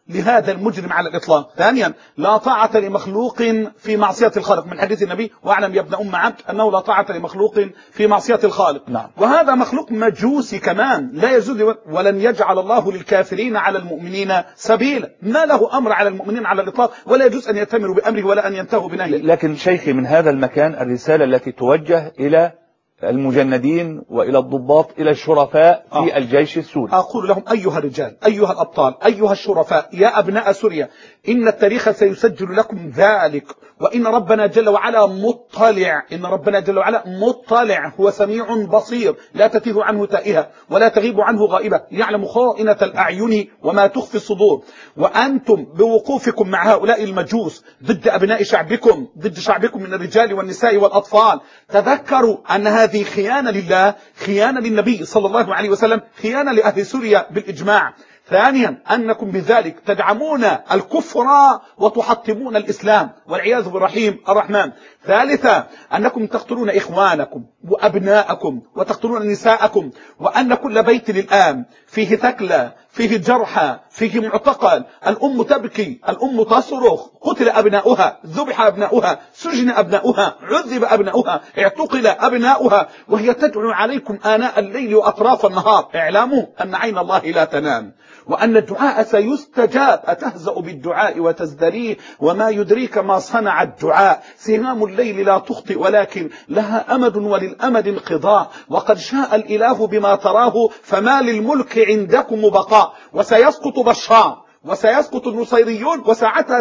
لهذا المجرم على الإطلاق. ثانيا لا طاعة لمخلوق في معصية الخالق، من حديث النبي واعلم يا ابن أم عبد أنه لا طاعة لمخلوق في معصية الخالق. نعم. وهذا مخلوق مجوسي كمان لا يجوز، ولن يجعل الله للكافرين على المؤمنين سبيلا، ما له أمر على المؤمنين على الإطلاق، ولا يجوز أن يأتمروا بأمره ولا أن ينتهوا بنهيه. لكن شيخي من هذا المكان الرسالة التي توجه إلى المجندين وإلى الضباط، إلى الشرفاء في الجيش السوري، أقول لهم أيها الرجال، أيها الأبطال، أيها الشرفاء، يا أبناء سوريا، إن التاريخ سيسجل لكم ذلك، وإن ربنا جل وعلا مطلع، إن ربنا جل وعلا مطلع، هو سميع بصير، لا تتيه عنه تائهة ولا تغيب عنه غائبة، يعلم خائنة الأعين وما تخفي الصدور. وأنتم بوقوفكم مع هؤلاء المجوس ضد أبناء شعبكم، ضد شعبكم من الرجال والنساء والأطفال، تذكروا أن هذه خيانة لله، خيانة للنبي صلى الله عليه وسلم، خيانة لأهل سوريا بالإجماع. ثانيا أنكم بذلك تدعمون الكفر وتحطمون الإسلام والعياذ بالرحيم الرحمن. ثالثا أنكم تقتلون إخوانكم وأبناءكم وتقتلون نساءكم، وأن كل بيت الآن فيه ثكلى، فيه جرحى، فيه معتقل، الأم تبكي، الأم تصرخ، قتل أبناؤها، ذبح أبناؤها، سجن أبناؤها، عذب أبناؤها، اعتقل أبناؤها، وهي تدعو عليكم آناء الليل وأطراف النهار. اعلموا أن عين الله لا تنام، وأن الدعاء سيستجاب. أتهزأ بالدعاء وتزدريه، وما يدريك ما صنع الدعاء. سهام الليل لا تخطئ ولكن لها أمد وللأمد انقضاء، وقد شاء الإله بما تراه، فما للملك عندكم بقاء. وسيسقط بشار وسيسقط النصيريون، وساعتها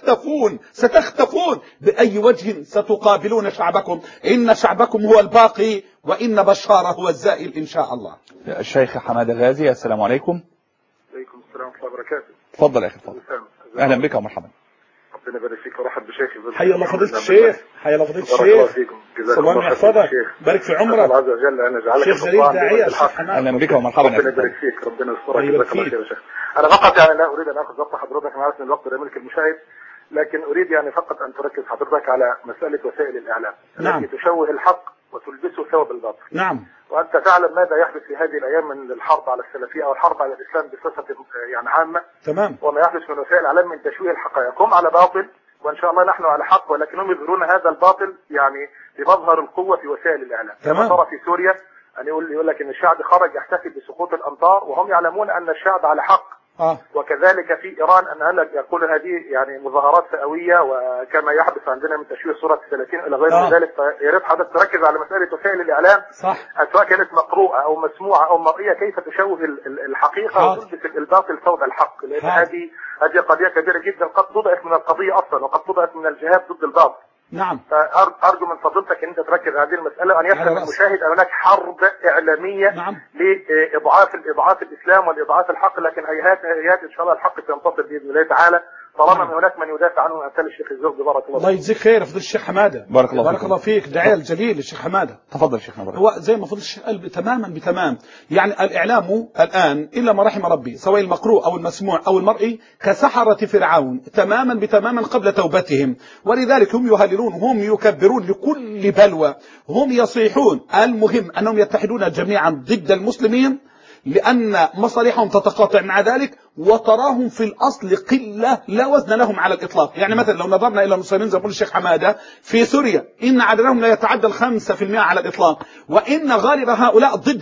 ستختفون بأي وجه ستقابلون شعبكم. إن شعبكم هو الباقي، وإن بشار هو الزائل إن شاء الله. الشيخ حمادة غازي، السلام عليكم. عليكم السلام ورحمة الله وبركاته. تفضل يا أخي الفاضل. أهلا بك ومرحبا. ربنا يبارك فيك ورحب بشيخي. حي الله فضيلة الشيخ، حي الله فضيلة الشيخ. الله يحفظك، بارك في عمرك. الله عز وجل أن يجعلك شيخ جليل داعية. أهلا بك ومرحبا. ربنا يبارك فيك، ربنا يسترك يا شيخ. أنا فقط يعني لا أريد أن أخذ وقت حضرتك، أنا عارف إن الوقت لا يملك المشاهد، لكن أريد يعني فقط أن تركز حضرتك على مسألة وسائل الإعلام التي تشوه الحق وتلبسه ثوب الباطل. نعم. وأنت تعلم ماذا يحدث في هذه الأيام من الحرب على السلفية أو الحرب على الإسلام بصفة يعني عامة. تمام. وما يحدث من وسائل الإعلام من تشويه الحقائق. هم على باطل وإن شاء الله نحن على حق، ولكنهم يظهرون هذا الباطل يعني بمظهر القوة في وسائل الإعلام. كما ترى في سوريا أن يقول لك أن الشعب خرج يحتفل بسقوط الأمطار، وهم يعلمون أن الشعب على حق. وكذلك في إيران أن يقول هذه يعني مظاهرات فئوية، وكما يحدث عندنا من تشويه صورة السلاطين إلى غير ذلك. فيا ريت حضرتك تركز على مسألة وسائل الإعلام، صح، سواء كانت مقروءة أو مسموعة أو مرئية، كيف تشوه الحقيقة وتلبس الباطل ثوب الحق، لأن هذه قضية كبيرة جدا قد طبعت من القضية أصلا، وقد طبعت من الجهاد ضد الباطل. نعم. فأرجو من فضلتك أن أنت تركز على هذه المسألة، وأن يفهم المشاهد أن هناك حرب إعلامية لإضعاف الإسلام والإضعاف الحق، لكن هيهات إن شاء الله الحق سينتصر بإذن الله تعالى، طالما من هناك من يدافع عنه أمثال الشيخ الزوجي. بارك الله. الله يجزيك خير. فضل الشيخ حمادة، بارك الله فيك. داعية الجليل الشيخ حمادة. تفضل شيخنا. هو زي ما فضل الشيخ قال تماما بتمام. يعني الإعلام الآن إلا ما رحم ربي، سواء المقروء أو المسموع أو المرئي، كسحرة فرعون تماما بتماما قبل توبتهم، ولذلك هم يهللون، هم يكبرون لكل بلوى، هم يصيحون. المهم أنهم يتحدون جميعا ضد المسلمين، لأن مصالحهم تتقاطع مع ذلك، وتراهم في الأصل قلة لا وزن لهم على الإطلاق. يعني مثلا لو نظرنا إلى المسلمين زي ما قال الشيخ حمادة في سوريا، إن عددهم لا يتعدى 5% على الإطلاق، وإن غالب هؤلاء ضد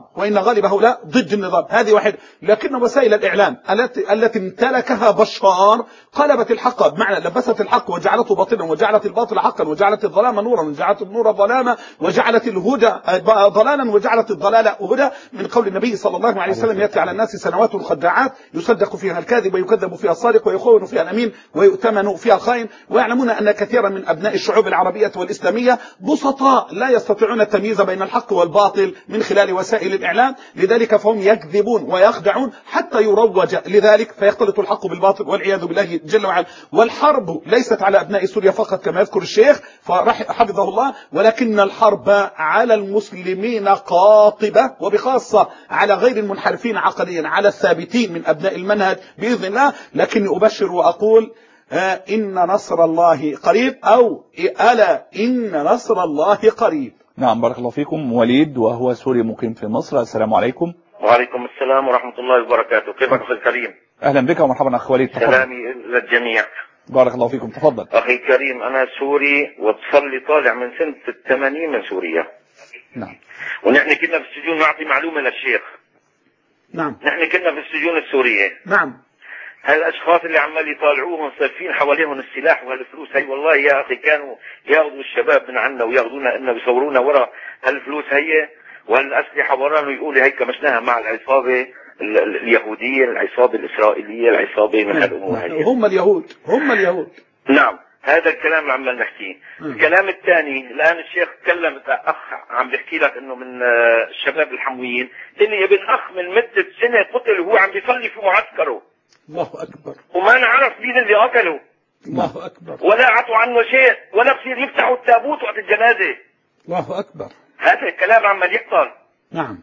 النظام، هذه واحد. لكن وسائل الإعلام التي امتلكها بشار قلبت الحق، بمعنى لبست الحق وجعلته باطلا، وجعلت الباطل حقا، وجعلت الظلام نورا، وجعلت النور ظلاما، وجعلت الهدى ضلالا، وجعلت الضلال هدى، من قول النبي صلى الله عليه وسلم: يأتي على الناس سنوات خداعات يصدق فيها الكاذب ويكذب فيها الصادق ويخون فيها الأمين ويؤتمن فيها الخائن. ويعلمون أن كثيرا من أبناء الشعوب العربية والإسلامية بسطاء لا يستطيعون التمييز بين الحق والباطل من خلال وسائل الإعلام، لذلك فهم يكذبون ويخدعون حتى يروج لذلك، فيختلط الحق بالباطل والعياذ بالله جل وعلا. والحرب ليست على أبناء سوريا فقط كما يذكر الشيخ حفظه الله، ولكن الحرب على المسلمين قاطبة، وبخاصة على غير المنحرفين عقديا، على الثابتين من أبناء المنهج بإذن الله. لكني أبشر وأقول إن نصر الله قريب، أو ألا إن نصر الله قريب. نعم، بارك الله فيكم. وليد وهو سوري مقيم في مصر، السلام عليكم. وعليكم السلام ورحمة الله وبركاته. كيفك أخي الكريم؟ أهلا بك ومرحبا أخ وليد. سلامي للجميع. بارك الله فيكم. تفضل. أخي الكريم، أنا سوري وصار لي طالع من سنة 80 من سوريا. نعم. ونحن كنا في السجون. نعطي معلومة للشيخ. نعم. نحن كنا في السجون السورية. نعم. هالاشخاص اللي عمال يطالعوهم صارفين حواليهم السلاح وهالفلوس هي، والله يا اخي كانوا ياخذوا الشباب من عنا وياخذونا انه بيصورونا ورا هالفلوس هي وهالاسلحه ورانا ويقولوا هيك مشناها مع العصابه اليهوديه، العصابه الاسرائيليه، العصابه من هالامور هي. هم اليهود. نعم، هذا الكلام اللي عمال نحكيه. الكلام الثاني، الان الشيخ تكلم اخ عم بيحكي لك انه من الشباب الحمويين اللي يا ابن اخ من مده سنه قتل وهو عم بيصلي في معسكره. الله أكبر. وما نعرف مين اللي قتله. الله أكبر. ولا عطوا عنه شيء ولا بصير يفتحوا التابوت وقت الجنازة. الله أكبر. هذا الكلام عمال يحصل. نعم.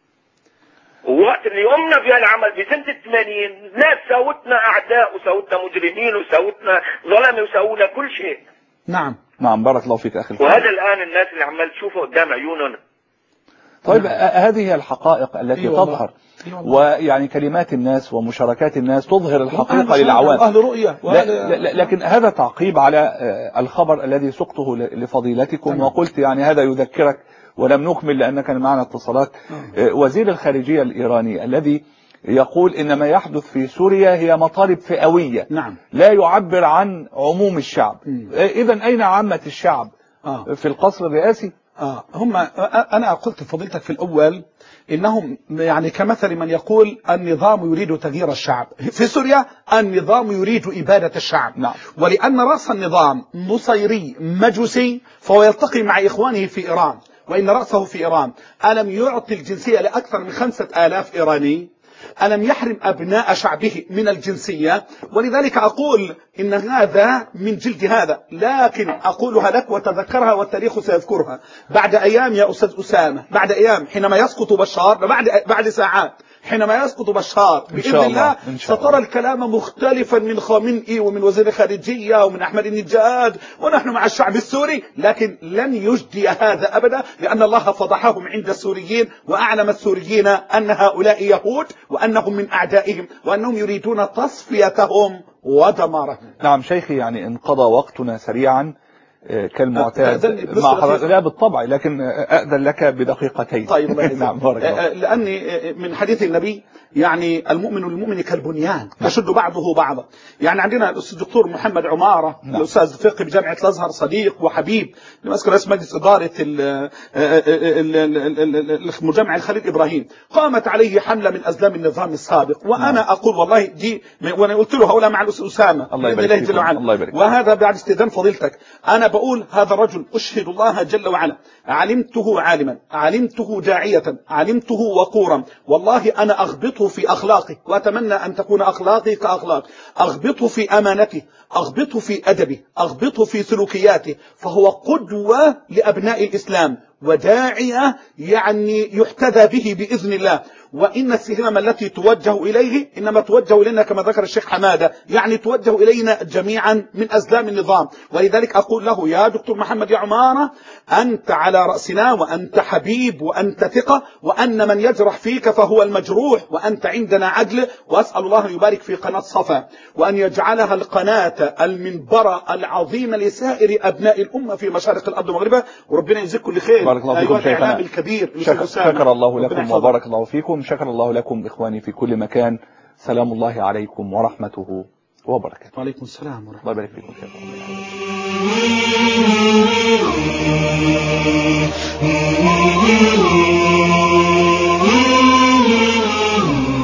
ووقت اللي قمنا بهالعمل بسنة 80 ناس ساوتنا أعداء وساوتنا مجرمين وساوتنا ظلمة وساونا كل شيء. نعم. نعم بارك الله فيك أخي. وهذا الآن الناس اللي عمال تشوفه قدام عيونهم. طيب هذه هي الحقائق التي تظهر، ويعني كلمات الناس ومشاركات الناس تظهر الحقيقة للعوام. أهل رؤية. لكن هذا تعقيب على الخبر الذي سقته لفضيلتكم، وقلت يعني هذا يذكرك ولم نكمل لأن كان معنا اتصالات. وزير الخارجية الإيراني الذي يقول إن ما يحدث في سوريا هي مطالب فئوية. نعم. لا يعبر عن عموم الشعب. إذن أين عامة الشعب في القصر الرئاسي؟ هم أنا قلت فضيلتك في الأول إنهم يعني كمثل من يقول النظام يريد تغيير الشعب. في سوريا النظام يريد إبادة الشعب. نعم. ولأن رأس النظام نصيري مجوسي فهو يلتقي مع إخوانه في إيران، وإن رأسه في إيران ألم يعطي الجنسية لأكثر من 5000 إيراني، ألم يحرم أبناء شعبه من الجنسية. ولذلك أقول إن هذا من جلد هذا، لكن أقولها لك وتذكرها والتاريخ سيذكرها. بعد أيام يا أستاذ أسامة، بعد أيام حينما يسقط بشار، بعد ساعات حينما يسقط بشار بإذن الله سترى الكلام مختلفا من خامنئي ومن وزير الخارجية ومن أحمد النجاد، ونحن مع الشعب السوري. لكن لن يجدي هذا أبدا، لأن الله فضحهم عند السوريين وأعلم السوريين أن هؤلاء يهود وأنهم من أعدائهم وأنهم يريدون تصفيتهم ودمارهم. نعم شيخي، يعني انقضى وقتنا سريعا كالمعتاد مع لا بالطبع، لكن أأذن لك بدقيقتين. طيب نعم بارك الله. لأني من حديث النبي يعني المؤمن للمؤمن كالبنيان يشد بعضه بعضا. يعني عندنا الدكتور محمد عمارة الأستاذ فقه بجامعة الأزهر، صديق وحبيب، أذكر رئيس مجلس إدارة المجمع الخليل إبراهيم، قامت عليه حملة من أزلام النظام السابق. وأنا أقول والله دي، وأنا قلت له هؤلاء مع الأستاذ أسامة الله يبارك فيك. الله يبارك. وهذا بعد استئذان فضيلتك أنا بقول هذا الرجل أشهد الله جل وعلا علمته عالما، علمته داعية، علمته وقورا. والله أنا أغبطه في أخلاقه، وأتمنى أن تكون أخلاقي كأخلاق، أغبطه في أمانته، أغبطه في أدبه، أغبطه في سلوكياته. فهو قدوة لأبناء الإسلام وداعية يعني يحتذى به بإذن الله. وإن السهمة التي توجه إليه إنما توجه إلينا كما ذكر الشيخ حمادة، يعني توجه إلينا جميعا من أزلام النظام. ولذلك أقول له يا دكتور محمد يا عمارة، أنت على رأسنا وأنت حبيب وأنت ثقة، وأن من يجرح فيك فهو المجروح، وأنت عندنا عدل. وأسأل الله أن يبارك في قناة صفا، وأن يجعلها القناة المنبرة العظيمة لسائر أبناء الأمة في مشارق الأرض ومغربها، وربنا يجزيكم كل خير. بارك الله فيكم شيخنا الكبير. شكر الله لكم وبارك الله فيكم. شكر الله لكم إخواني في كل مكان. سلام الله عليكم ورحمته وبركاته. وعليكم السلام ورحمة الله. يبارك فيكم. الله.